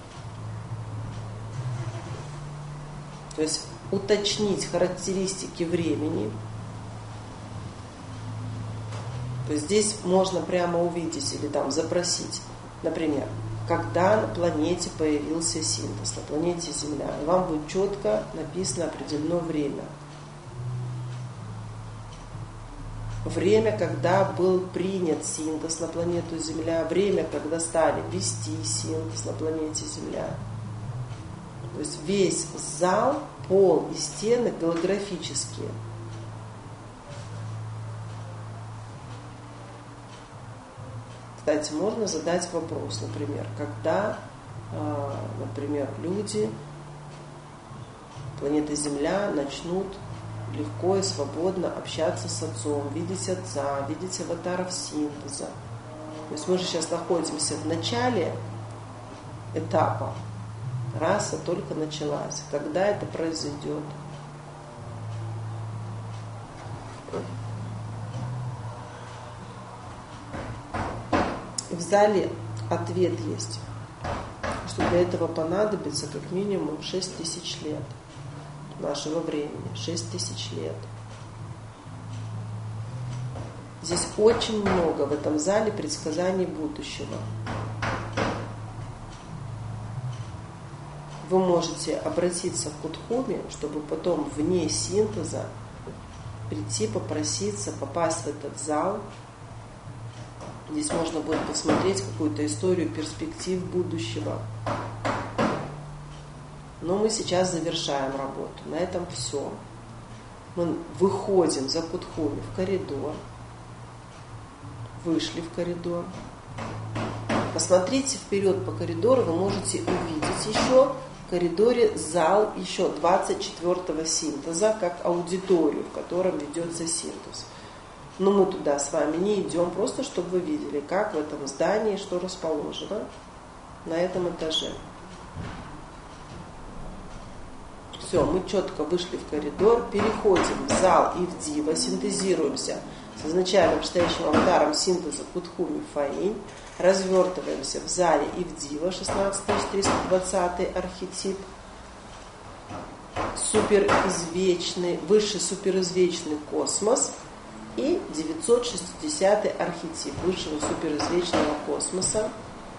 есть уточнить характеристики времени. То есть здесь можно прямо увидеть или там запросить, например, когда на планете появился синтез, на планете Земля. И вам будет четко написано определенное время. Время, когда был принят синтез на планету Земля, время, когда стали вести синтез на планете Земля. То есть весь зал, пол и стены голографические. Кстати, можно задать вопрос, например, когда, например, люди планеты Земля начнут легко и свободно общаться с Отцом, видеть Отца, видеть аватаров синтеза. То есть мы же сейчас находимся в начале этапа. Раса только началась. Когда это произойдет? В зале ответ есть, что для этого понадобится как минимум шесть тысяч лет нашего времени. шесть тысяч лет. Здесь очень много в этом зале предсказаний будущего. Вы можете обратиться к Кутхуме, чтобы потом вне синтеза прийти, попроситься, попасть в этот зал. Здесь можно будет посмотреть какую-то историю перспектив будущего. Но мы сейчас завершаем работу. На этом все. Мы выходим за Кутхуми в коридор. Вышли в коридор. Посмотрите вперед по коридору, вы можете увидеть еще в коридоре зал еще двадцать четвёртого синтеза, как аудиторию, в котором ведется синтез. Но мы туда с вами не идем, просто чтобы вы видели, как в этом здании, что расположено на этом этаже. Все, мы четко вышли в коридор, переходим в зал Ивдива, синтезируемся с изначальным вышестоящим аватаром синтеза Кутхуми Фаинь, развертываемся в зале Ивдива, шестнадцать тысяч триста двадцатый архетип. суперизвечный, высший суперизвечный космос и девятьсот шестидесятый архетип высшего суперизвечного космоса.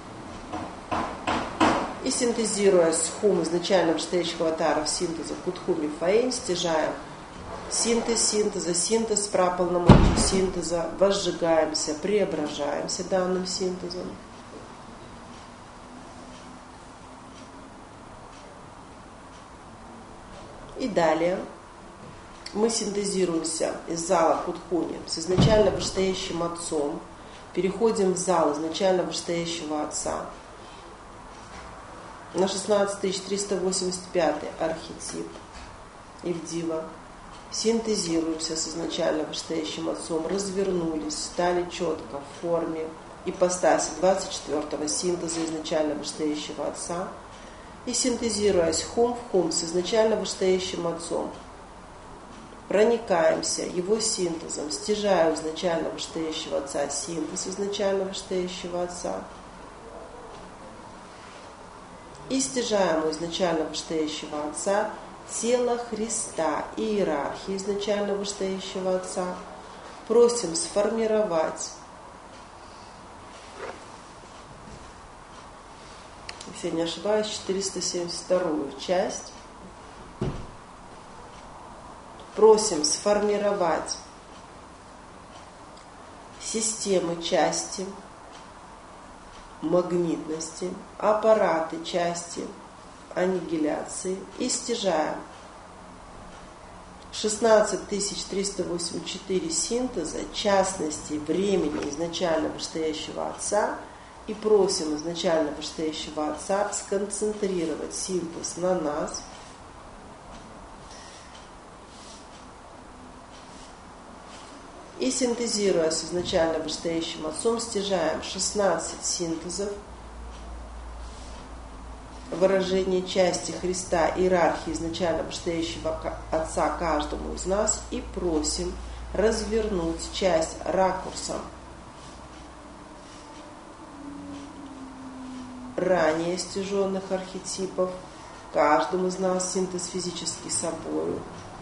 И синтезируя схум изначально вышестоящих аватаров синтеза Кутхуми Фаин, стяжаем синтез синтеза, синтез праполномочий синтеза, возжигаемся, преображаемся данным синтезом. И далее мы синтезируемся из зала Кутхуми с изначально вышестоящим отцом, переходим в зал изначально вышестоящего отца на шестнадцать тысяч триста восемьдесят пятый архетип Ивдива, синтезируемся с изначально вышестоящим отцом, развернулись, стали четко в форме ипостаси двадцать четвёртого синтеза изначально вышестоящего отца, и синтезируясь хум в хум с изначально вышестоящим отцом, проникаемся его синтезом, стяжая у изначально вышестоящего отца синтез изначально вышестоящего отца, и стяжаем у изначально вышестоящего отца тело Христа и иерархии изначально вышестоящего отца, просим сформировать, если я не ошибаюсь, четыреста семьдесят вторую часть, просим сформировать системы части магнитности, аппараты части аннигиляции и стяжаем шестнадцать тысяч триста восемьдесят четыре синтеза частности времени изначально вышестоящего отца и просим изначально вышестоящего отца сконцентрировать синтез на нас, и синтезируя с изначально вышестоящим отцом, стяжаем шестнадцать синтезов выражения части Христа, иерархии изначально вышестоящего отца каждому из нас и просим развернуть часть ракурсом ранее стяженных архетипов, каждому из нас синтез физический собою.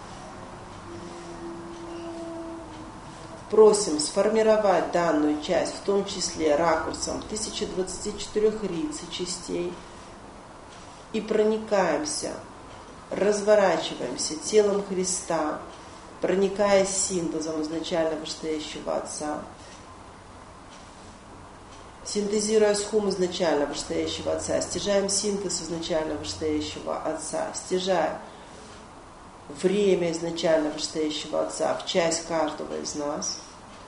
Просим сформировать данную часть, в том числе ракурсом тысяча двадцать четыре рицы частей, и проникаемся, разворачиваемся телом Христа, проникая синтезом изначально вышестоящего отца, синтезируя схум изначально вышестоящего отца, стяжаем синтез изначально вышестоящего отца, стяжая время изначально вышестоящего отца в часть каждого из нас.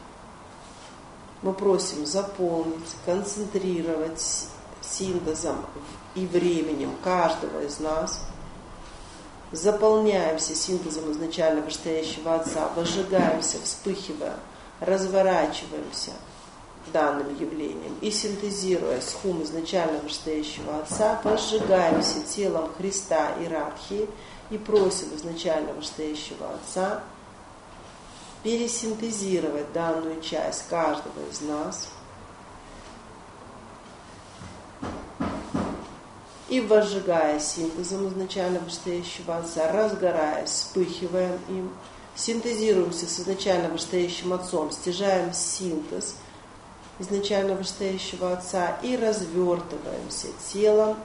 Мы просим заполнить, концентрировать синтезом и временем каждого из нас. Заполняемся синтезом изначально вышестоящего отца, возжигаемся, вспыхивая, разворачиваемся данным явлением и синтезируя схум изначально вышестоящего отца, возжигаемся телом Христа иерархии и просим изначально вышестоящего отца пересинтезировать данную часть каждого из нас и, возжигая синтезом изначально вышестоящего отца, разгораясь, вспыхиваем им, синтезируемся с изначально вышестоящим отцом, стяжаем синтез изначально вышестоящего отца и развертываемся телом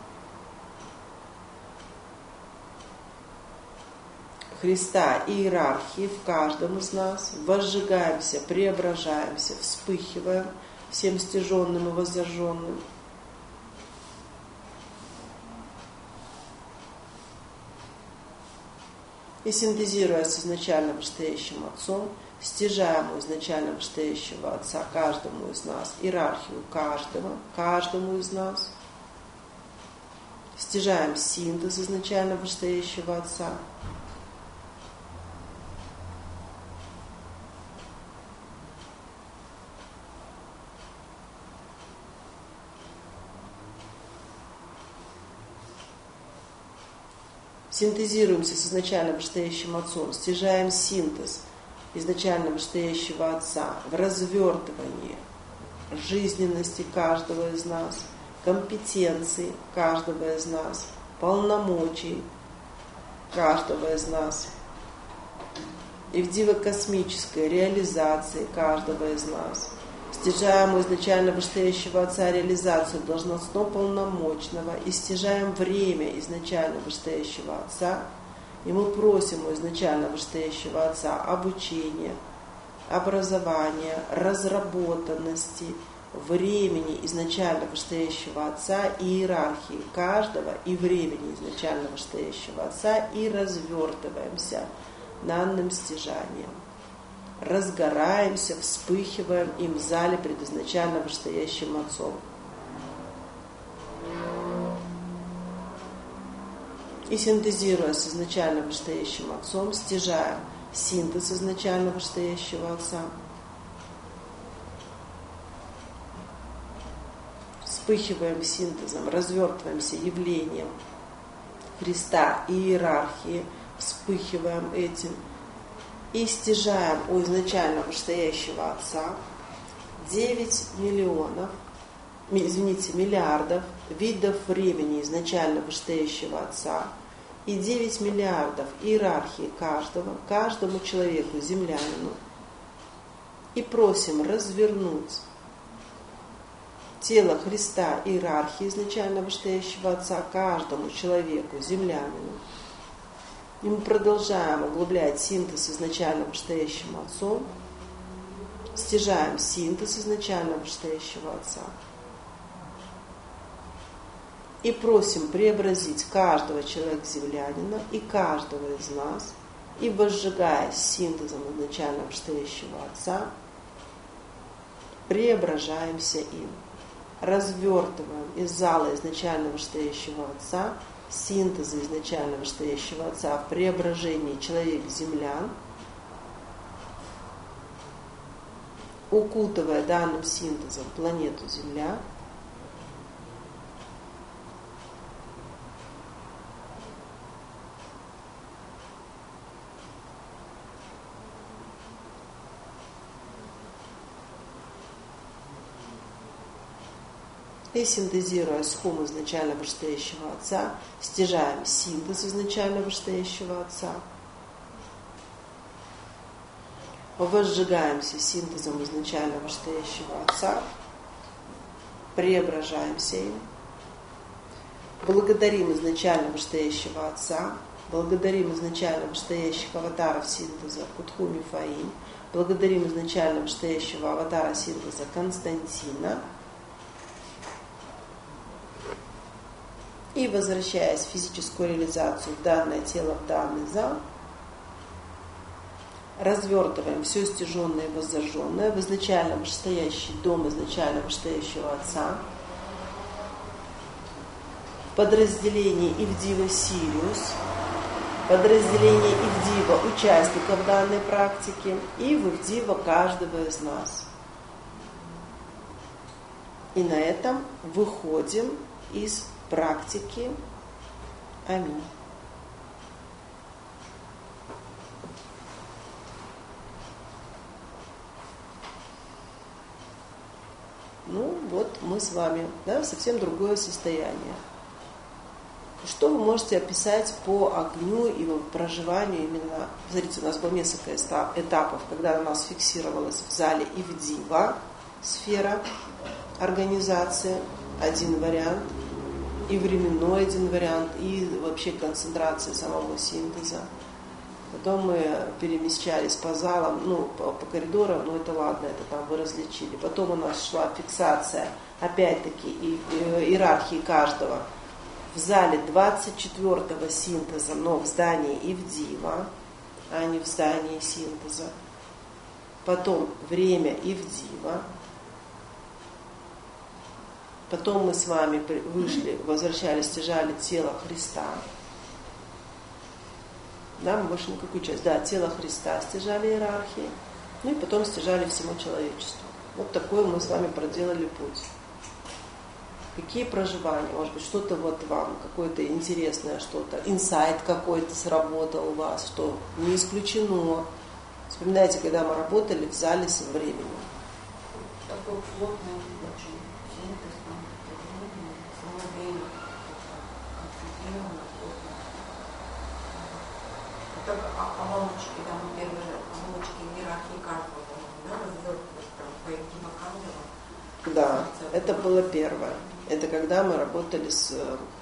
Христа и иерархии в каждом из нас, возжигаемся, преображаемся, вспыхиваем всем стяженным и воззажженным. И синтезируя с изначально вышестоящим отцом, стяжаем у изначально вышестоящего отца каждому из нас, иерархию каждого, каждому из нас, стяжаем синтез изначально вышестоящего отца, синтезируемся с изначально вышестоящим отцом, стяжаем синтез изначально вышестоящего отца в развертывании жизненности каждого из нас, компетенции каждого из нас, полномочий каждого из нас, и в диво-космической реализации каждого из нас. Стяжаем у изначально вышестоящего Отца реализацию должностно полномочного и стяжаем время изначально вышестоящего Отца, и мы просим у изначально вышестоящего Отца обучения, образования, разработанности, времени изначально вышестоящего Отца и иерархии каждого, и времени изначально вышестоящего Отца, и развертываемся данным стяжанием. Разгораемся, вспыхиваем им в зале пред изначально вышестоящим Отцом. И синтезируя с изначально вышестоящим Отцом, стяжаем синтез изначально вышестоящего Отца, вспыхиваем синтезом, развертываемся явлением Христа и иерархии, вспыхиваем этим и стяжаем у изначально вышестоящего Отца девять миллионов, извините, миллиардов видов времени изначально вышестоящего Отца и девять миллиардов иерархии каждого, каждому человеку, землянину, и просим развернуть тело Христа иерархии изначально вышестоящего Отца каждому человеку, землянину. И мы продолжаем углублять синтез изначально вышестоящим Отцом, стяжаем синтез изначально вышестоящего Отца и просим преобразить каждого человека-землянина и каждого из нас, и возжигаясь синтезом изначально вышестоящего Отца, преображаемся им. Развертываем из зала изначально вышестоящего Отца синтеза изначально вышестоящего Отца в преображении человек-землян, укутывая данным синтезом планету Земля, и синтезируя схему изначально вышестоящего Отца, стяжаем синтез изначально вышестоящего Отца, возжигаемся синтезом изначально вышестоящего Отца, преображаемся им, благодарим изначально вышестоящего Отца, благодарим изначально вышестоящих аватаров синтеза Кутху Мифаим, благодарим изначально вышестоящего аватара синтеза Константина, и, возвращаясь в физическую реализацию в данное тело, в данный зал, развертываем все стяженное и воззажженное в изначально вышестоящий дом изначально вышестоящего Отца, подразделение Ивдива Сириус, подразделение Ивдива участников данной практики и в Ивдива каждого из нас. И на этом выходим из практики. Аминь. Ну вот мы с вами, да, совсем другое состояние. Что вы можете описать по огню и проживанию именно? Смотрите, у нас было несколько этапов, когда у нас фиксировалась в зале Ивдива сфера организации, один вариант, и временной один вариант, и вообще концентрация самого синтеза. Потом мы перемещались по залам, ну, по, по коридорам, ну это ладно, это там вы различили. Потом у нас шла фиксация, опять-таки, и, и, иерархии каждого в зале двадцать четвёртого синтеза, но в здании Ивдива, а не в здании синтеза. Потом время Ивдива. Потом мы с вами вышли, возвращались, стяжали тело Христа. Да, мы больше никакую часть. Да, тело Христа стяжали иерархии. Ну и потом стяжали всему человечеству. Вот такой мы с вами проделали путь. Какие проживания? Может быть, что-то вот вам, какое-то интересное что-то, инсайт какой-то сработал у вас, что не исключено. Вспоминайте, когда мы работали в зале со временем. Такой плотный, очень. иерархии Карпова, да, развертка по Евгена Карлова. Да, это было первое. Это когда мы работали с,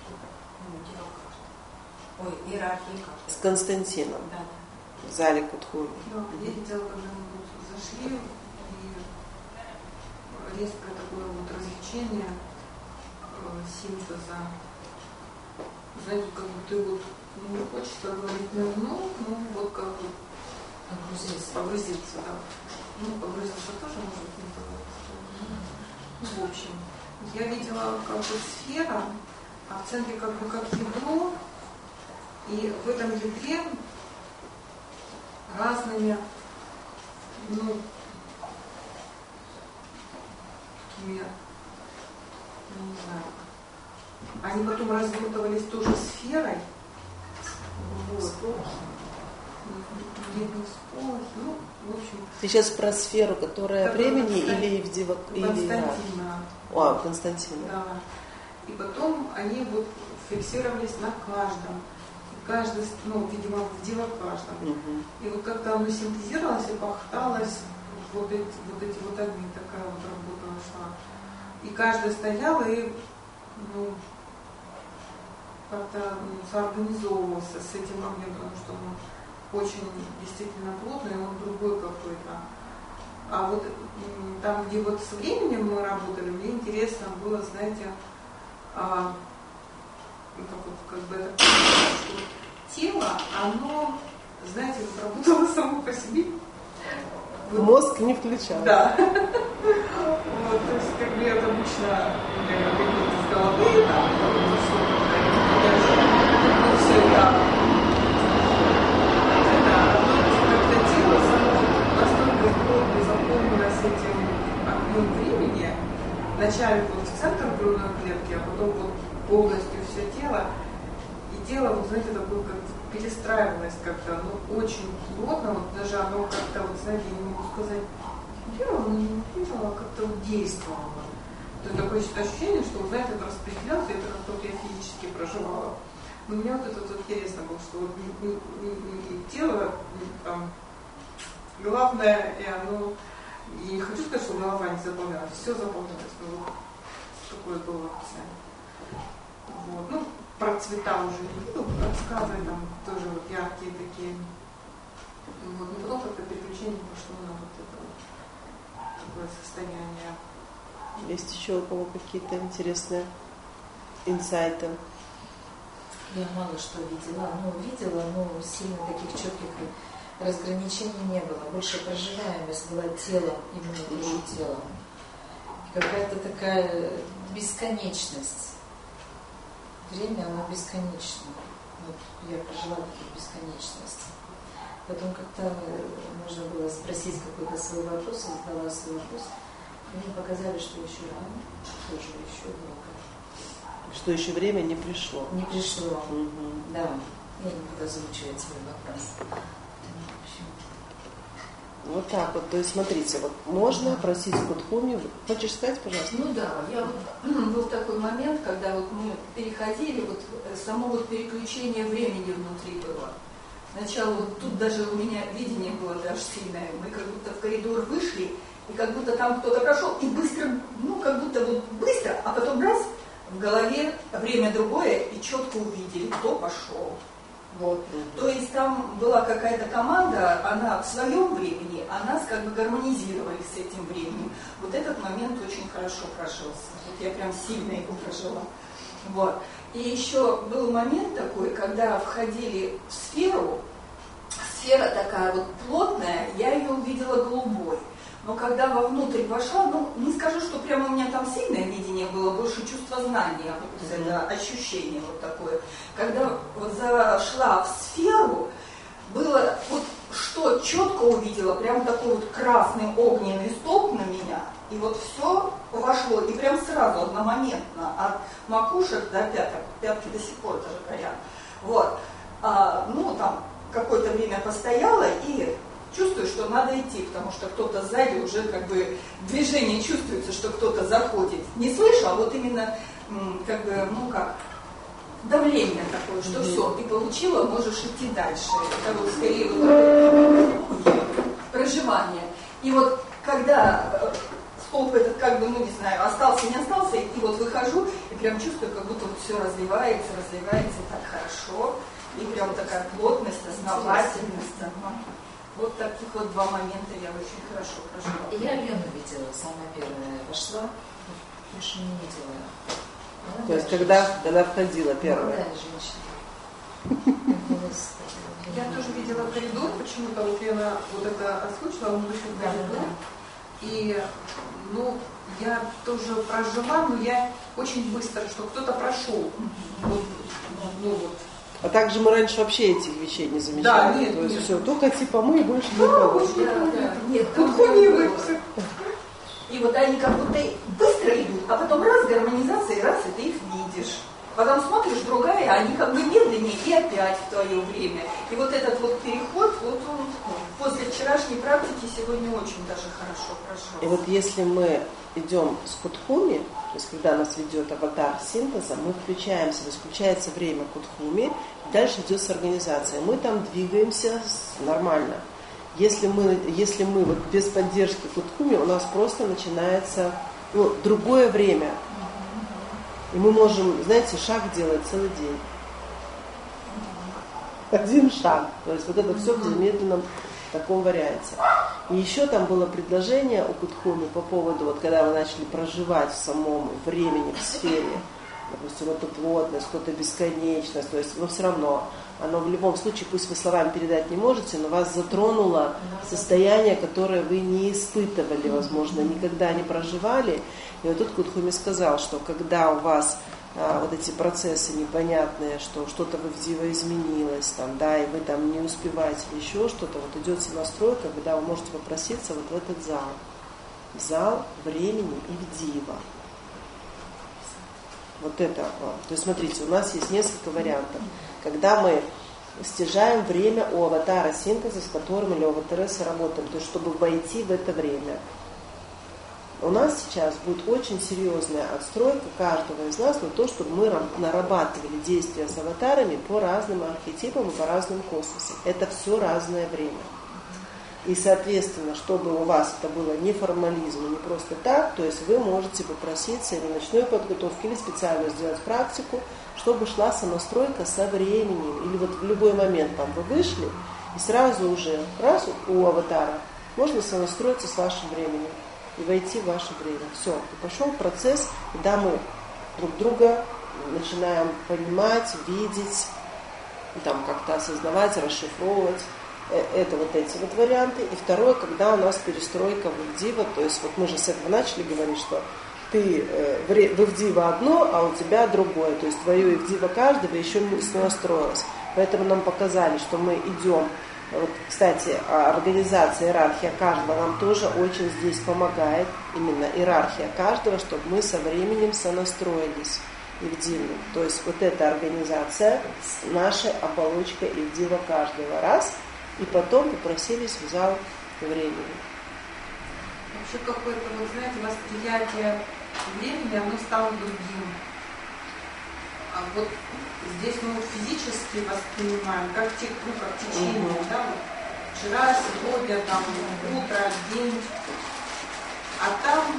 Ой, иерархии Карпова. с Константином, да. В зале Кутхуми. Да, я видела, когда мы зашли, и резкое такое вот развлечение э, синтеза. Знаете, как будто вот ну, не хочется говорить давно, ну вот как вот Погрузиться. Погрузиться, да. Ну, погрузиться тоже может быть не говорить. Ну, в общем, я видела как бы сфера, а в центре как бы как ядро, и в этом ядре разными, ну, такими, ну, не знаю, они потом развертывались тоже сферой. Вот. Нет, не сполохи, ну, в общем. Ты сейчас про сферу, которая времени Константин, или в Дива... Константина. А, Константина. Да. И потом они вот фиксировались на каждом. Каждый, ну, видимо, в дело каждом. Угу. И вот как-то оно синтезировалось и похталось, вот эти вот, эти вот огни, такая вот работа шла. И каждый стоял и, ну, как-то ну, соорганизовывался с этим огнем, потому что он очень действительно плотный, он другой какой-то. А вот там, где вот с временем мы работали, мне интересно было, знаете, а, как, вот, как бы это, что тело, оно, знаете, вот работало само по себе. Вот. Мозг не включал. Да. Вот, то есть, как бы это обычно из головы, там, ну, все это, это, как-то тело само настолько плотно заполнилось этим огнем времени, вначале вот в центр грудной клетки, а потом вот полностью все тело, и тело, вот знаете, такое как перестраивалось как-то, оно очень плотно, вот даже оно как-то, вот знаете, я не могу сказать, делало, но не делало, как-то вот действовало. То есть такое ощущение, что, знаете, это распределялось, и это как-то вот я физически проживала. Но мне вот это вот интересно было, что вот не, не, не, не тело, не, там, главное, и оно, и не хочу сказать, что голова не заполнялась, все заполнялось, но вот такое было описание. Вот. Ну, про цвета уже не буду рассказывать, там тоже вот яркие такие. Вот. Но потом как-то переключение пошло на вот это вот такое состояние. Есть еще у кого какие-то интересные инсайты? Я мало что видела, ну видела, но сильно таких четких разграничений не было. Больше проживаемость была телом, именно тоже телом. Какая-то такая бесконечность. Время, оно бесконечно. Вот я прожила такие бесконечности. Потом как-то можно было спросить какой-то свой вопрос, я задала свой вопрос. И мне показали, что еще рано, тоже еще много. Что еще время не пришло. Не пришло. Угу. Да. Я не буду озвучивать свой вопрос. Вот так вот. То есть, смотрите, вот можно просить Кутхуми. Хочешь сказать, пожалуйста? Ну да, я вот, был такой момент, когда вот мы переходили, вот само вот переключение времени внутри было. Сначала вот тут даже у меня видение было даже сильное. Мы как будто в коридор вышли, и как будто там кто-то прошел, и быстро, ну как будто вот быстро, а потом раз, в голове время другое, и четко увидели, кто пошел. Вот. Mm-hmm. То есть там была какая-то команда, она в своем времени, а нас как бы гармонизировали с этим временем. Вот этот момент очень хорошо прожился. Вот я прям сильно его прожила. Вот. И еще был момент такой, когда входили в сферу, сфера такая вот плотная, я ее увидела голубой. Но когда вовнутрь вошла, ну, не скажу, что прямо у меня там сильное видение было, больше чувство знания, вот mm-hmm. это ощущение вот такое. Когда вот зашла в сферу, было вот что четко увидела, прям такой вот красный огненный столб на меня, и вот все вошло, и прям сразу, одномоментно, от макушек до пяток, пятки до сих пор даже горят. Вот. А, ну, там какое-то время постояла и чувствую, что надо идти, потому что кто-то сзади уже как бы движение чувствуется, что кто-то заходит. Не слышу, а вот именно как бы, ну как, давление такое, что mm-hmm. все, ты получила, можешь идти дальше. Это вот скорее вот проживания. И вот когда столб этот, как бы, ну не знаю, остался, не остался, и вот выхожу, и прям чувствую, как будто вот все разливается, разливается, и так хорошо, и прям такая плотность, основательность. Вот таких вот два момента я очень хорошо прожила. И я Лену видела, самая первая вошла, больше не видела. Молодая То есть, женщина. когда она входила первая. Молодая женщина. Я тоже видела коридор, почему-то вот Лена вот это озвучила, он вышел в коридор. И, ну, я тоже прожила, но я очень быстро, что кто-то прошел. Вот, ну вот. А также мы раньше вообще этих вещей не замечали. Да, нет, То есть нет. все, только типа мы и больше Да, никого. больше Да, да. Нет, Тут там хумивы. было. И вот они как будто быстро идут, а потом раз гармонизация, и раз, и ты их видишь. Потом смотришь, другая, они как бы медленнее, и опять в твое время. И вот этот вот переход, вот он после вчерашней практики сегодня очень даже хорошо прошел. И вот если мы идем с кутхуми, то есть когда нас ведет аватар синтеза, мы включаемся, то есть включается время кутхуми, дальше идет с организацией. Мы там двигаемся нормально. Если мы, если мы вот без поддержки кутхуми, у нас просто начинается, ну, другое время. И мы можем, знаете, шаг делать целый день. Один шаг. То есть вот это все в замедленном таком варианте. И еще там было предложение у Кутхуми по поводу, вот когда вы начали проживать в самом времени, в сфере, допустим, эту плотность, какую-то бесконечность, то есть, но все равно, оно в любом случае, пусть вы словами передать не можете, но вас затронуло состояние, которое вы не испытывали, возможно, никогда не проживали. И вот тут Кутхуми сказал, что когда у вас а, вот эти процессы непонятные, что что-то в Ивдива изменилось, там, да, и вы там не успеваете или еще что-то, вот идет настройка, когда вы можете попроситься вот в этот зал. Зал времени Ивдива. Вот это. То есть, смотрите, у нас есть несколько вариантов. Когда мы стяжаем время у аватара синтеза, с которым или у аватареса работаем, то есть, чтобы войти в это время. У нас сейчас будет очень серьезная отстройка каждого из нас на то, чтобы мы нарабатывали действия с аватарами по разным архетипам и по разным космосам. Это все разное время. И, соответственно, чтобы у вас это было не формализм, не просто так, то есть вы можете попроситься или ночной подготовки, или специально сделать практику, чтобы шла сонастройка со временем. Или вот в любой момент там вы вышли, и сразу уже раз у аватара можно сонастроиться с вашим временем и войти в ваше время. Все, и пошел процесс, когда мы друг друга начинаем понимать, видеть, там как-то осознавать, расшифровывать. Это вот эти вот варианты. И второе, когда у нас перестройка в Ивдива, то есть вот мы же с этого начали говорить, что ты в Ивдива одно, а у тебя другое. То есть твое Ивдива каждого еще не настроилось. Поэтому нам показали, что мы идем. Вот, кстати, организация, иерархия каждого нам тоже очень здесь помогает. Именно иерархия каждого, чтобы мы со временем сонастроились Ивдивным. То есть вот эта организация с нашей оболочкой Ивдива каждого раз. И потом попросились в зал времени. Вообще какое-то, вот знаете, восприятие времени, оно стало другим. А вот здесь мы вот физически воспринимаем, как тек, ну, как течение, угу. Да, вот вчера, сегодня, там, утро, день. А там,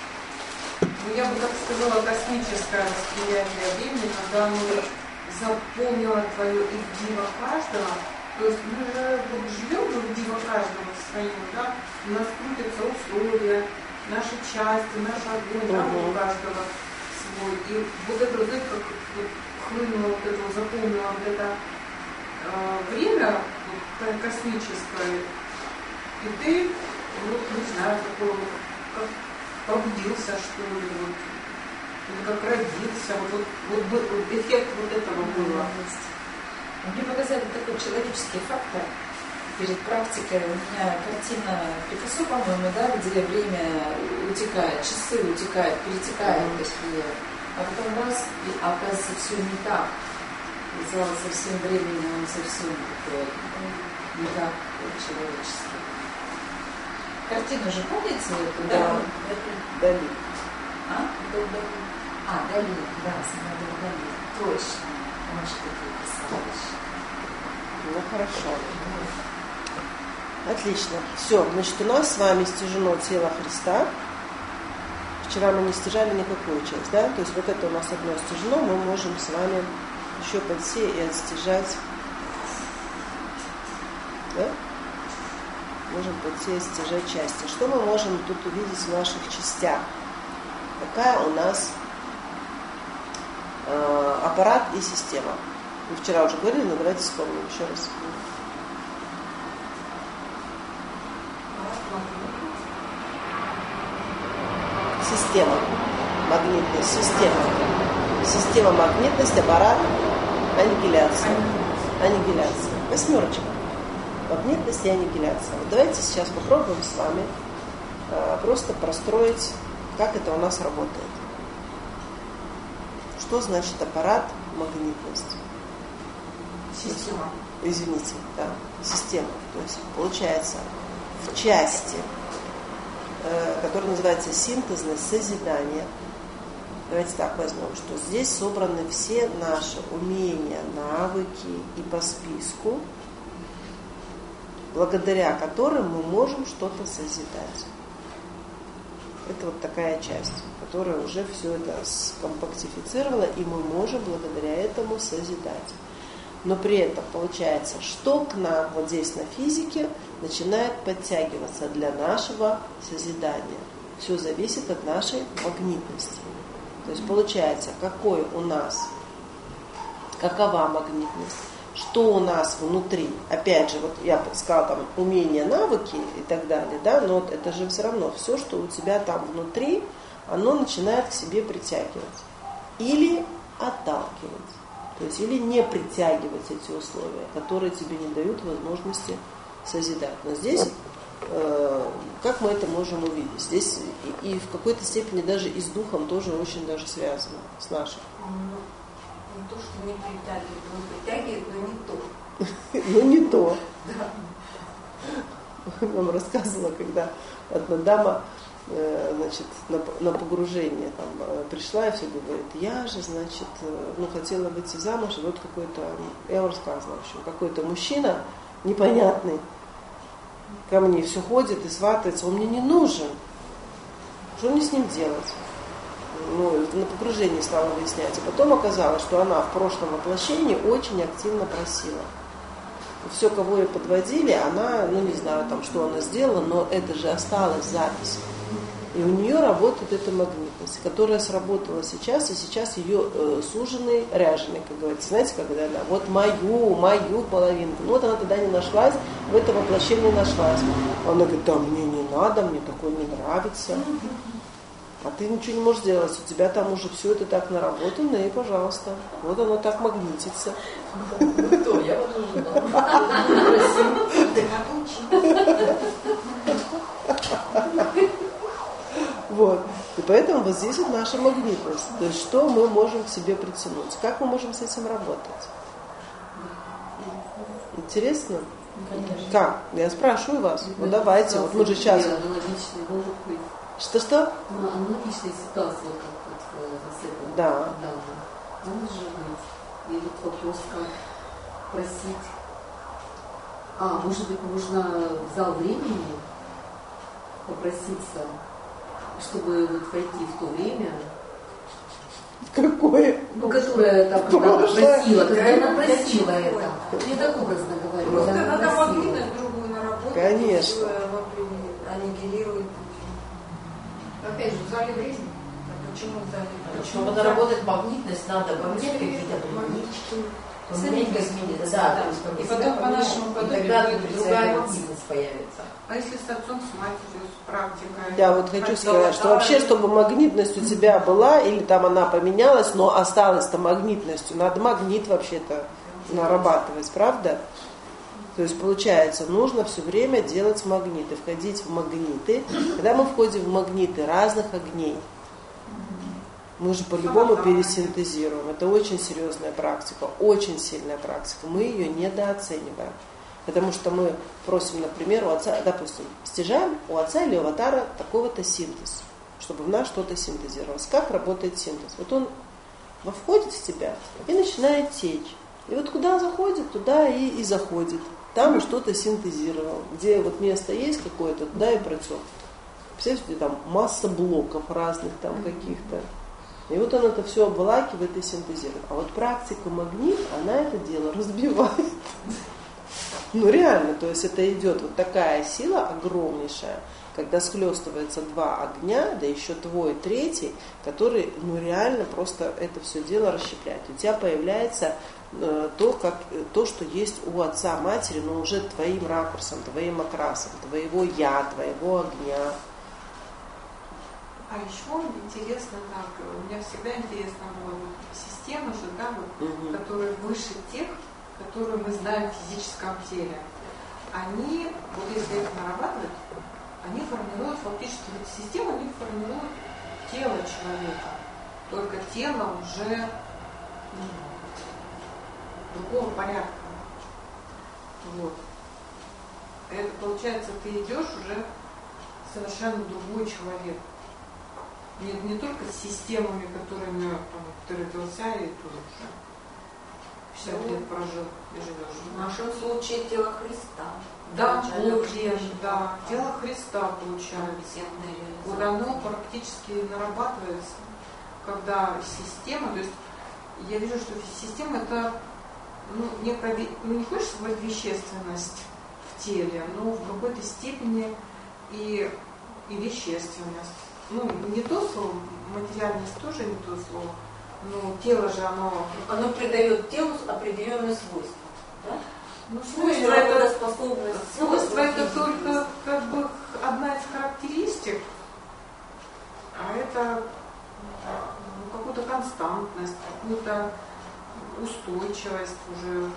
ну, я бы так сказала, космическое восприятие времени, когда оно заполнило твое Ивдива каждого. То есть мы же вот живем в Ивдива каждого своего, да, у нас крутятся условия, наши части, наш огонь, да, uh-huh. у каждого свой. И вот это, знаете, как вот, хлынуло вот это, заполнило вот это э, время вот, космическое, и ты, вот, не знаю, такой, как пробудился, что ли, вот, или как родился, вот, вот, вот, вот эффект вот этого было. Мне показали такой человеческий фактор перед практикой. У меня картина Пикассо, по-моему, да, где время утекает, часы утекают, перетекают. Mm-hmm. Если... А потом раз, и оказывается, все не так. И зал совсем времени, он совсем такой, не так человеческий. Картину же помните? Да. Дали. А? Дали. А, Дали, да, Салвадор Дали. Точно. Может, такие писали. Ну, хорошо. Отлично. Все, значит, у нас с вами стяжено тело Христа. Вчера мы не стяжали никакую часть, да? То есть вот это у нас одно стяжено, мы можем с вами еще пойти и отстяжать. Да? Можем пойти и стяжать части. Что мы можем тут увидеть в наших частях? Какая у нас э, аппарат и система? Мы вчера уже говорили, но давайте вспомним еще раз. Система. Магнитность. Система. Система, магнитность, аппарат, аннигиляция. Аннигиляция. Восьмерочка. Магнитность и аннигиляция. Вот давайте сейчас попробуем с вами э, просто простроить, как это у нас работает. Что значит аппарат, магнитность? Система. Извините, да, система. То есть получается в части, которая называется синтезность созидания. Давайте так возьмем, что здесь собраны все наши умения, навыки и по списку, благодаря которым мы можем что-то созидать. Это вот такая часть, которая уже все это скомпактифицировала, и мы можем благодаря этому созидать. Но при этом получается, что к нам вот здесь на физике начинает подтягиваться для нашего созидания. Все зависит от нашей магнитности. То есть получается, какой у нас, какова магнитность, что у нас внутри. Опять же, вот я сказала, там, умения, навыки и так далее, да, но вот это же все равно все, что у тебя там внутри, оно начинает к себе притягивать. Или отталкивать. То есть или не притягивать эти условия, которые тебе не дают возможности созидать. Но здесь, э, как мы это можем увидеть? Здесь и, и в какой-то степени даже и с духом тоже очень даже связано с нашим. Не то, что не притягивает, но притягивает, но не то. Ну не то. Нам рассказывала, когда одна дама, значит, на, на погружение там пришла и все говорит, я же, значит, ну, хотела выйти замуж, и вот какой-то, я вам рассказывала, в общем, какой-то мужчина непонятный ко мне все ходит и сватается, он мне не нужен. Что мне с ним делать? Ну, на погружении стала выяснять. И потом оказалось, что она в прошлом воплощении очень активно просила. Все, кого ей подводили, она, ну не знаю, там, что она сделала, но это же осталась запись. И у нее работает эта магнитность, которая сработала сейчас, и сейчас ее э, суженый, ряженый, как говорится. Знаете, когда она, вот мою, мою половинку. Ну вот она тогда не нашлась, в этом воплощении нашлась. Она говорит, да мне не надо, мне такое не нравится. А ты ничего не можешь сделать, у тебя там уже все это так наработано, и пожалуйста. Вот оно так магнитится. Кто? Я вот уже Вот. И поэтому вот здесь вот наша магнитность. То есть что мы можем к себе притянуть? Как мы можем с этим работать? Интересно? Конечно. Как? Я спрашиваю вас. Ну давайте, вот мы же сейчас... Что-что? Ну, аналогичная ситуация, как вот с этим. Да. Да, может же быть. И вот вопрос, как просить. А, может быть, нужно в зал времени попроситься, чтобы вот войти в то время. Какое? Ну, которое там когда она просила, когда она просила это. Я так образно говорю. Просто надо магнитность другую наработать. Конечно. Аннигилирует. Опять же, в зале времени. Почему в зале времени? Чтобы наработать магнитность, надо поменять какие-то ниточки, поменять какие-то, да, то есть и потом по нашему подобию тогда будет другая магнитность появится. А если с отцом, с матерью, с практикой? Я вот хочу сказать, что вообще, чтобы магнитность у тебя была, или там она поменялась, но осталась-то магнитностью, надо магнит вообще-то нарабатывать, правда? То есть, получается, нужно все время делать магниты, входить в магниты. Когда мы входим в магниты разных огней, мы же по-любому пересинтезируем. Это очень серьезная практика, очень сильная практика. Мы ее недооцениваем. Потому что мы просим, например, у отца, допустим, стяжаем у отца или у аватара такого-то синтез, чтобы в нас что-то синтезировалось. Как работает синтез? Вот он входит в тебя и начинает течь. И вот куда заходит, туда и, и заходит. там что-то синтезировал. Где вот место есть какое-то, туда и протек. Представляете, там масса блоков разных там каких-то. И вот он это все обволакивает и синтезирует. А вот практика магнит, она это дело разбивает. Ну реально, то есть это идет вот такая сила огромнейшая, когда схлестывается два огня, да еще твой третий, который ну реально просто это все дело расщепляет. У тебя появляется э, то, как, то, что есть у отца, матери, но уже твоим ракурсом, твоим окрасом, твоего я, твоего огня. А еще интересно, так, у меня всегда интересно было, вот, система же, да, вот, угу. которая выше тех, которые мы знаем в физическом теле. Они, вот если их нарабатывать, они формируют фактически, вот система, они формируют тело человека. Только тело уже ну, другого порядка. Вот. Это получается, ты идешь уже совершенно другой человек. Не, не только с системами, которыми там, ты родился и тут уже пятьдесят лет прожил и живешь. В нашем случае тело Христа. Да, вот да, тело Христа получается. Вот оно практически нарабатывается, когда система, то есть я вижу, что система это ну, некая, ну не хочешь сказать вещественность в теле, но в какой-то степени и, и вещественность. Ну, не то слово, материальность тоже не то слово, но тело же оно... Оно придает телу определенные свойства, да? Ну, свойство это, свойство это только как бы одна из характеристик, а это ну, какую-то константность, какую-то устойчивость уже.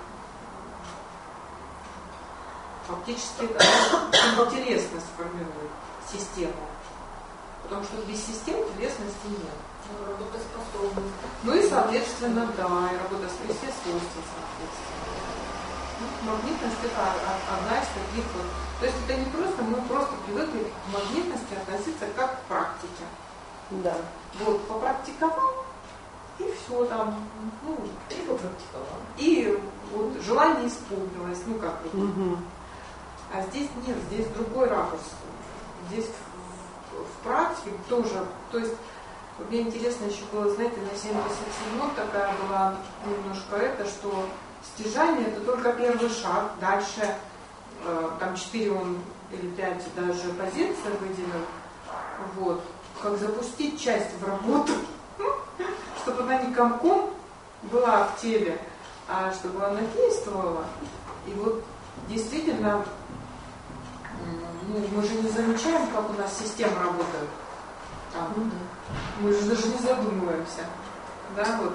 Фактически это интересность формирует систему. Потому что без систем телесности нет. Работоспособность. Ну и, соответственно, да, и работоспособность, все свойства, соответственно. Ну, магнитность это одна из таких вот. То есть это не просто, мы просто привыкли к магнитности относиться как к практике. Да. Вот, попрактиковал, и все там, ну, и попрактиковал. И вот желание исполнилось, ну как вот. Угу. А здесь нет, здесь другой ракурс. Здесь в практике тоже, то есть мне интересно еще было, знаете, на семьдесят седьмом такая была немножко это, что стяжание это только первый шаг, дальше э, там четыре он или пять даже позиции выделил, вот, как запустить часть в работу, чтобы она не комком была в теле, а чтобы она действовала. И вот действительно ну, мы же не замечаем, как у нас система работает. Там, ну, да. Мы же даже не задумываемся. Да, вот.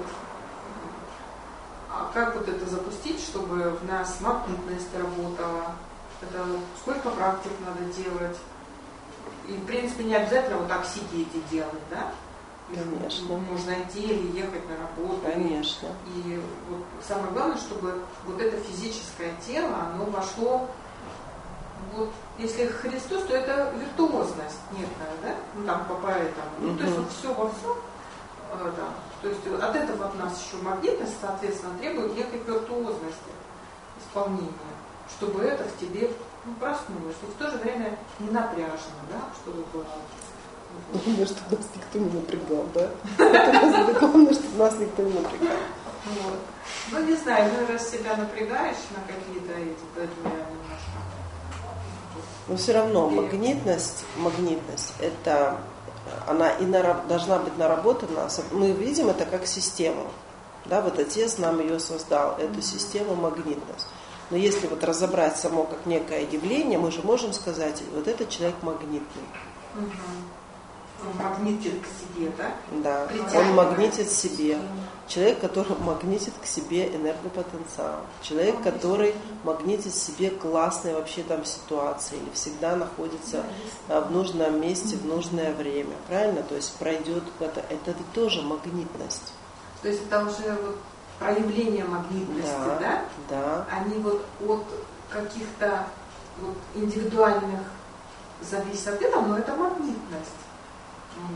А как вот это запустить, чтобы в нас магнитность работала? Это сколько практик надо делать? И, в принципе, не обязательно вот так сидеть и делать, да? Конечно. Можно идти или ехать на работу. Конечно. И вот самое главное, чтобы вот это физическое тело, оно вошло. Вот, если Христос, то это виртуозность некая, да? Ну там по поэтам. Ну, то есть вот все во всем, э, да. То есть от этого от нас еще магнитность, соответственно, требует некой виртуозности исполнения, чтобы это в тебе ну, проснулось. И в то же время не напряжно, да, чтобы было. Главное, чтобы нас никто не напрягал, да? Это главное, чтобы нас никто не напрягал. Вот. Ну, не знаю, ну раз себя напрягаешь на какие-то эти, то это я немножко. Но все равно магнитность, магнитность, это она и нараб, должна быть наработана. Мы видим это как систему. Да, вот Отец нам ее создал, эту систему магнитность. Но если вот разобрать само как некое явление, мы же можем сказать, вот этот человек магнитный. Угу. Он магнитит к себе, да? Да, он магнитит к себе. Человек, который магнитит к себе энергопотенциал. Человек, который магнитит к себе классные вообще там ситуации или всегда находится в нужном месте в нужное время. Правильно? То есть пройдет куда-то. Это ведь тоже магнитность. То есть это уже вот проявление магнитности, да? Да. да. Они вот от каких-то вот индивидуальных зависит от этого, но это магнитность.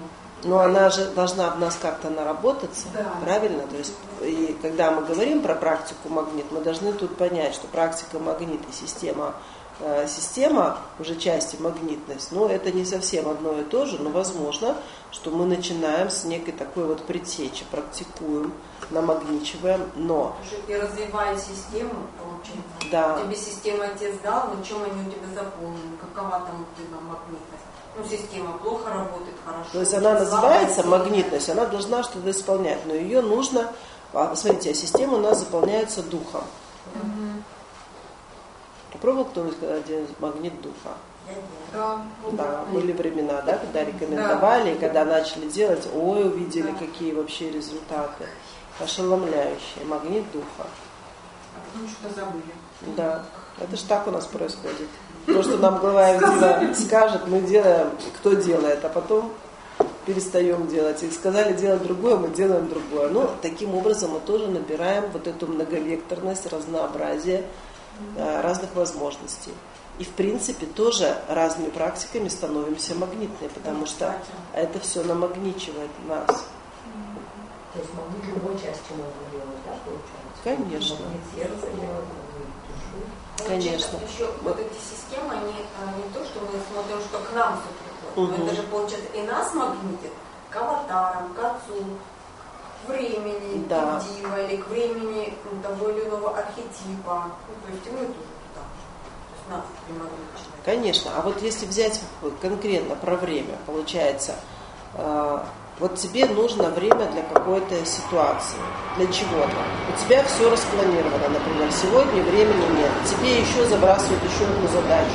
Но она же должна в нас как-то наработаться, да. правильно? То есть, и когда мы говорим про практику магнит, мы должны тут понять, что практика магнит и система, э, система уже части магнитность, но это не совсем одно и то же, но возможно, что мы начинаем с некой такой вот предсечи, практикуем, намагничиваем, но... Уже ты развиваешь систему, получается. Да. Тебе система отец дал, но чем они у тебя заполнены, какова там у тебя магнитность. Ну, система плохо работает, хорошо. То есть она называется магнитность, она должна что-то исполнять, но ее нужно... Посмотрите, а система у нас заполняется духом. Угу. Пробовал кто-нибудь когда-нибудь магнит духа? Да, Да, были времена, да, когда рекомендовали, да. И когда начали делать, ой, увидели, да. Какие вообще результаты. Ошеломляющие. Магнит духа. А потом что-то забыли. Да, это ж так у нас происходит. То, что нам глава Евдила скажет, мы делаем, кто делает, а потом перестаем делать. И сказали делать другое, мы делаем другое. Но таким образом мы тоже набираем вот эту многовекторность, разнообразие разных возможностей. И в принципе тоже разными практиками становимся магнитными, потому что это все намагничивает нас. То есть магнит любой части можно делать, да, получается? Конечно. Магнит сердца делать, магнит души. Конечно. Еще вот эти системы, они не то, что мы смотрим, что к нам все приходит, угу. Но это же получается и нас магнитит к аватарам, к отцу, к времени, да. К дива или к времени того или иного архетипа. Ну, то есть и мы тоже туда. То есть нас примагничивает. Конечно. А вот если взять конкретно про время, получается, э, вот тебе нужно время для какой-то ситуации, для чего-то. У тебя все распланировано, например, сегодня времени нет. Тебе еще забрасывают еще одну задачу.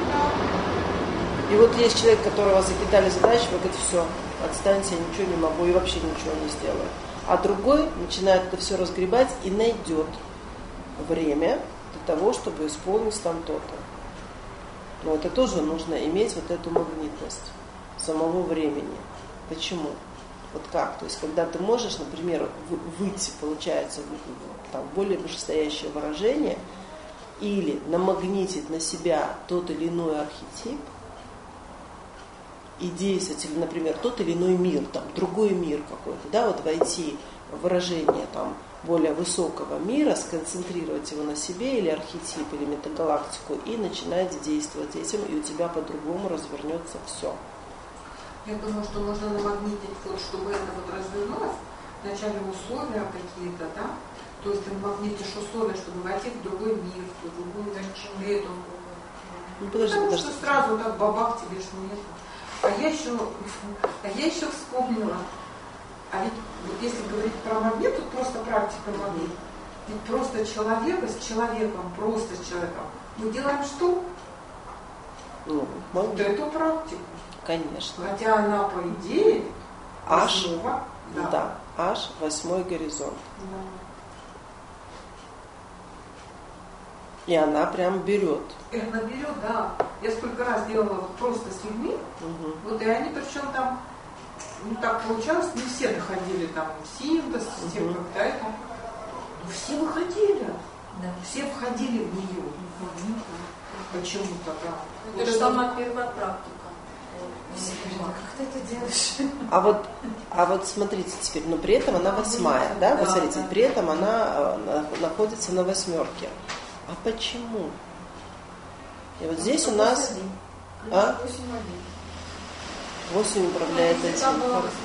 И вот есть человек, которого закидали задачи, вы говорите, все, отстаньте, я ничего не могу и вообще ничего не сделаю. А другой начинает это все разгребать и найдет время для того, чтобы исполнить там то-то. Но это тоже нужно иметь вот эту магнитность самого времени. Почему? Вот как? То есть, когда ты можешь, например, выйти, получается, в там, более вышестоящее выражение или намагнитить на себя тот или иной архетип и действовать, или, например, тот или иной мир, там, другой мир какой-то, да, вот войти в выражение там, более высокого мира, сконцентрировать его на себе, или архетип, или метагалактику, и начинать действовать этим, и у тебя по-другому развернется все. Я думаю, что можно намагнитить, вот, чтобы это вот развернулось, вначале условия какие-то, да, то есть ты намагнитишь условия, чтобы войти в другой мир, в другую эту. Ну, подожди, Потому подожди. что сразу так бабах тебе ж нет. А я еще, а я еще вспомнила, а ведь вот если говорить про магнит, тут просто практика магнит. Ведь просто человека с человеком, просто с человеком, мы делаем что? Ну, вот эту практику. Конечно. Хотя она, по идее, аж, основа, да. Да, аж восьмой горизонт. Да. И она прям берет. И она берет, да. Я сколько раз делала вот просто с людьми, угу. Вот и они, причем там, ну так получалось, не все доходили там в синтез, угу. Все как-то это. Ну все выходили, да. Все входили в нее. Угу. Почему-то, да. Это же самая первая практика. Как ты это делаешь? А вот, а вот смотрите теперь, но при этом она восьмая, да? Вы смотрите, при этом она находится на восьмерке. А почему? И вот здесь у нас а? восемь управляет этим.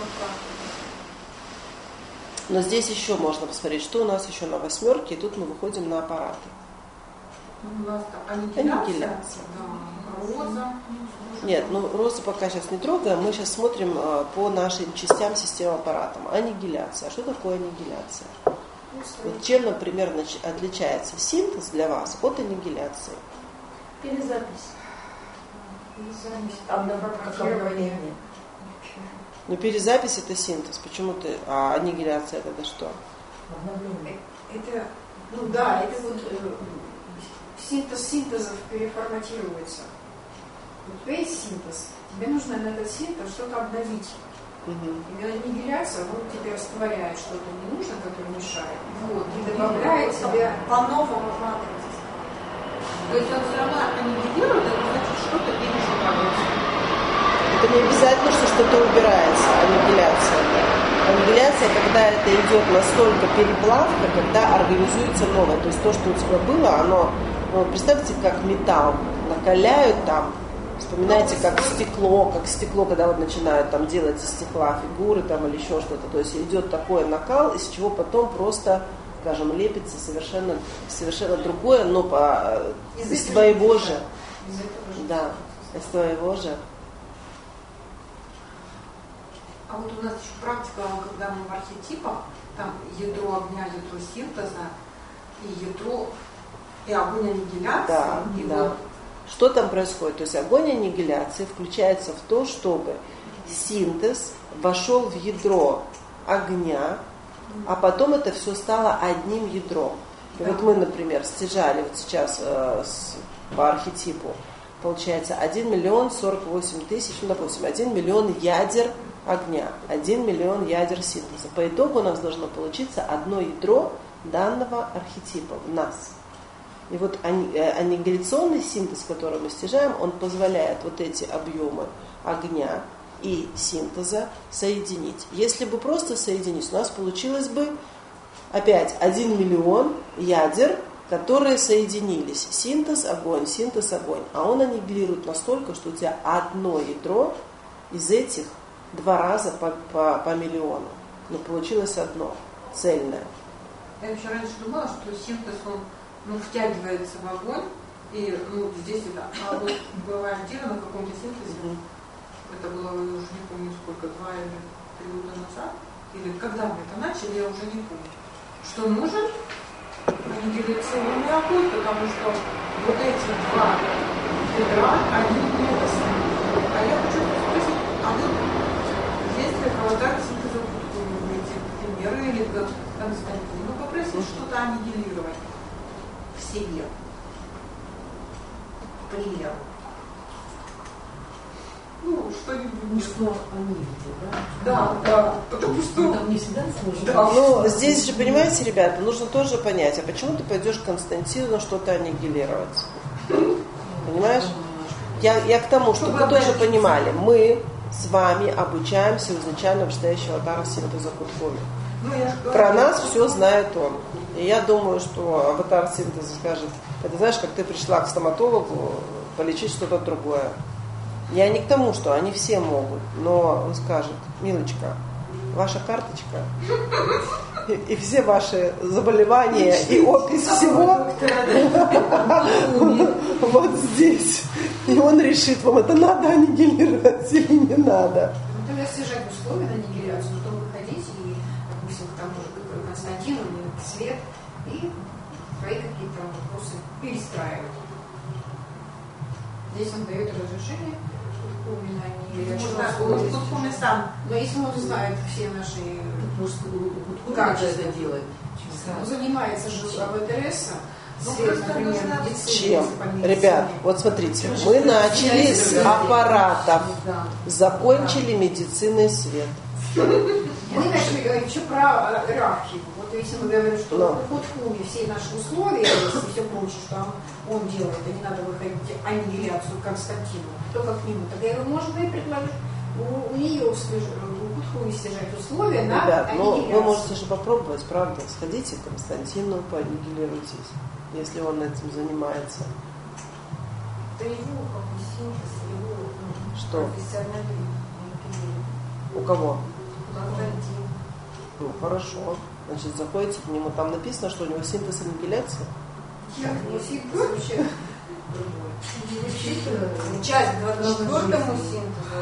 Но здесь еще можно посмотреть, что у нас еще на восьмерке, и тут мы выходим на аппараты. У нас аннигиляция. Аннигиляция. Да. Роза. Нет, ну розу пока сейчас не трогаем, мы сейчас смотрим э, по нашим частям системы аппаратом. Аннигиляция. А что такое аннигиляция? Вот чем, например, отличается синтез для вас от аннигиляции? Перезапись. Обновление. Ну, перезапись это синтез. Почему ты? А аннигиляция это что? Обновление. Это, ну да, это вот э, синтез синтезов переформатируется. У тебя есть синтез, тебе нужно на этот синтез что-то обновить. Угу. И аннигиляция, он тебе растворяет что-то не нужно, которое мешает. Вот, и добавляет тебе по-новому матрице. То есть он все равно аннигилирует, это значит что-то переживается. это не обязательно, что что-то убирается, аннигиляция. Аннигиляция, когда это идет настолько переплавка, когда организуется новое. То есть то, что у тебя было, оно, ну, представьте, как металл накаляют там. Вспоминайте, как стекло, как стекло, когда вот начинают там делать из стекла фигуры там или еще что-то. То есть идет такой накал, из чего потом просто, скажем, лепится совершенно, совершенно другое, но по, из, из твоего же. Из да, из твоего же. А вот у нас еще практика, когда мы в архетипах, там ядро огня, ядро синтеза, и ядро, и огонь аннигиляции. Да, и да. вот что там происходит? То есть огонь аннигиляции включается в то, чтобы синтез вошел в ядро огня, а потом это все стало одним ядром. И да. Вот мы, например, стяжали вот сейчас э, с, по архетипу, получается один миллион сорок восемь тысяч, ну, допустим, один миллион ядер огня, один миллион ядер синтеза. По итогу у нас должно получиться одно ядро данного архетипа в нас. И вот аннигиляционный синтез, который мы стяжаем, он позволяет вот эти объемы огня и синтеза соединить. Если бы просто соединить, у нас получилось бы опять один миллион ядер, которые соединились. Синтез, огонь, синтез, огонь. А он аннигилирует настолько, что у тебя одно ядро из этих два раза по, по, по миллиону. Но получилось одно, цельное. Я еще раньше думала, что синтез, он ну, втягивается в огонь, и ну, здесь это, а вот была отдельно на каком-то синтезе, mm-hmm. это было, я уже не помню сколько, два или три года назад, или когда мы это начали, я уже не помню, что нужен аннигиляционный огонь, потому что вот эти два ядра, они не растут. А я хочу спросить, а вот есть ли холода синтеза эти примеры, или Константин, ну попросить mm-hmm. что-то аннигилировать в себе. К примеру. Ну, что-нибудь. Ну, что они видят, да? Да, да. Потому что... Ну, там не всегда сложно. Да. Ну, здесь же, понимаете, ребята, нужно тоже понять, а почему ты пойдешь к Константину что-то аннигилировать? Понимаешь? Я, я к тому, чтобы вы тоже понимали, мы с вами обучаемся изначально вышестоящего аватара синтеза Кутхуми. Ну, про нас все знает он. И я думаю, что аватар синтеза скажет, это знаешь, как ты пришла к стоматологу полечить что-то другое. Я не к тому, что они все могут, но он скажет, милочка, ваша карточка и, и все ваши заболевания и опись всего вот здесь. И он решит, вам это надо аннигилировать или не надо. Например, снижать условия на аннигиляцию, потом выходить и, допустим, к тому же Константину или к Свет и свои какие-то вопросы перестраивать. Здесь он дает разрешение. Кутхуми сам. Но если он знает все наши... Как же это делать? Занимается же АВТРС. Чем? Ребят, вот смотрите, мы начали с аппаратов, закончили медициной свет. Мы начали говорить еще про иерархию. Вот если мы говорим, что в Кутхуми все наши условия есть и все прочее, что он делает, и не надо выходить аннигиляцию Константину, только к нему. Тогда его можно и предложить у, у нее у Кутхуми снижать условия на Ребят, аннигиляцию. ну вы можете же попробовать, правда, сходите к Константину, поаннигилируйтесь, если он этим занимается. Да его как бы синтез, его ну, что? Профессиональный. У кого? Константин. Ну, хорошо. Значит, заходите к нему, там написано, что у него синтез аннигиляции. Вообще часть двадцать четвёртому синтезу.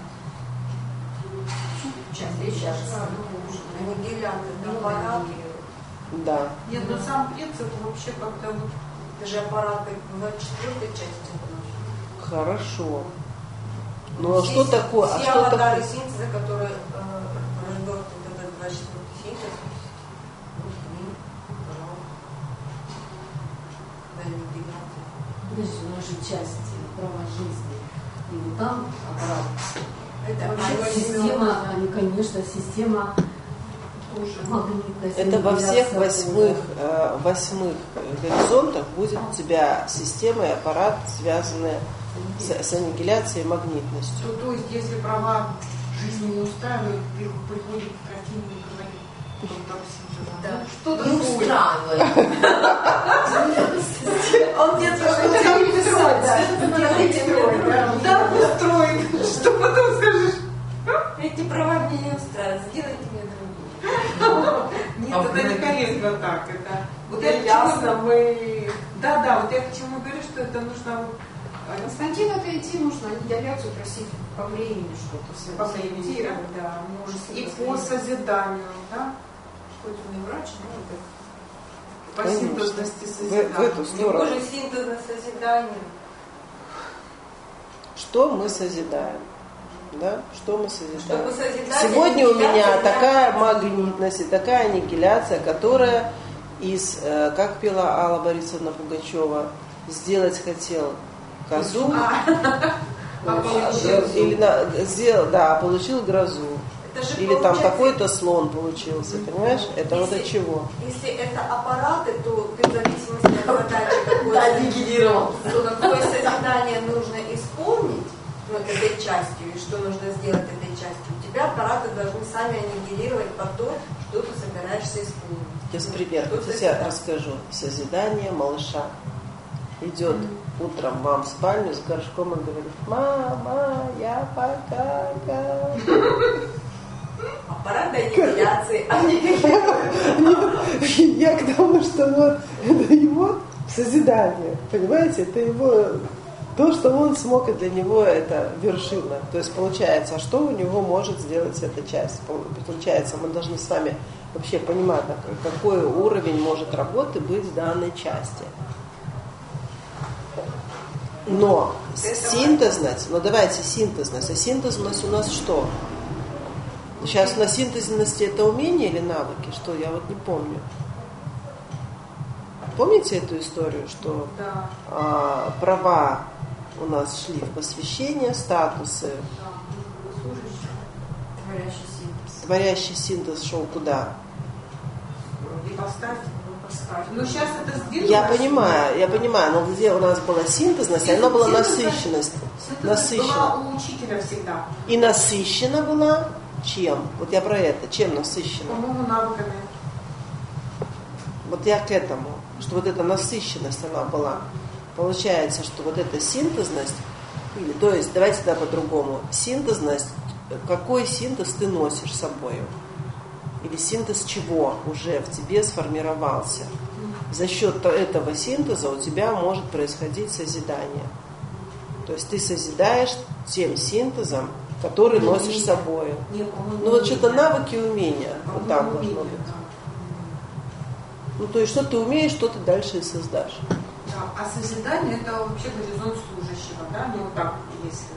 Часть, сейчас. Аннигилянты, аппарат. Да. Нет, но сам принцип вообще как-то вот... Даже аппарат двадцать четвёртой части. Хорошо. Ну а здесь что такое? Все а что аватары такое? синтеза, которые э, рождают вот этот двадцать четвёртый синтез, Подожди, у нас же часть права жизни. И вот там аппарат. это Вообще система, они, конечно, система магнитная. Это во всех восьмых, э, восьмых горизонтах будет у тебя система и аппарат, связанные с, с аннигиляцией и магнитностью. То, то есть, если права жизни не устраивают, приходит к картине и говорит, доктор Синтеза, да. Что-то не устраивает. Он где-то что-то да, устроит. Что потом скажешь? Эти права мне не устраивают, сделайте мне другие. Нет, это некорректно так. Это вот это ясно, мы... Да, да, вот я к чему говорю, что это нужно... Константину это идти нужно, аннигиляцию просить по времени что-то. По времени, да? Да, может. И по созиданию, да? Хоть он и врач, но это... По синтезности созидания. В, в эту сторону. Тоже синтезное созидание. Что мы созидаем? Да? Что мы созидаем? Созидать, сегодня у меня такая магнитность и такая аннигиляция, которая из, как пела Алла Борисовна Пугачева, сделать хотел козу, а или на, сделал, да, получил грозу. Или там какой-то слон получился, понимаешь? Это вот от чего? Если это аппараты, то ты в зависимости от задачи, какое созидание нужно исполнить, ну, этой частью, и что нужно сделать этой частью, у тебя аппараты должны сами аннигилировать под то, что ты собираешься исполнить. Сейчас пример, хотите я расскажу. Созидание малыша. Идет утром вам в спальню с горшком и говорит: мама, я покакал. Аппарат аннигиляции. Я к тому, что вот это его созидание, понимаете, это его, то, что он смог, и для него это вершина. То есть получается, а что у него может сделать эта часть? Получается, мы должны с вами вообще понимать, какой уровень может работы быть в данной части. Но синтезность, ну давайте синтезность, а синтезность у нас что? Сейчас на синтезности это умение или навыки? Что? Я вот не помню. Помните эту историю, что да. а, права у нас шли в посвящение, статусы. Да. Творящий синтез. Творящий синтез шел куда? И поставь, поставь. Но сейчас это сделано. Я понимаю, я понимаю, но где у нас была синтезность, она была насыщенность. Насыщенность была у учителя всегда. И насыщена была чем? Вот я про это. Чем насыщена? По-моему, навыками. Вот я к этому, что вот эта насыщенность она была. Получается, что вот эта синтезность, или, то есть, давайте тогда по-другому. Синтезность, какой синтез ты носишь с собой? Или синтез чего уже в тебе сформировался? За счет этого синтеза у тебя может происходить созидание. То есть ты созидаешь тем синтезом, который не, носишь с собой. Не, ну вот что-то навыки, умения. Вот так должно быть. Да. Ну то есть что ты умеешь, что ты дальше и создашь. Да, а созидание это вообще горизонт служащего, да? Ну вот так, если.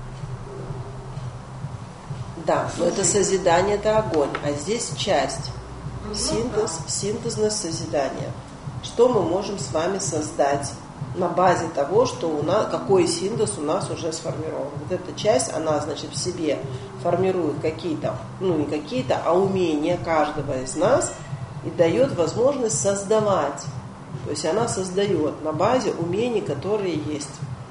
Да, но это созидание, это огонь, а здесь часть. Ну, синтез, да. Синтезность созидания. Что мы можем с вами создать на базе того, что у нас, какой синтез у нас уже сформирован. Вот эта часть, она, значит, в себе формирует какие-то, ну не какие-то, а умения каждого из нас и дает возможность создавать. То есть она создает на базе умений, которые есть.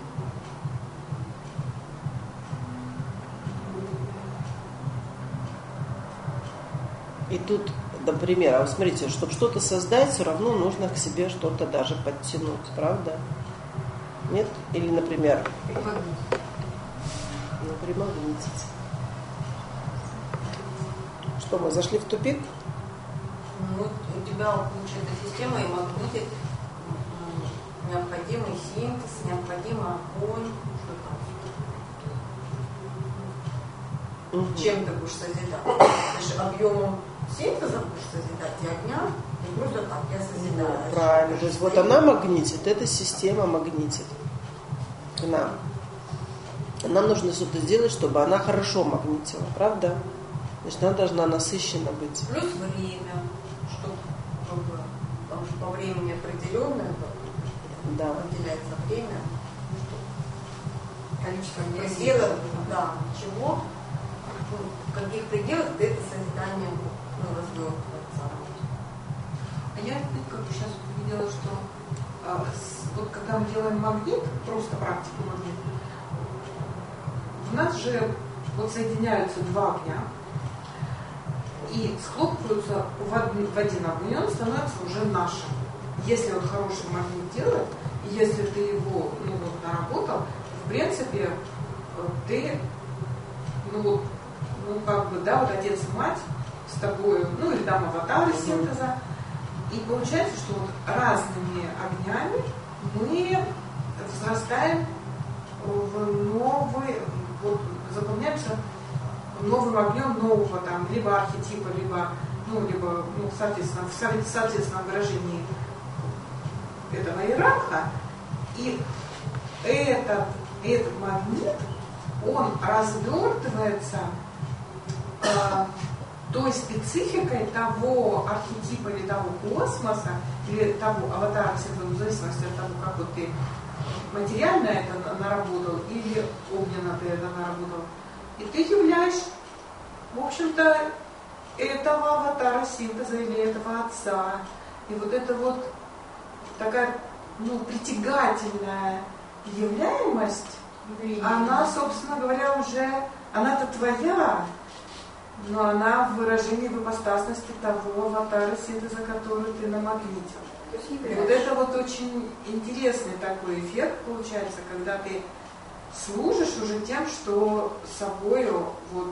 И тут, например, а вот смотрите, чтобы что-то создать, все равно нужно к себе что-то даже подтянуть, правда? Нет? Или, например, примагнитить. Что, мы зашли в тупик? Ну, у тебя получается система и магнитит необходимый синтез, необходимый огонь. Угу. Чем ты будешь созидать? Ты же объемом синтеза будешь созидать и огня, и просто так, я созидаю. Ну, правильно. То есть вот она магнитит, эта система магнитит к нам. Нам нужно что-то сделать, чтобы она хорошо магнитила, правда? Значит, она должна насыщена быть. Плюс время, чтобы, чтобы потому что по времени определенное, да. Выделяется время, количество пределов, да, чего, ну, в каких пределах ты это созидание ну, развертывается. А я как бы сейчас увидела, что вот когда мы делаем магнит, просто практику магнит, у нас же вот соединяются два огня и схлопываются в один, в один огонь, и он становится уже нашим. Если вот хороший магнит делает, и если ты его ну, вот, наработал, в принципе, ты, ну вот, ну как бы, да, вот отец и мать с тобой, ну или там аватары синтеза, и получается, что вот разными огнями мы возрастаем в новый, вот, заполняемся новым огнем нового там, либо архетипа, либо, ну, либо, ну, соответственно, в соответственном выражении этого иерарха. И этот, этот магнит, он развертывается э, той спецификой того архетипа или того космоса, или того аватара, в зависимости от того, как вот ты материально это наработал, или огненно ты это наработал. И ты являешь, в общем-то, этого аватара синтеза или этого отца. И вот это вот такая, ну, притягательная являемость, она, собственно говоря, уже, она-то твоя, но она в выражении в ипостасности того аватара синтеза, который ты намагнитил. Вот это вот очень интересный такой эффект получается, когда ты служишь уже тем, что собою вот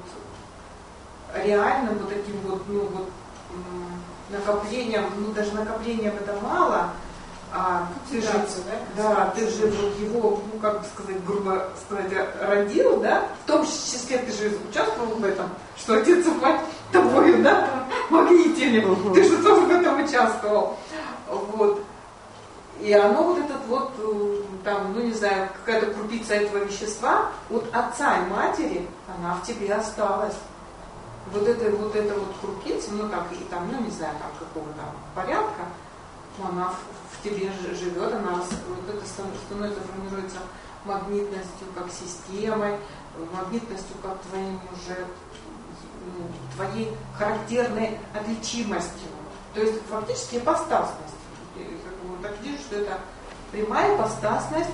реальным вот таким вот, ну вот накоплением, ну даже накоплением это мало, а ты же, да, да, ты же вот его, ну как бы сказать, грубо сказать, родил, да, в том числе ты же участвовал в этом, что отец и мать тобою, да, магнитили, угу. Ты же тоже в этом участвовал, вот. И оно вот этот вот, там, ну не знаю, какая-то крупица этого вещества от отца и матери, она в тебе осталась. Вот это вот, это вот крупица, ну как, и там, ну не знаю, там какого там порядка, она в, в тебе живет, она вот это становится, формируется магнитностью как системой, магнитностью как твоим уже, ну, твоей характерной отличимостью. То есть фактически ипостасность. Так вижу, что это прямая ипостасность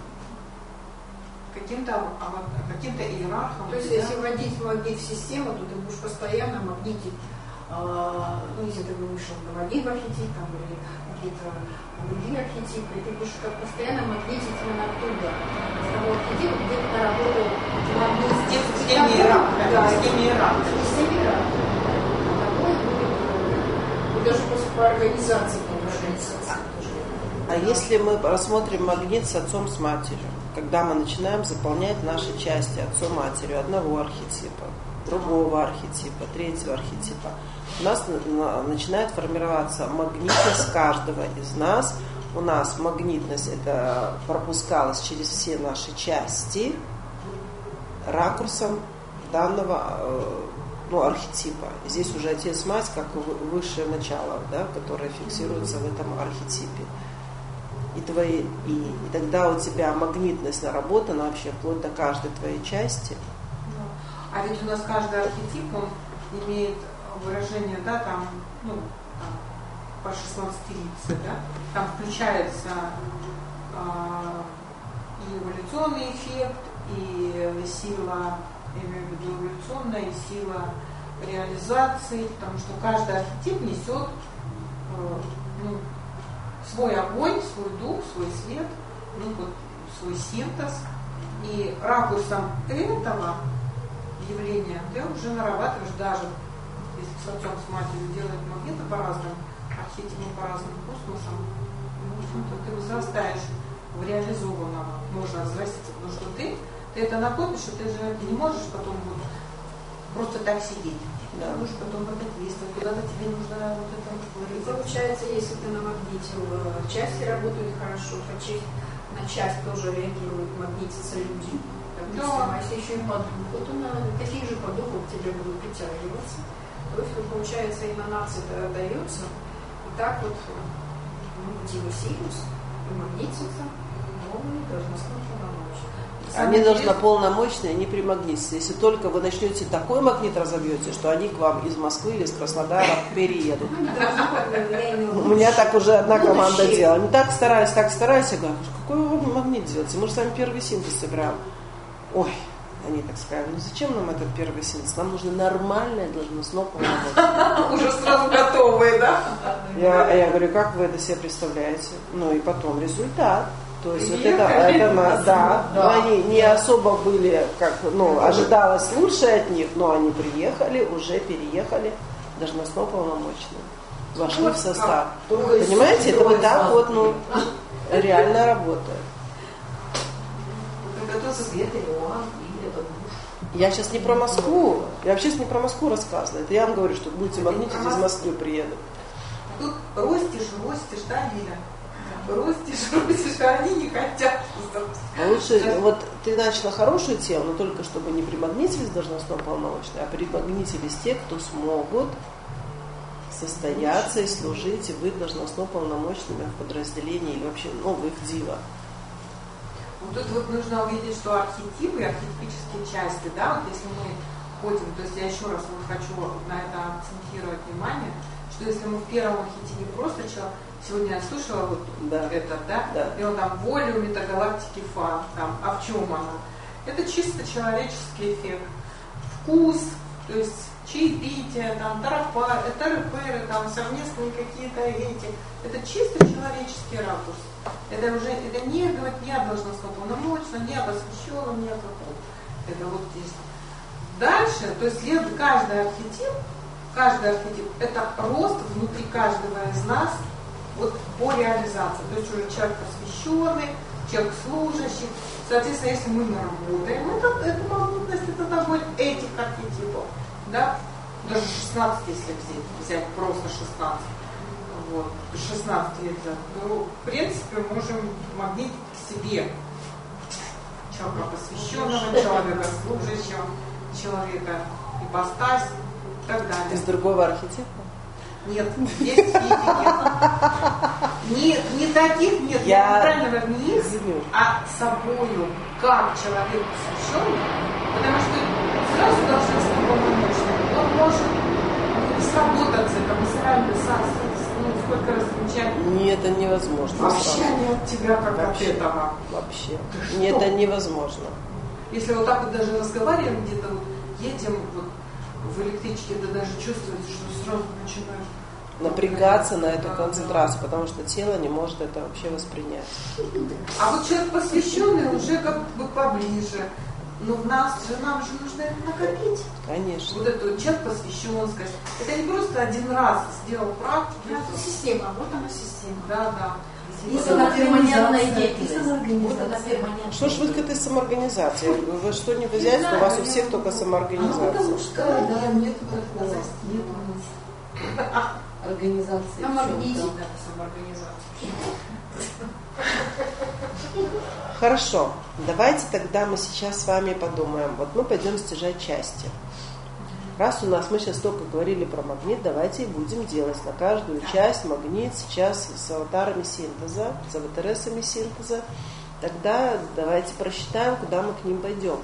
каким-то, каким-то иерархом. То есть, да? Если вводить магнит в систему, то ты будешь постоянно магнитить, э, ну, если ты вышел на магнит в архетип, там, или какие-то другие архетипы, и ты будешь как постоянно магнитить именно оттуда. С того архетипа, где ты наработал магнит. С теми иерархами. С теми иерархами. С теми иерархами. Такое будет, и даже после по организации, по организации. А если мы рассмотрим магнит с отцом, с матерью, когда мы начинаем заполнять наши части отцом, матерью, одного архетипа, другого архетипа, третьего архетипа, у нас начинает формироваться магнитность каждого из нас. У нас магнитность это пропускалась через все наши части ракурсом данного ну, архетипа. Здесь уже отец-мать как высшее начало, да, которое фиксируется в этом архетипе. И, твои, и, и тогда у тебя магнитность наработана вообще вплоть до каждой твоей части. А ведь у нас каждый архетип, он имеет выражение, да, там, ну, там, по шестнадцатилице, да, там включается э, и эволюционный эффект, и сила, я имею в виду эволюционная, и сила реализации, потому что каждый архетип несет э, ну, свой огонь, свой дух, свой свет, ну вот свой синтез. И ракурсом этого явления ты уже нарабатываешь, даже если с отцом, с матерью делают магниты по разным архетипам, по разным космосам, ну, в общем-то, ты возрастаешь в реализованного, можно взраститься, потому что ты, ты это накопишь, и ты же не можешь потом вот просто так сидеть. Да, нужно потом в это действовать, куда-то тебе нужно вот это говорить. Получается, если ты намагнитил, части работают хорошо, на часть тоже реагируют, магнитятся люди. Допустим, да. А если еще и по духу, то на таких же по духу к тебе будут притягиваться. То есть, получается, эманация отдается, и так вот ну, Дива Сириус магнитится новые должностные полномочия. Они должны полномочные, не примагнититься. Если только вы начнете такой магнит разобьете, что они к вам из Москвы или из Краснодара переедут. У меня так уже одна команда делала. Они так старались, так старались. Я говорю, какой вы магнит делаете? Мы же с вами первый синтез собираем. Ой, они так сказали, ну зачем нам этот первый синтез? Нам нужно нормальное должностное полномочия. Уже сразу готовые, да? Я, я говорю, как вы это себе представляете? Ну и потом результат. То есть вот это, это да, да. Они не особо были, как, ну, ожидалось лучше от них, но они приехали, уже переехали, должностно полномочные, вошли в состав. Понимаете, это вот так вот, ну, реально работает. Я сейчас не про Москву, я вообще не про Москву рассказываю. Это я вам говорю, что будете магнитить, из Москвы приедут. Тут ростишь, ростишь, да, Лиля? Ростишь, ростишь, а они не хотят. А лучше, вот ты начала хорошую тему, но только чтобы не примагнитились должностно полномочные, а примагнитились те, кто смогут состояться и служить и быть должностно полномочными в подразделении или вообще, ну, в их дива. Вот тут вот нужно увидеть, что архетипы, архетипические части, да, вот если мы ходим, то есть я еще раз вот хочу на это акцентировать внимание, что если мы в первом архетипе просто человек, сегодня я слушала вот да. это, да? да, и он там волю метагалактики фа, там, а в чем она? Это чисто человеческий эффект. Вкус, то есть чаепитие, там, тарапа, тараперы, там, совместные какие-то эти. Это чисто человеческий ракурс. Это уже, это не говорит не о должностном полномочном, не об освященном, не о каком. Это вот здесь. Дальше, то есть каждый архетип, каждый архетип, это рост внутри каждого из нас вот по реализации. То есть уже человек посвященный, человек служащий. Соответственно, если мы наработаем, это, это магнитность, это набор этих архетипов. Да? Даже шестнадцать, если взять, взять просто шестнадцать. Вот, шестнадцать лет, ну, в принципе, можем магнитить к себе человека посвященного, человека служащего, человека ипостась и так далее. Из другого архетипа? Нет, есть и нет. Не, не таких нет, я правильно не есть, а собою, как человек посвященный, потому что сразу должны быть полномочным. Он может сработаться, там, Израиль, ну, сколько раз замечательно. Нет, это невозможно. Вообще не от тебя, как вообще, от этого. Вообще. Нет, это невозможно. Если вот так вот даже разговариваем, где-то вот едем вот в электричке, да даже чувствуется, что сразу начинаешь напрягаться на эту концентрацию, потому что тело не может это вообще воспринять. А вот человек посвященный уже как бы поближе. Но в нас же, нам же нужно это накопить. Конечно. Вот это вот человек посвященность. Это не просто один раз сделал практику. Это система, вот она система. Да, да. Вот она перманентная деятельность. Что ж вы к этой самоорганизации? Вы что не взять, у вас у всех только самоорганизация. Она мужская, да, нет такого. Нет организации. Самоорганизация, самоорганизация. Хорошо, давайте тогда мы сейчас с вами подумаем. Вот мы пойдем стяжать части. Раз у нас, мы сейчас только говорили про магнит, давайте и будем делать на каждую часть магнит сейчас с аватарами синтеза, с аватаресами синтеза. Тогда давайте просчитаем, куда мы к ним пойдем.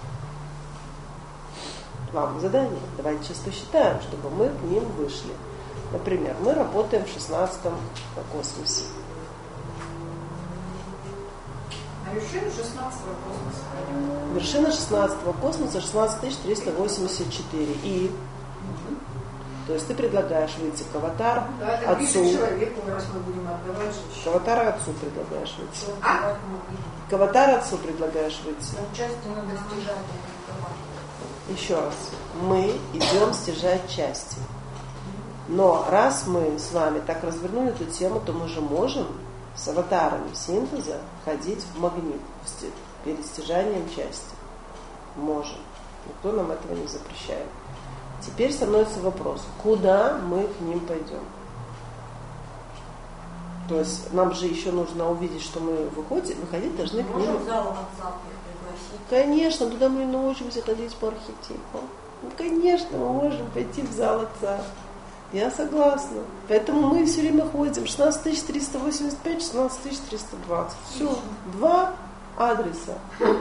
Вам задание. Давайте сейчас посчитаем, чтобы мы к ним вышли. Например, мы работаем в шестнадцатом космосе. А вершина шестнадцатого космоса? Вершина шестнадцатого космоса шестнадцать тысяч триста восемьдесят четыре. И, угу. То есть ты предлагаешь выйти к аватару, да, отцу. Человеку, раз мы будем отдавать же. К аватару отцу предлагаешь выйти. А? К аватару отцу предлагаешь выйти. Части надо стяжать. Еще раз. Мы идем стяжать части. Но раз мы с вами так развернули эту тему, то мы же можем с аватарами синтеза ходить в магнит перед стяжанием части. Можем. Никто нам этого не запрещает. Теперь становится вопрос, куда мы к ним пойдем? То есть нам же еще нужно увидеть, что мы выходим, выходить должны к ним. Можем в зал отца пригласить? Конечно, туда мы научимся ходить по архетипу. Ну, конечно, мы можем пойти в зал отца. Я согласна. Поэтому мы все время ходим. шестнадцать тысяч триста восемьдесят пять, шестнадцать тысяч триста двадцать. Все. Два. адреса.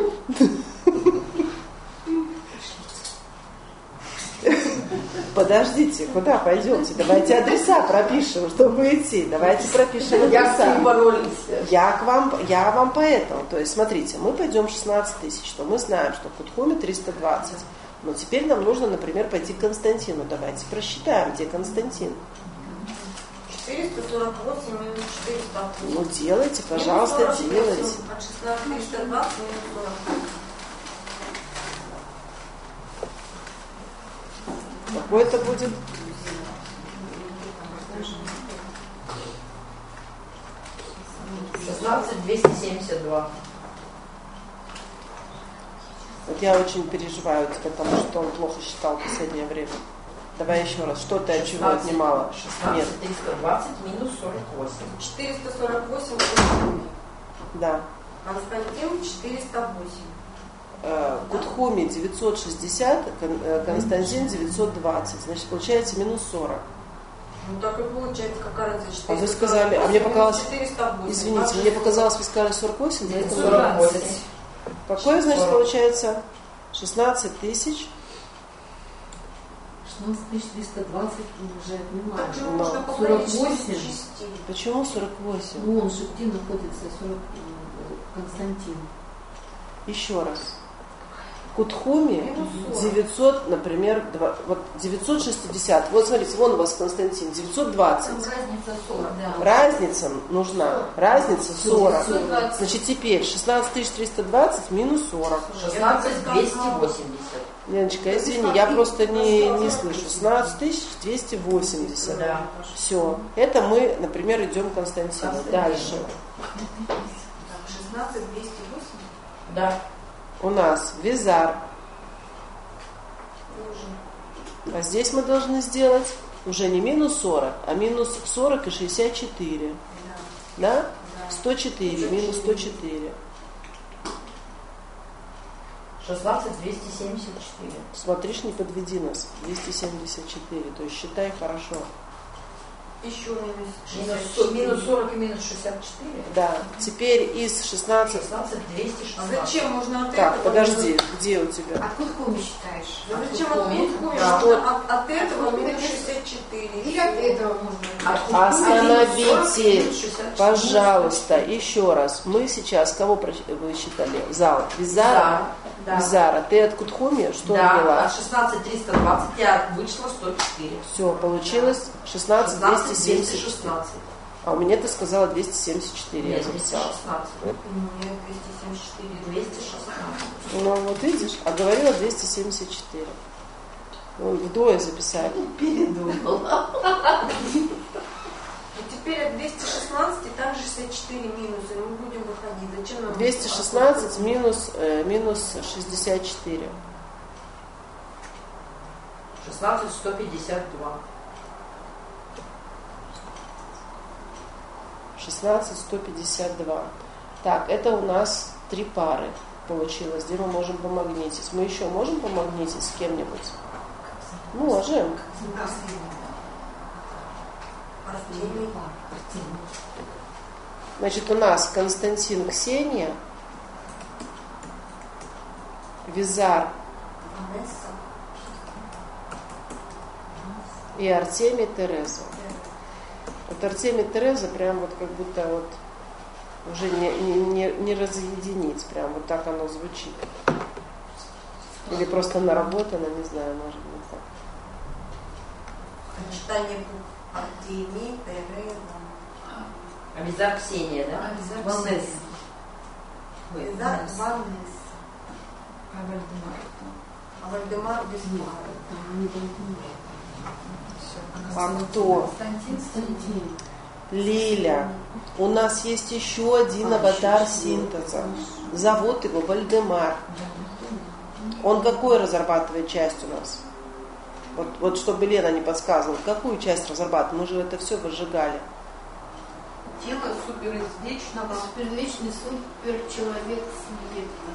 Подождите, куда пойдемте? Давайте адреса пропишем, чтобы идти. Давайте пропишем адреса. Я к вам, я вам поэтому. То есть, смотрите, мы пойдем шестнадцать тысяч, то мы знаем, что в Кутхуме триста двадцать. Но теперь нам нужно, например, пойти к Константину. Давайте просчитаем, где Константин. четыреста сорок восемь минус четыреста восемь. Ну, делайте, пожалуйста, делайте. От шестнадцати триста двадцать минус сорок. Какой это будет? шестнадцать двести семьдесят два. Вот я очень переживаю, потому что он плохо считал в последнее время. Давай еще раз. Что ты от чего отнимала? шестнадцать триста двадцать минус сорок восемь. четыреста сорок восемь. Да. Константин четыреста восемь. Кутхуми девятьсот шестьдесят, Константин девятьсот двадцать. Значит, получается минус сорок. Ну так и получается, какая разница? А вы сказали, а мне показалось, извините, мне показалось, вы сказали сорок восемь, да? сорок восемь. Какое, значит, сорок. Получается шестнадцать тысяч? шестнадцать тысяч триста двадцать уже отнимаем. Так же можно сорок восемь. Почему сорок восемь? Ну он же где находится, сорок Константин. Еще раз. Кутхуми девятьсот, например, два, вот девятьсот шестьдесят. Вот смотрите, вон у вас Константин, девятьсот двадцать. Там разница сорок, да. Разница нужна. Разница сорок. Значит, теперь шестнадцать тысяч триста двадцать минус сорок. шестнадцать двести восемьдесят. Леночка, извини, я просто не, не слышу. шестнадцать тысяч двести восемьдесят. Да. Все. Это мы, например, идем к Константину. Константин. Дальше. шестнадцать двести восемь. Да. У нас Визар. А здесь мы должны сделать уже не минус сорок, а минус сорок и шестьдесят четыре. Да? Да? сто четыре, минус сто четыре. шестнадцать двести семьдесят четыре. Смотришь, не подведи нас. двести семьдесят четыре. То есть считай хорошо. Еще минус Минус, минус сорок и минус шестьдесят четыре? Да. Теперь из шестнадцати... шестнадцать двести шестнадцать. А зачем можно от так, этого? подожди, где у тебя? А Кутхуми считаешь? А зачем от Кутхуми? Да. Что от, от этого минус шестьдесят четыре. Или от этого можно? Остановите, пожалуйста, еще раз. Мы сейчас кого высчитали? Зал. Визара. Да. Визара. Ты от Кутхуми что да, ввела? от шестнадцать триста двадцать я вышло сто четыре. Все, получилось шестнадцать двести семьдесят шестнадцать. А у меня ты сказала двести семьдесят четыре. Нет, я записала. двести шестнадцать. Нет, двести семьдесят четыре. двести шестнадцать. Ну вот видишь, а говорила двести семьдесят четыре. Ну, вдвое записали. Передумала. И теперь от двести шестнадцати также шестьдесят четыре минуса. И мы будем выходить. Зачем нам? двести шестнадцать минус, э, минус шестьдесят четыре. шестнадцать сто пятьдесят два. шестнадцать сто пятьдесят два. Так, это у нас три пары получилось, где мы можем помагнитить. Мы еще можем помагнитить с кем-нибудь? Можем. Значит, у нас Константин Ксения, Визар и Артемий Тереза. Вот Артемий Тереза прям вот как будто вот уже не, не, не, не разъединить, прям вот так оно звучит. Или просто наработано, не знаю, может быть так. Читание букв Артемий, Тереза. А Визар Ксения, да? Ванесса. Визар Ванесса. А Вальдемар? А Вальдемар без пары. А кто? Константин. Лиля. У нас есть еще один аватар синтеза. Зовут его Вальдемар. Он какую разрабатывает часть у нас? Вот, вот чтобы Лена не подсказывала, какую часть разрабатывает? Мы же это все выжигали. Тело суперизвечного. Супервечный суперчеловек субъекта.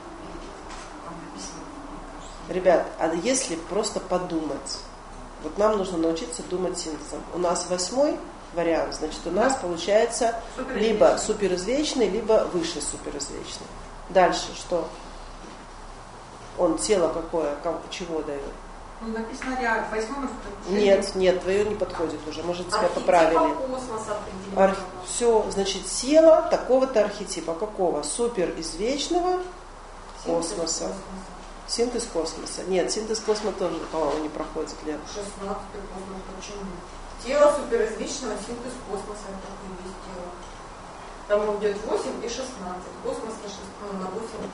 Ребят, а если просто подумать? Вот нам нужно научиться думать синтезом. У нас восьмой вариант, значит, у нас получается либо суперизвечный, либо высший суперизвечный. Дальше что? Он тело какое, как, чего дает? Ну, написано ряд, восьмой. Нет, нет, твое не подходит уже, может, тебя поправили. Арх... Все, значит, тело такого-то архетипа. Какого? Супер извечного космоса. Синтез космоса. Нет, синтез космоса тоже, по-моему, не проходит, Лен. шестнадцатый космос, почему? Тело суперизвечного, синтез космоса, это такое есть тело. Там идет восемь и шестнадцать. Космос на, шесть, на восемь.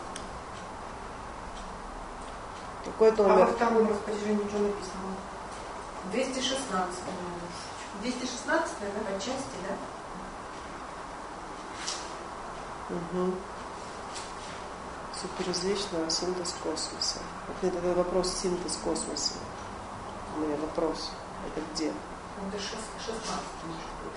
Какой-то а номер. во втором распоряжении что написано? двести шестнадцать. двести шестнадцать, да? По части, да? Угу. Суперизвечного синтез космоса. Вот это вопрос синтез космоса. У меня вопрос. Это где? Это шестнадцатый,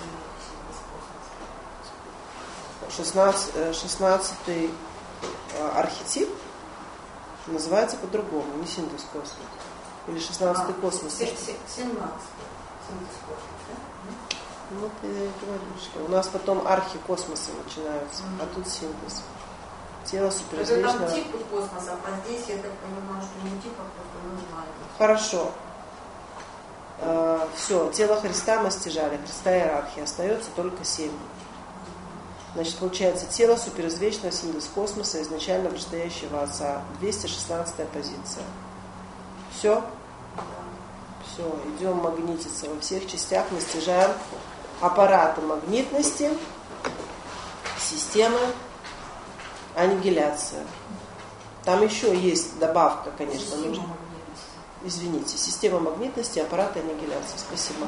шестнадцатый, шестнадцатый архетип называется по-другому, не синтез космоса. Или шестнадцатый а, космос. семнадцатый. Синтез космоса, да? Вот я и говорю, что у нас потом архи космоса начинаются, mm-hmm. а тут синтез. Тело суперизвечного. Это там типы космоса, а здесь я так понимаю, что не типа, просто называют. Хорошо. Uh, все, тело Христа мы стяжали, Христа иерархия, остается только семь. Значит, получается, тело суперизвечного синтез космоса, изначально вышестоящего Отца, двести шестнадцатая позиция. Все? Все, идем магнититься. Во всех частях мы стяжаем аппараты магнитности, системы аннигиляции. Там еще есть добавка, конечно, нужна. Извините, система магнитности, аппараты аннигиляции. Спасибо.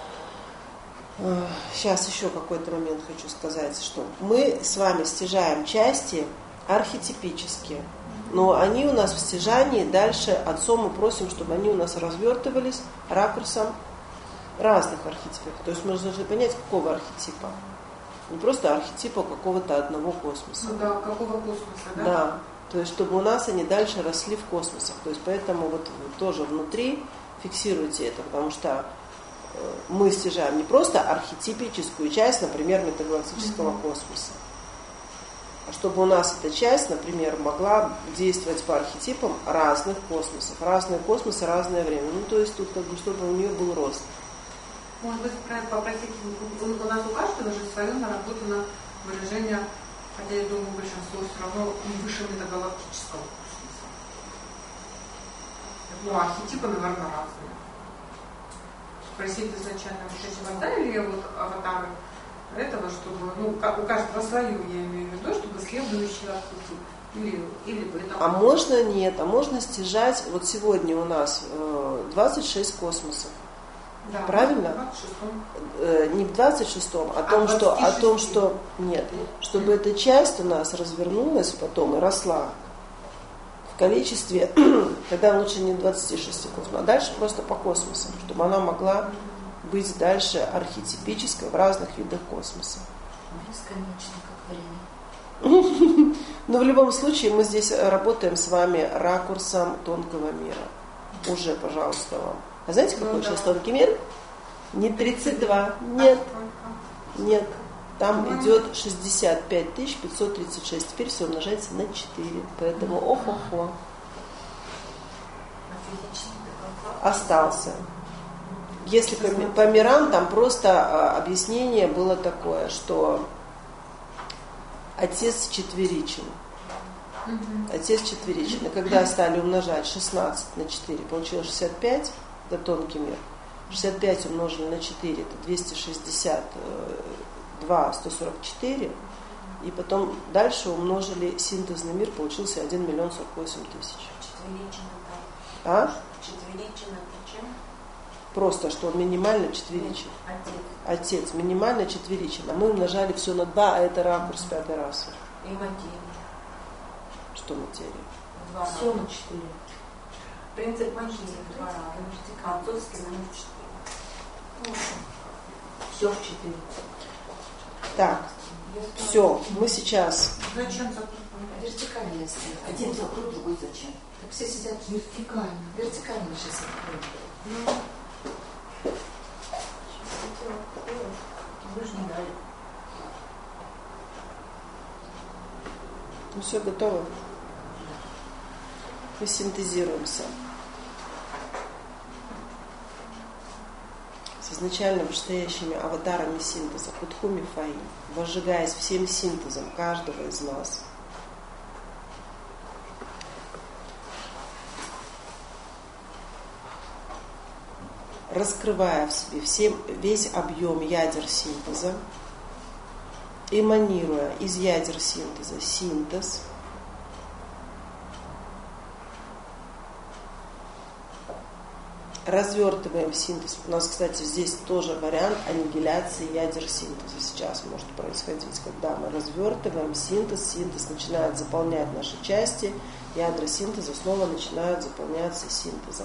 Сейчас еще какой-то момент хочу сказать, что мы с вами стяжаем части архетипические, но они у нас в стяжании дальше отцом мы просим, чтобы они у нас развертывались ракурсом разных архетипов. То есть мы должны понять, какого архетипа. Не просто архетипа какого-то одного космоса. Ну да, какого космоса, да? Да. То есть, чтобы у нас они дальше росли в космосах. То есть, поэтому вот тоже внутри фиксируйте это, потому что мы стяжаем не просто архетипическую часть, например, метагалактического mm-hmm. космоса, а чтобы у нас эта часть, например, могла действовать по архетипам разных космосов. Разные космосы, разное время. Ну, то есть, тут как бы, чтобы у нее был рост. Может быть, попросить, у нас у каждого же свое наработано выражение, хотя я думаю, большинство все равно выше метагалактического космоса. Ну, архетипы, наверное, разные. Спросить изначально, что вода или вот аватары этого, чтобы, ну, у каждого свое, я имею в виду, чтобы следующий архетип. Или, или в этом. А можно нет, а можно стяжать, вот сегодня у нас двадцать шесть космосов. Да, правильно? В двадцать шестом. Э, не в двадцать шестом, а, том, что, о том, что нет, чтобы эта часть у нас развернулась потом и росла в количестве, тогда лучше не двадцать шесть космосов, а дальше просто по космосам, чтобы она могла быть дальше архетипической в разных видах космоса. Бесконечно, как время. Но в любом случае мы здесь работаем с вами ракурсом тонкого мира. Уже, пожалуйста, вам. А знаете, какой ну, сейчас да. тонкий мир? Не тридцать два. Нет. Нет. Там ну, идет шестьдесят пять тысяч пятьсот тридцать шесть. Теперь все умножается на четыре. Поэтому ох-охо. Остался. Если по, по мирам, там просто а, объяснение было такое, что Отец четверичен. Угу. Отец четверичен. И когда стали умножать шестнадцать на четыре, получилось шестьдесят пять. Это тонкий мир. шестьдесят пять умножили на четыре, это двести шестьдесят два, сто сорок четыре. И потом дальше умножили синтезный мир, получился один миллион сорок восемь тысяч. Четверичен это? А? Четверичен это чем? Просто, что он минимально четверичен. Отец. Отец. Минимально четверичен. А мы умножали все на два, а это ракурс пятой расы. И материя. Что материя? Два. Все на четыре. Принцип магии два раза. А отцовский номер четыре. Все в четыре. Так, все, мы сейчас. Зачем вертикально стоит? Один закрой, другой зачем? Так все сидят вертикально. Вертикально сейчас откроем. Вы же не дали. Ну все, готово. Мы синтезируемся. С изначально вышестоящими аватарами синтеза, Кутхуми Фаи, возжигаясь всем синтезом каждого из нас. Раскрывая в себе все, весь объем ядер синтеза, эманируя из ядер синтеза синтез, развертываем синтез. У нас, кстати, здесь тоже вариант аннигиляции ядер синтеза сейчас может происходить, когда мы развертываем синтез, синтез начинает заполнять наши части, ядра синтеза снова начинают заполняться синтезом.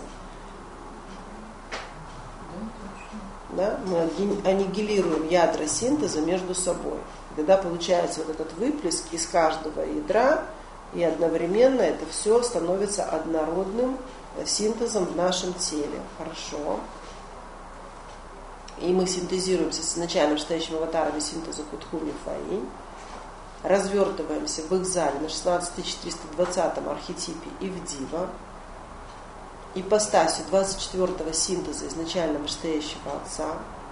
Да? Мы аннигилируем ядра синтеза между собой. Тогда получается вот этот выплеск из каждого ядра, и одновременно это все становится однородным синтезом в нашем теле. Хорошо. И мы синтезируемся с изначально вышестоящими аватарами синтеза Кутхуми Фаи, развертываемся в их зале на шестнадцать тысяч триста двадцатом архетипе Ивдива, ипостасью двадцать четвёртого синтеза изначально вышестоящего Отца.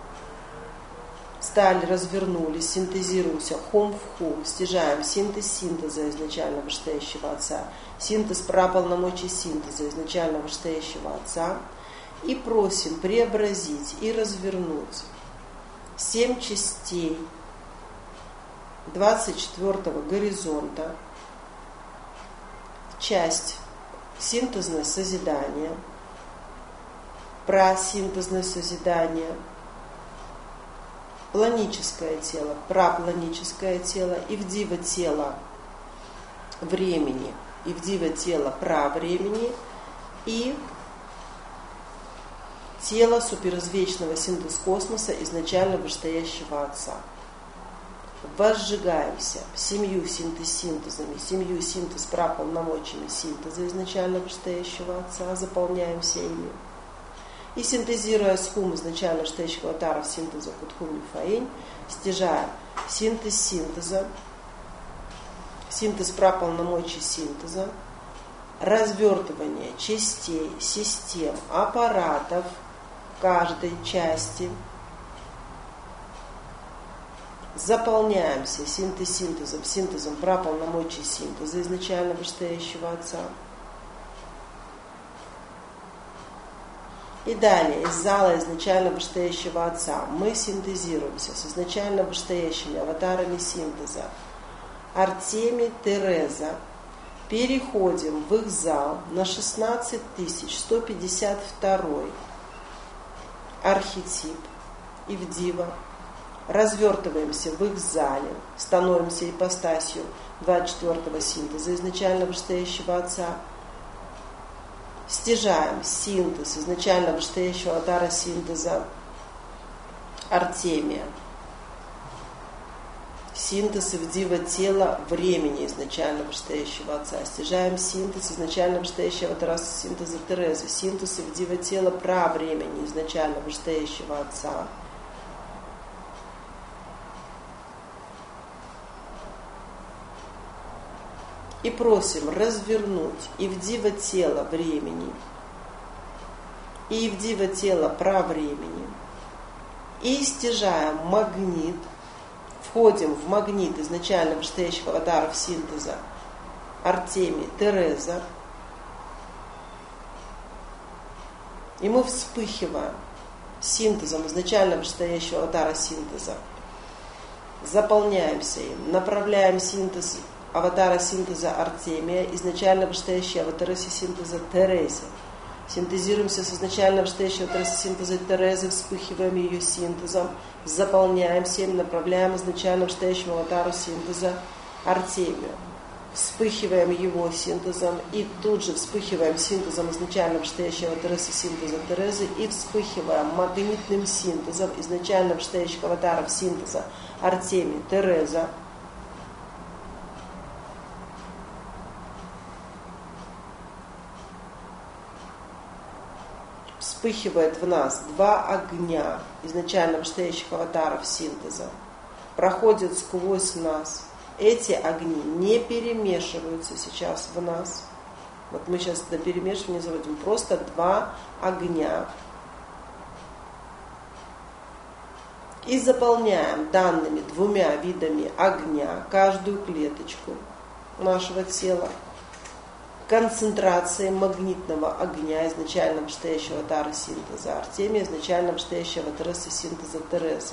Стали, развернулись, синтезируемся хум в хум, стяжаем синтез синтеза изначально вышестоящего Отца, синтез праполномочий синтеза изначально вышестоящего Отца, и просим преобразить и развернуть семь частей двадцать четвёртого горизонта в часть синтезное созидание, прасинтезное созидание, планическое тело, прапланическое тело, ивдива тело времени, ивдива тело правремени и тело суперизвечного синтез космоса изначально вышестоящего Отца. Возжигаемся семью синтез-синтезами, семью синтез праполномочиями синтеза изначально вышестоящего Отца, заполняемся ими. И синтезируя с хум изначально вышестоящих аватаров синтеза Кутхуми Фаинь, стяжая синтез синтеза, синтез праполномочий синтеза, развертывание частей, систем, аппаратов каждой части, заполняемся синтез синтезом, синтезом праполномочий синтеза изначально вышестоящего Отца. И далее из зала изначально вышестоящего Отца мы синтезируемся с изначально вышестоящими аватарами синтеза Артемий, Тереза, переходим в их зал на шестнадцать тысяч сто пятьдесят второй архетип Ивдива, развертываемся в их зале, становимся ипостасью двадцать четвёртого синтеза изначально вышестоящего Отца, стяжаем синтез изначально вышестоящего аватара синтеза Артемия, синтез Ивдива тела времени изначально вышестоящего Отца, стяжаем синтез изначально вышестоящего аватара синтеза Терезы, синтез Ивдива тела правремени изначально вышестоящего Отца, и просим развернуть Ивдива тело времени и Ивдива тело правремени, и стяжаем магнит, входим в магнит изначально вышестоящих аватаров синтеза Артемий, Тереза, и мы вспыхиваем синтезом изначально вышестоящего аватара синтеза, заполняемся им, направляем синтез аватара синтеза Артемия, изначально вышестоящей аватарыси синтеза Терезе. Синтезируемся с изначально вышестоящей аватарыси синтеза Терезы, вспыхиваем ее синтезом, заполняемся им, направляем изначально вышестоящему аватару синтеза Артемию. Вспыхиваем его синтезом и тут же вспыхиваем синтезом изначально вышестоящей аватарыси синтеза Терезы и вспыхиваем магнитным синтезом изначально вышестоящих аватаров синтеза Артемий, Тереза. Вспыхивает в нас два огня изначально вышестоящих аватаров синтеза, проходит сквозь нас Эти огни не перемешиваются сейчас в нас. Вот мы сейчас это перемешивание заводим. Просто два огня. И заполняем данными двумя видами огня каждую клеточку нашего тела концентрацией магнитного огня изначально вышестоящего тара синтеза Артемия, изначально вышестоящего Тересы синтеза Терезы.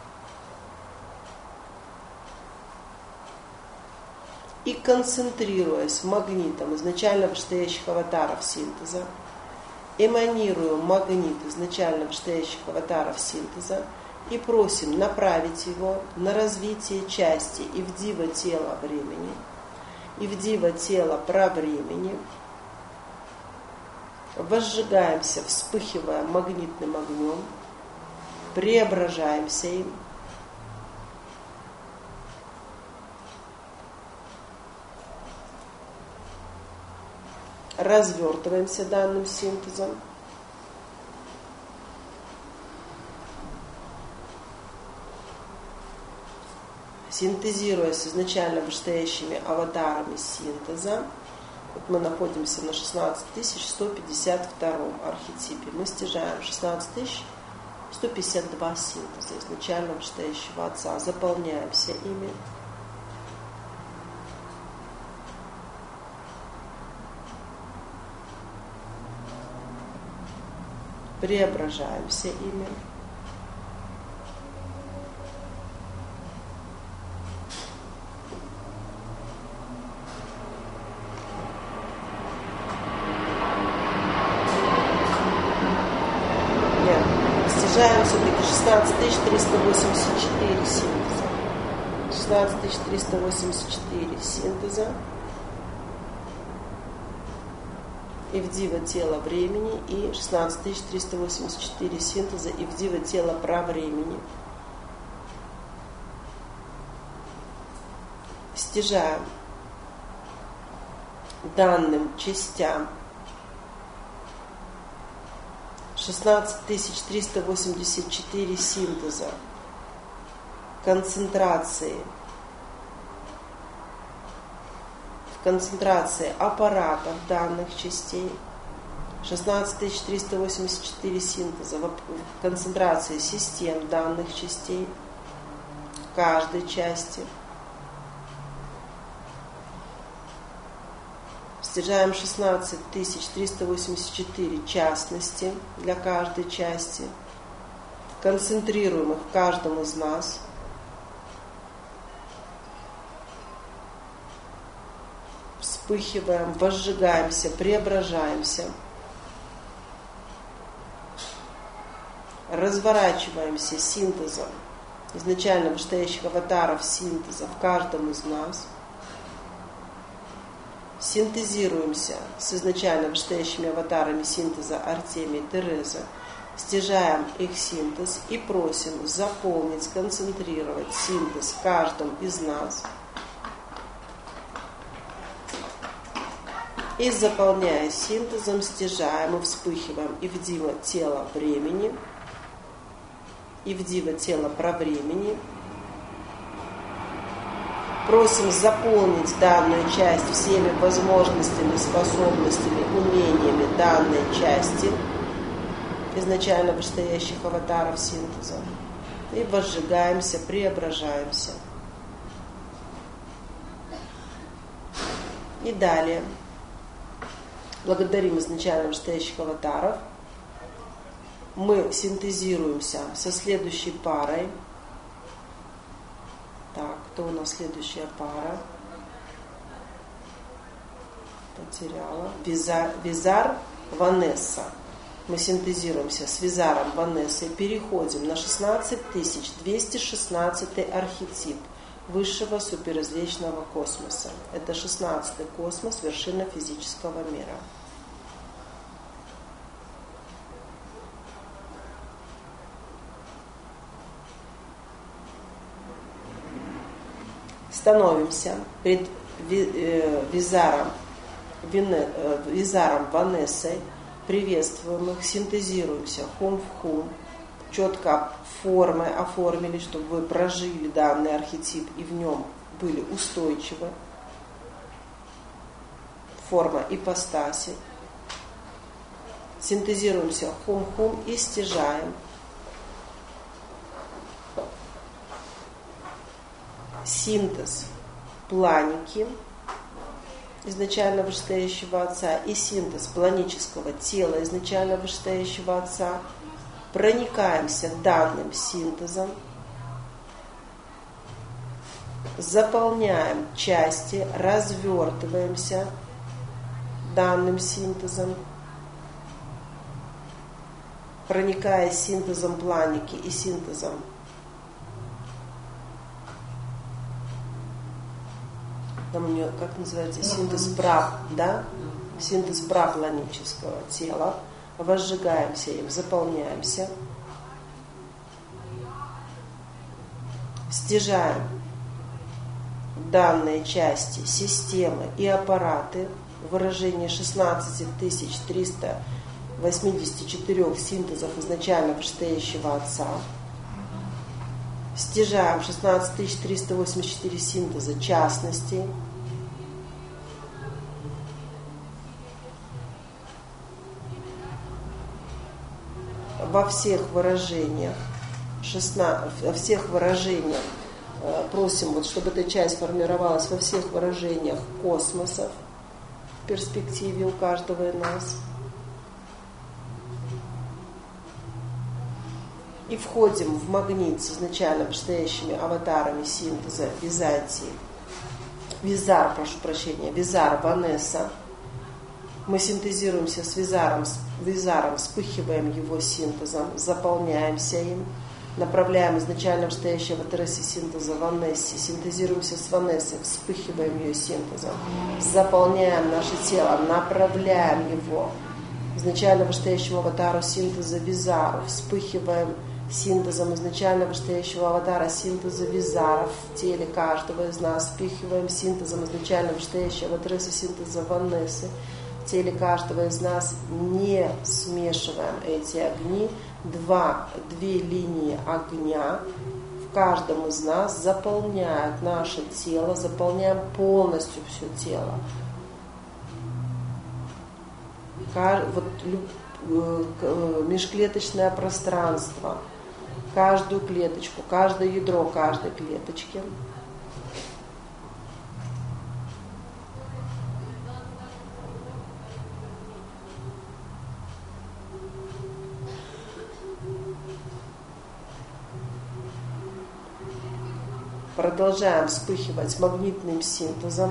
И концентрируясь магнитом изначально вышестоящих аватаров синтеза, эманируем магнит изначально вышестоящих аватаров синтеза и просим направить его на развитие части и в дива тела времени, и в дива тела правремени. Возжигаемся, вспыхивая магнитным огнем, преображаемся им. Развертываемся данным синтезом. Синтезируя с изначально вышестоящими аватарами синтеза, вот мы находимся на шестнадцать тысяч сто пятьдесят втором архетипе. Мы стяжаем шестнадцать тысяч сто пятьдесят два синтеза изначально вышестоящего Отца. Заполняемся ими. Преображаемся ими. Нет, достижаем все-таки шестнадцать тысяч триста восемьдесят четыре синтеза. шестнадцать тысяч триста восемьдесят четыре синтеза. И в дива тела времени, и шестнадцать тысяч триста восемьдесят четыре синтеза, и в дива тела правремени. Стяжаем данным частям шестнадцать тысяч триста восемьдесят четыре синтеза концентрации концентрации аппаратов данных частей, шестнадцать тысяч триста восемьдесят четыре синтеза в концентрации систем данных частей каждой части. Стяжаем шестнадцать тысяч триста восемьдесят четыре частности для каждой части, концентрируем их в каждом из нас. Вспыхиваем, возжигаемся, преображаемся, разворачиваемся синтезом изначально вышестоящих аватаров синтеза в каждом из нас, синтезируемся с изначально вышестоящими аватарами синтеза Артемия и Тереза, стяжаем их синтез и просим заполнить, сконцентрировать синтез в каждом из нас. И заполняя синтезом, стяжаем и вспыхиваем и в дива тела времени, и в дива тела правремени. Просим заполнить данную часть всеми возможностями, способностями, умениями данной части изначально вышестоящих аватаров синтеза. И возжигаемся, преображаемся. И далее. Благодарим изначально вышестоящих аватаров. Мы синтезируемся со следующей парой. Так, кто у нас следующая пара? Потеряла. Визар, Визар Ванесса. Мы синтезируемся с Визаром Ванессой, переходим на шестнадцать тысяч двести шестнадцатый архетип высшего суперизвечного космоса. Это шестнадцатый космос, вершина физического мира. Становимся перед Визаром, Визаром Ванессой, приветствуем их, синтезируемся хум в хум, четко формы оформили, чтобы вы прожили данный архетип и в нем были устойчивы, форма ипостаси. Синтезируемся хум-хум и стяжаем. Синтез планики изначально вышестоящего Отца и синтез планического тела изначально вышестоящего Отца. Проникаемся данным синтезом, заполняем части, развертываемся данным синтезом, проникая синтезом планики и синтезом там у нее, как называется, синтез пра, да? Синтез прапланического тела. Возжигаемся им, заполняемся. Стяжаем данные части, системы и аппараты в выражении шестнадцать тысяч триста восемьдесят четыре синтезов изначально вышестоящего Отца. Стяжаем шестнадцать тысяч триста восемьдесят четыре синтеза частностей. Во всех выражениях, шестнадцать, во всех выражениях просим, вот, чтобы эта часть формировалась во всех выражениях космосов в перспективе у каждого из нас. И входим в магнит с изначально вышестоящими аватарами синтеза Византии. Визар, прошу прощения, Визар Ванесса. Мы синтезируемся с Визаром, с Визаром, вспыхиваем его синтезом, заполняемся им, направляем изначально вышестоящие аватаресы синтеза Ванессе, синтезируемся с Ванессой, вспыхиваем ее синтезом, заполняем наше тело, направляем его изначально вышестоящему аватару синтеза Визару, вспыхиваем синтезом изначально вышестоящего аватара синтеза Визаров в теле каждого из нас, впихиваем синтезом изначально вышестоящего аватареса синтеза Ванессы в теле каждого из нас, не смешиваем эти огни, два, две линии огня в каждом из нас заполняют наше тело, заполняем полностью все тело. Вот, межклеточное пространство, каждую клеточку, каждое ядро каждой клеточки. Продолжаем вспыхивать магнитным синтезом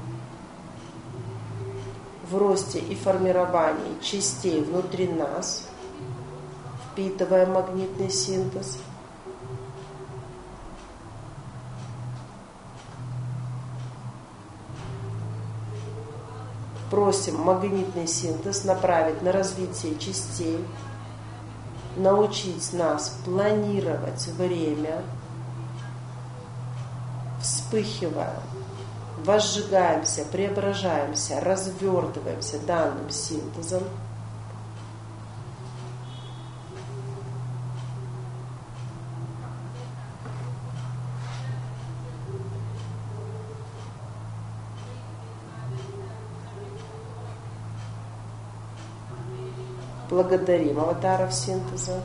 в росте и формировании частей внутри нас, впитываем магнитный синтез. Просим магнитный синтез направить на развитие частей, научить нас планировать время, вспыхиваем, возжигаемся, преображаемся, развертываемся данным синтезом. Благодарим аватаров синтеза.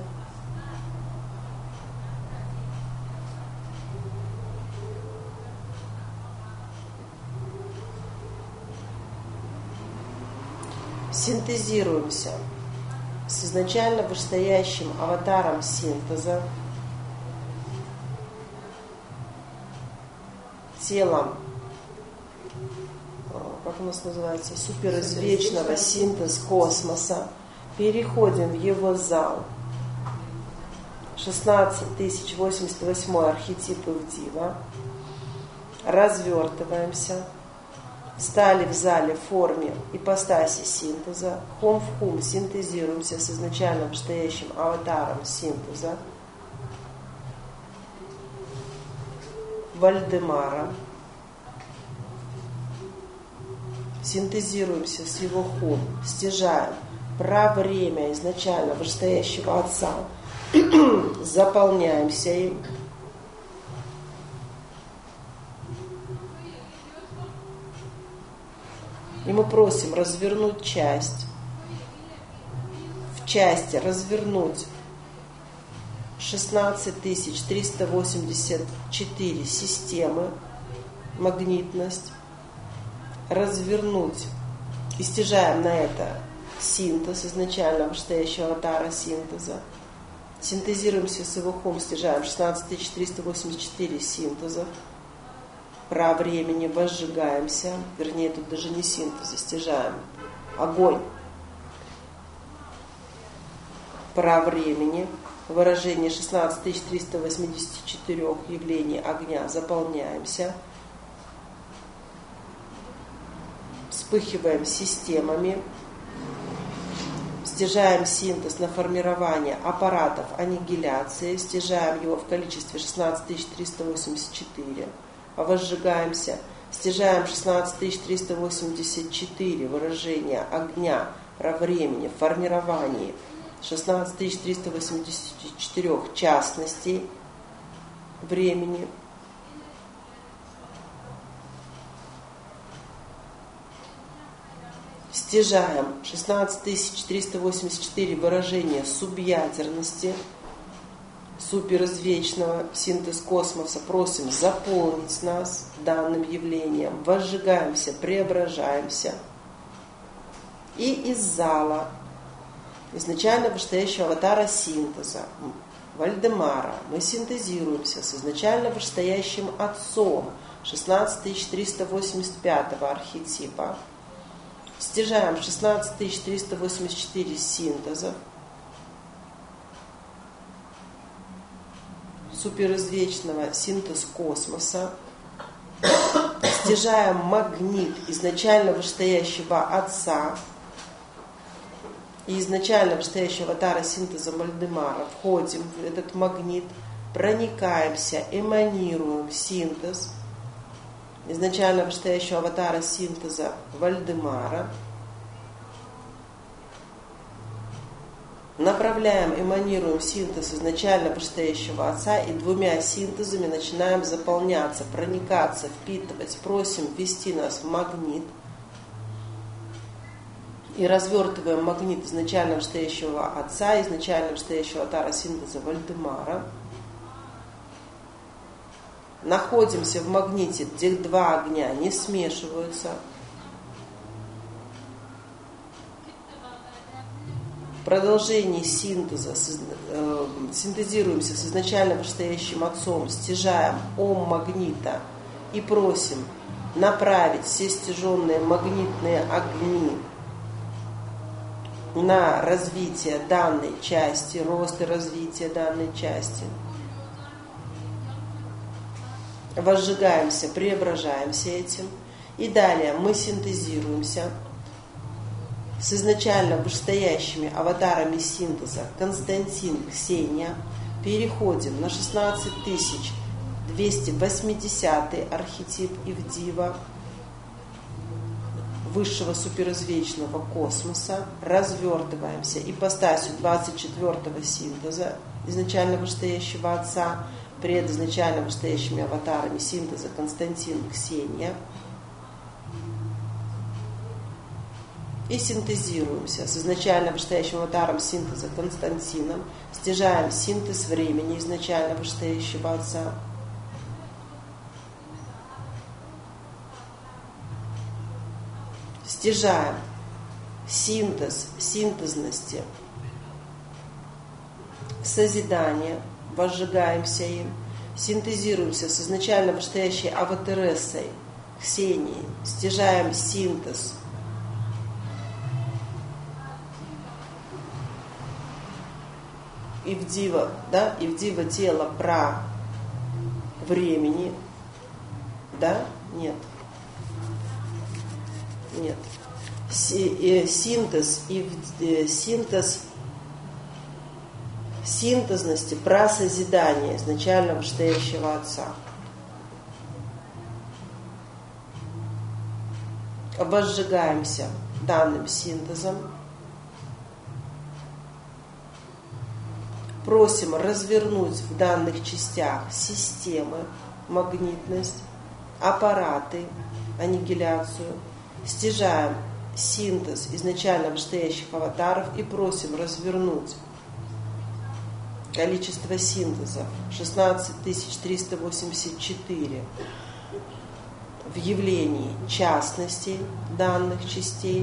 Синтезируемся с изначально вышестоящим аватаром синтеза, телом, как у нас называется, суперизвечного синтез космоса. Переходим в его зал. шестнадцать тысяч восемьдесят восемь архетип Ивдива. Развертываемся. Встали в зале в форме ипостаси синтеза. Хум в хум синтезируемся с изначально вышестоящим аватаром синтеза. Вальдемара. Синтезируемся с его хум. Стяжаем про время изначально вышестоящего Отца. Заполняемся им. И мы просим развернуть часть. В части развернуть шестнадцать тысяч триста восемьдесят четыре системы, магнитность. Развернуть. И стяжаем на это синтез изначально вышестоящего аватара синтеза. Синтезируем световым, стяжаем шестнадцать тысяч триста восемьдесят четыре синтезов. Про времени возжигаемся, вернее, тут даже не синтеза, стяжаем огонь. Про времени, выражение шестнадцать тысяч триста восемьдесят четыре явлений огня, заполняемся. Вспыхиваем системами. Стяжаем синтез на формирование аппаратов аннигиляции, стяжаем его в количестве шестнадцать тысяч триста восемьдесят четыре, возжигаемся, стяжаем шестнадцать тысяч триста восемьдесят четыре выражения огня про времени в формировании шестнадцать тысяч триста восемьдесят четыре частностей времени. Стяжаем шестнадцать тысяч триста восемьдесят четыре выражения субъядерности, суперизвечного, синтез космоса, просим заполнить нас данным явлением, возжигаемся, преображаемся. И из зала изначально вышестоящего аватара синтеза Вальдемара мы синтезируемся с изначально вышестоящим отцом шестнадцать тысяч триста восемьдесят пятого архетипа. Стяжаем шестнадцать тысяч триста восемьдесят четыре синтезов, суперизвечного, синтез космоса, стяжаем магнит изначально вышестоящего отца и изначально вышестоящего аватара синтеза Вальдемара, входим в этот магнит, проникаемся, эманируем синтез изначально вышестоящего аватара синтеза Вальдемара, направляем, эманируем синтез изначально вышестоящего отца и двумя синтезами начинаем заполняться, проникаться, впитывать, просим ввести нас в магнит и развертываем магнит изначально вышестоящего отца, изначально вышестоящего аватара синтеза Вальдемара. Находимся в магните, где два огня не смешиваются. В продолжении синтеза э, синтезируемся с изначально вышестоящим отцом, стяжаем ом магнита и просим направить все стяженные магнитные огни на развитие данной части, рост и развитие данной части. Возжигаемся, преображаемся этим. И далее мы синтезируемся с изначально вышестоящими аватарами синтеза Константин, Ксения. Переходим на шестнадцать тысяч двести восьмидесятый архетип Ивдива, высшего суперизвечного космоса. Развертываемся ипостасью двадцать четвёртого синтеза изначально вышестоящего отца, пред изначально вышестоящими аватарами синтеза Константин, Ксения. И синтезируемся с изначально вышестоящим аватаром синтеза Константином, стяжаем синтез времени изначально вышестоящего отца. Стяжаем синтез синтезности созидания, возжигаемся им, синтезируемся с изначально вышестоящей аватарессой Ксенией, стяжаем синтез Ивдива, да, Ивдива тело про времени, да, нет, нет, синтез, синтез синтезности про созидание изначально вышестоящего отца. Возжигаемся данным синтезом. Просим развернуть в данных частях системы, магнитность, аппараты, аннигиляцию стяжаем синтез изначально вышестоящих аватаров и просим развернуть количество синтезов шестнадцать тысяч триста восемьдесят четыре в явлении частностей данных частей.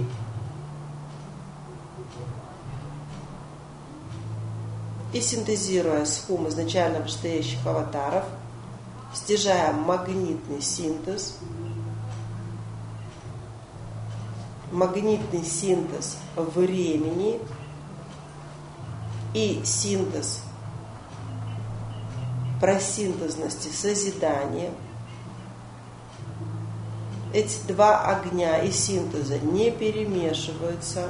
И синтезируя схему изначально вышестоящих аватаров, стяжаем магнитный синтез, магнитный синтез времени и синтез просинтезности созидания. Эти два огня и синтеза не перемешиваются,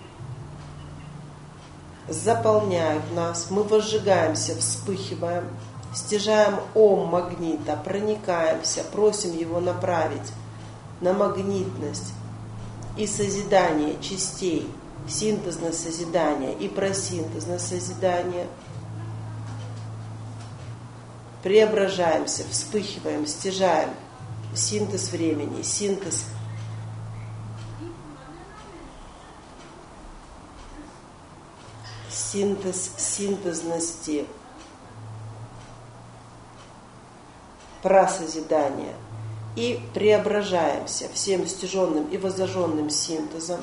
заполняют нас, мы возжигаемся, вспыхиваем, стяжаем ом магнита, проникаемся, просим его направить на магнитность и созидание частей, синтезное созидание и просинтезное созидание. Преображаемся, вспыхиваем, стяжаем синтез времени, синтез синтез синтезности просозидания и преображаемся всем стяженным и воззаженным синтезом.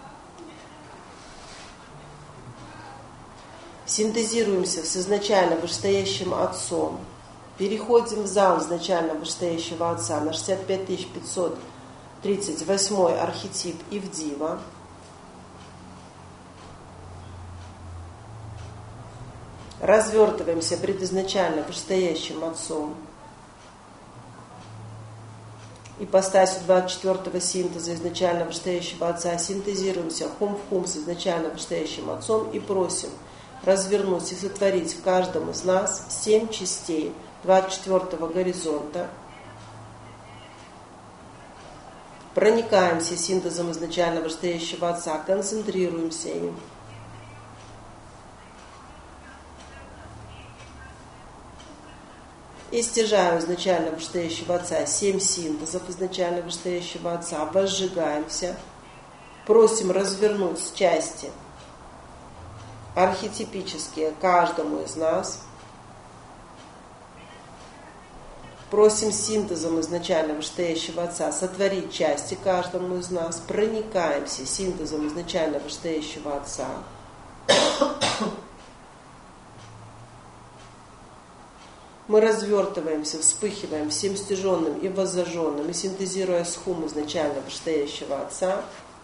Синтезируемся с изначально вышестоящим Отцом. Переходим в зал изначально вышестоящего Отца на шестьдесят пять тысяч пятьсот тридцать восьмой архетип Ивдива. Развертываемся пред изначально вышестоящим Отцом. Ипостасью двадцать четвёртого синтеза изначально вышестоящего Отца синтезируемся хум в хум с изначально вышестоящим Отцом и просим развернуть и сотворить в каждом из нас семь частей двадцать четвёртого горизонта. Проникаемся синтезом изначально вышестоящего Отца, концентрируемся им. И стяжаем изначально вышестоящего Отца семь синтезов изначально вышестоящего Отца, возжигаемся, просим развернуть части архетипические каждому из нас, просим синтезом изначально вышестоящего Отца сотворить части каждому из нас, проникаемся синтезом изначально вышестоящего Отца. Мы развертываемся, вспыхиваем всем стяженным и воззаженным, и синтезируя схум изначально вышестоящего Отца,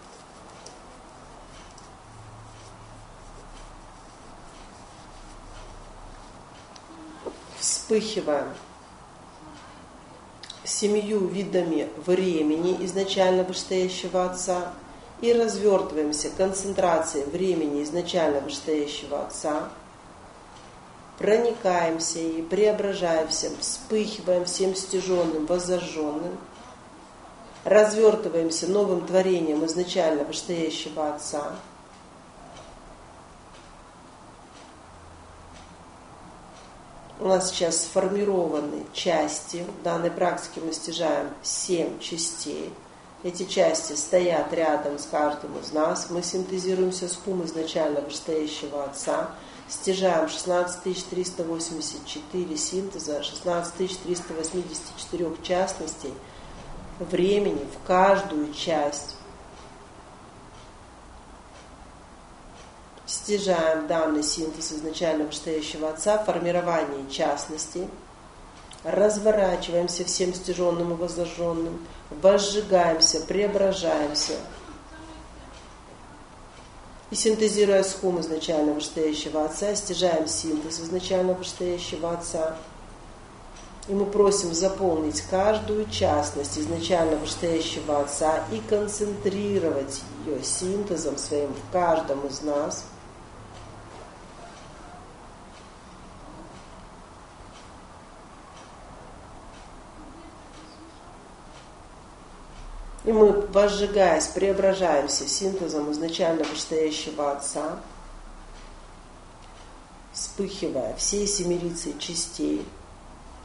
вспыхиваем семью видами времени изначально вышестоящего Отца и развертываемся концентрацией времени изначально вышестоящего Отца, проникаемся и преображаемся, вспыхиваем всем стяженным, воззаженным, развертываемся новым творением изначально вышестоящего Отца. У нас сейчас сформированы части. В данной практике мы стяжаем семь частей. Эти части стоят рядом с каждым из нас. Мы синтезируемся с хум изначально вышестоящего Отца. Стяжаем шестнадцать тысяч триста восемьдесят четыре синтеза, шестнадцать тысяч триста восемьдесят четыре частностей времени в каждую часть. Стяжаем данный синтез изначально вышестоящего Отца, формирование частностей, разворачиваемся всем стяженным и воззаженным, возжигаемся, преображаемся. И синтезируя схум изначально вышестоящего Отца, стяжаем синтез изначально вышестоящего Отца. И мы просим заполнить каждую частность изначально вышестоящего Отца и концентрировать ее синтезом своим в каждом из нас. И мы, возжигаясь, преображаемся синтезом изначально вышестоящего Отца, вспыхивая всей семерицей частей,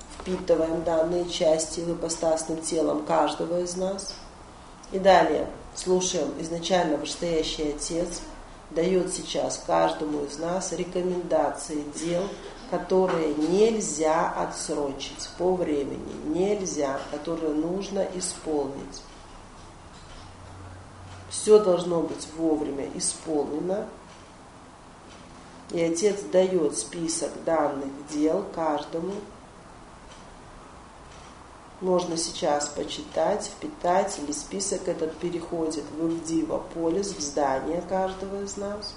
впитываем данные части в ипостасным телом каждого из нас. И далее слушаем, изначально вышестоящий Отец дает сейчас каждому из нас рекомендации дел, которые нельзя отсрочить по времени, нельзя, которые нужно исполнить. Все должно быть вовремя исполнено. И Отец дает список данных дел каждому. Можно сейчас почитать, впитать, или список этот переходит в Ивдива полис, в здание каждого из нас.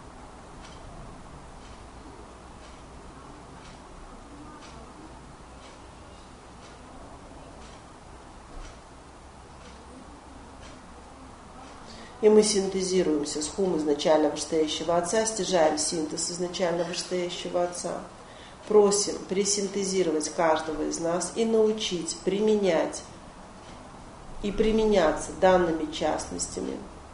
И мы синтезируемся с хум изначально вышестоящего Отца, стяжаем синтез изначально вышестоящего Отца. Просим пресинтезировать каждого из нас и научить применять и применяться данными частностями.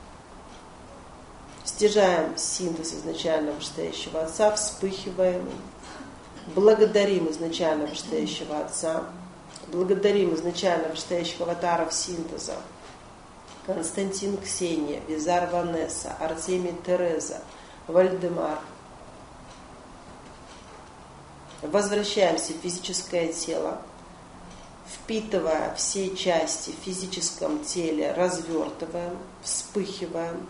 Стяжаем синтез изначально вышестоящего Отца, вспыхиваем. Благодарим изначально вышестоящего Отца. Благодарим изначально вышестоящих аватаров синтеза. Константин Ксения, Визар Ванесса, Артемий Тереза, Вальдемар. Возвращаемся в физическое тело, впитывая все части в физическом теле, развертываем, вспыхиваем.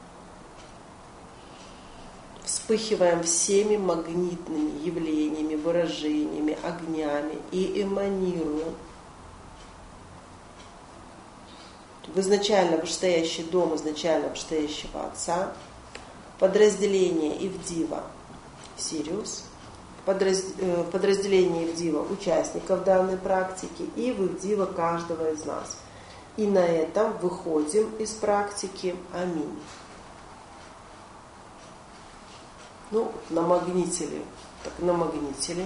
Вспыхиваем всеми магнитными явлениями, выражениями, огнями и эманируем в изначально вышестоящий дом изначально вышестоящего Отца, подразделение Ивдива Сириус, в подразделении Ивдива участников данной практики и в Ивдива каждого из нас. И на этом выходим из практики. Аминь. Ну, намагнитили, так намагнитили.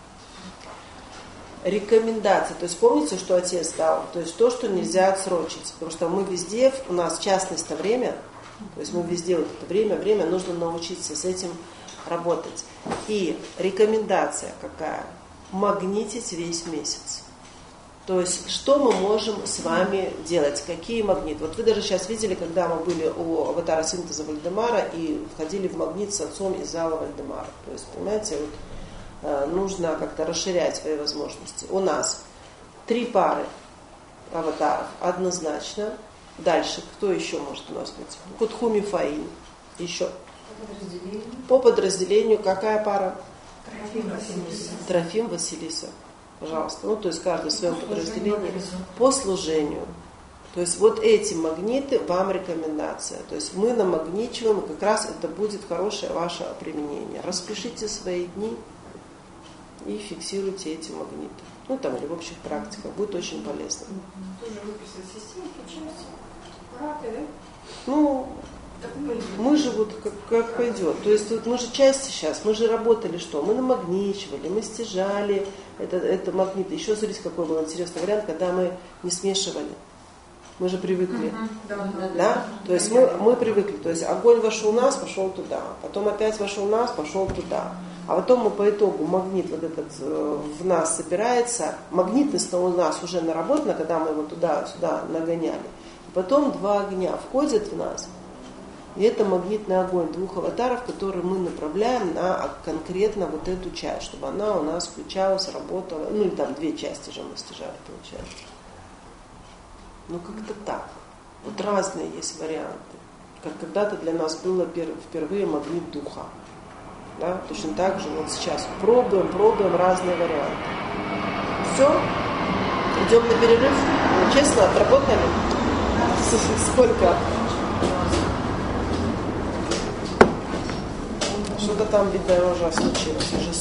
Рекомендации. То есть помните, что Отец дал? То есть то, что нельзя отсрочить. Потому что мы везде, у нас частность время, то есть мы везде вот это время, время нужно научиться с этим работать. И рекомендация какая? Магнитить весь месяц. То есть что мы можем с вами делать? Какие магниты? Вот вы даже сейчас видели, когда мы были у аватара синтеза Вальдемара и входили в магнит с отцом из зала Вальдемара. То есть, понимаете, вот нужно как-то расширять свои возможности. У нас три пары аватаров однозначно. Дальше, кто еще может у нас быть? Кутхуми Фаин. Еще. По подразделению какая пара? Трофим Василиса. Трофим Василиса. Пожалуйста. Ну, то есть каждый в своем подразделении. По служению. То есть вот эти магниты вам рекомендация. То есть мы намагничиваем, и как раз это будет хорошее ваше применение. Распишите свои дни и фиксируйте эти магниты. Ну, там, или в общих практиках. Будет очень полезно. Тоже выписать системки, части, аппараты, да? Ну, мы же вот как, как пойдет. То есть вот мы же части сейчас, мы же работали что? Мы намагничивали, мы стяжали это, это магниты. Еще смотрите, какой был интересный вариант, когда мы не смешивали. Мы же привыкли. Uh-huh. Да, да, да? То есть мы, мы привыкли. То есть огонь вошел в нас, пошел туда. Потом опять вошел в нас, пошел туда. А потом мы по итогу, магнит вот этот э, в нас собирается. Магнитность у нас уже наработана, когда мы его туда-сюда нагоняли. И потом два огня входят в нас. И это магнитный огонь двух аватаров, которые мы направляем на конкретно вот эту часть, чтобы она у нас включалась, работала. Ну, или там две части же мы стяжали, получается. Ну, как-то так. Вот разные есть варианты. Как когда-то для нас было впервые магнит духа. Да? Точно так же вот сейчас пробуем, пробуем разные варианты. Все. Идем на перерыв. Ну, честно, отработали? Сколько? Что-то там, видно, уже случилось. Уже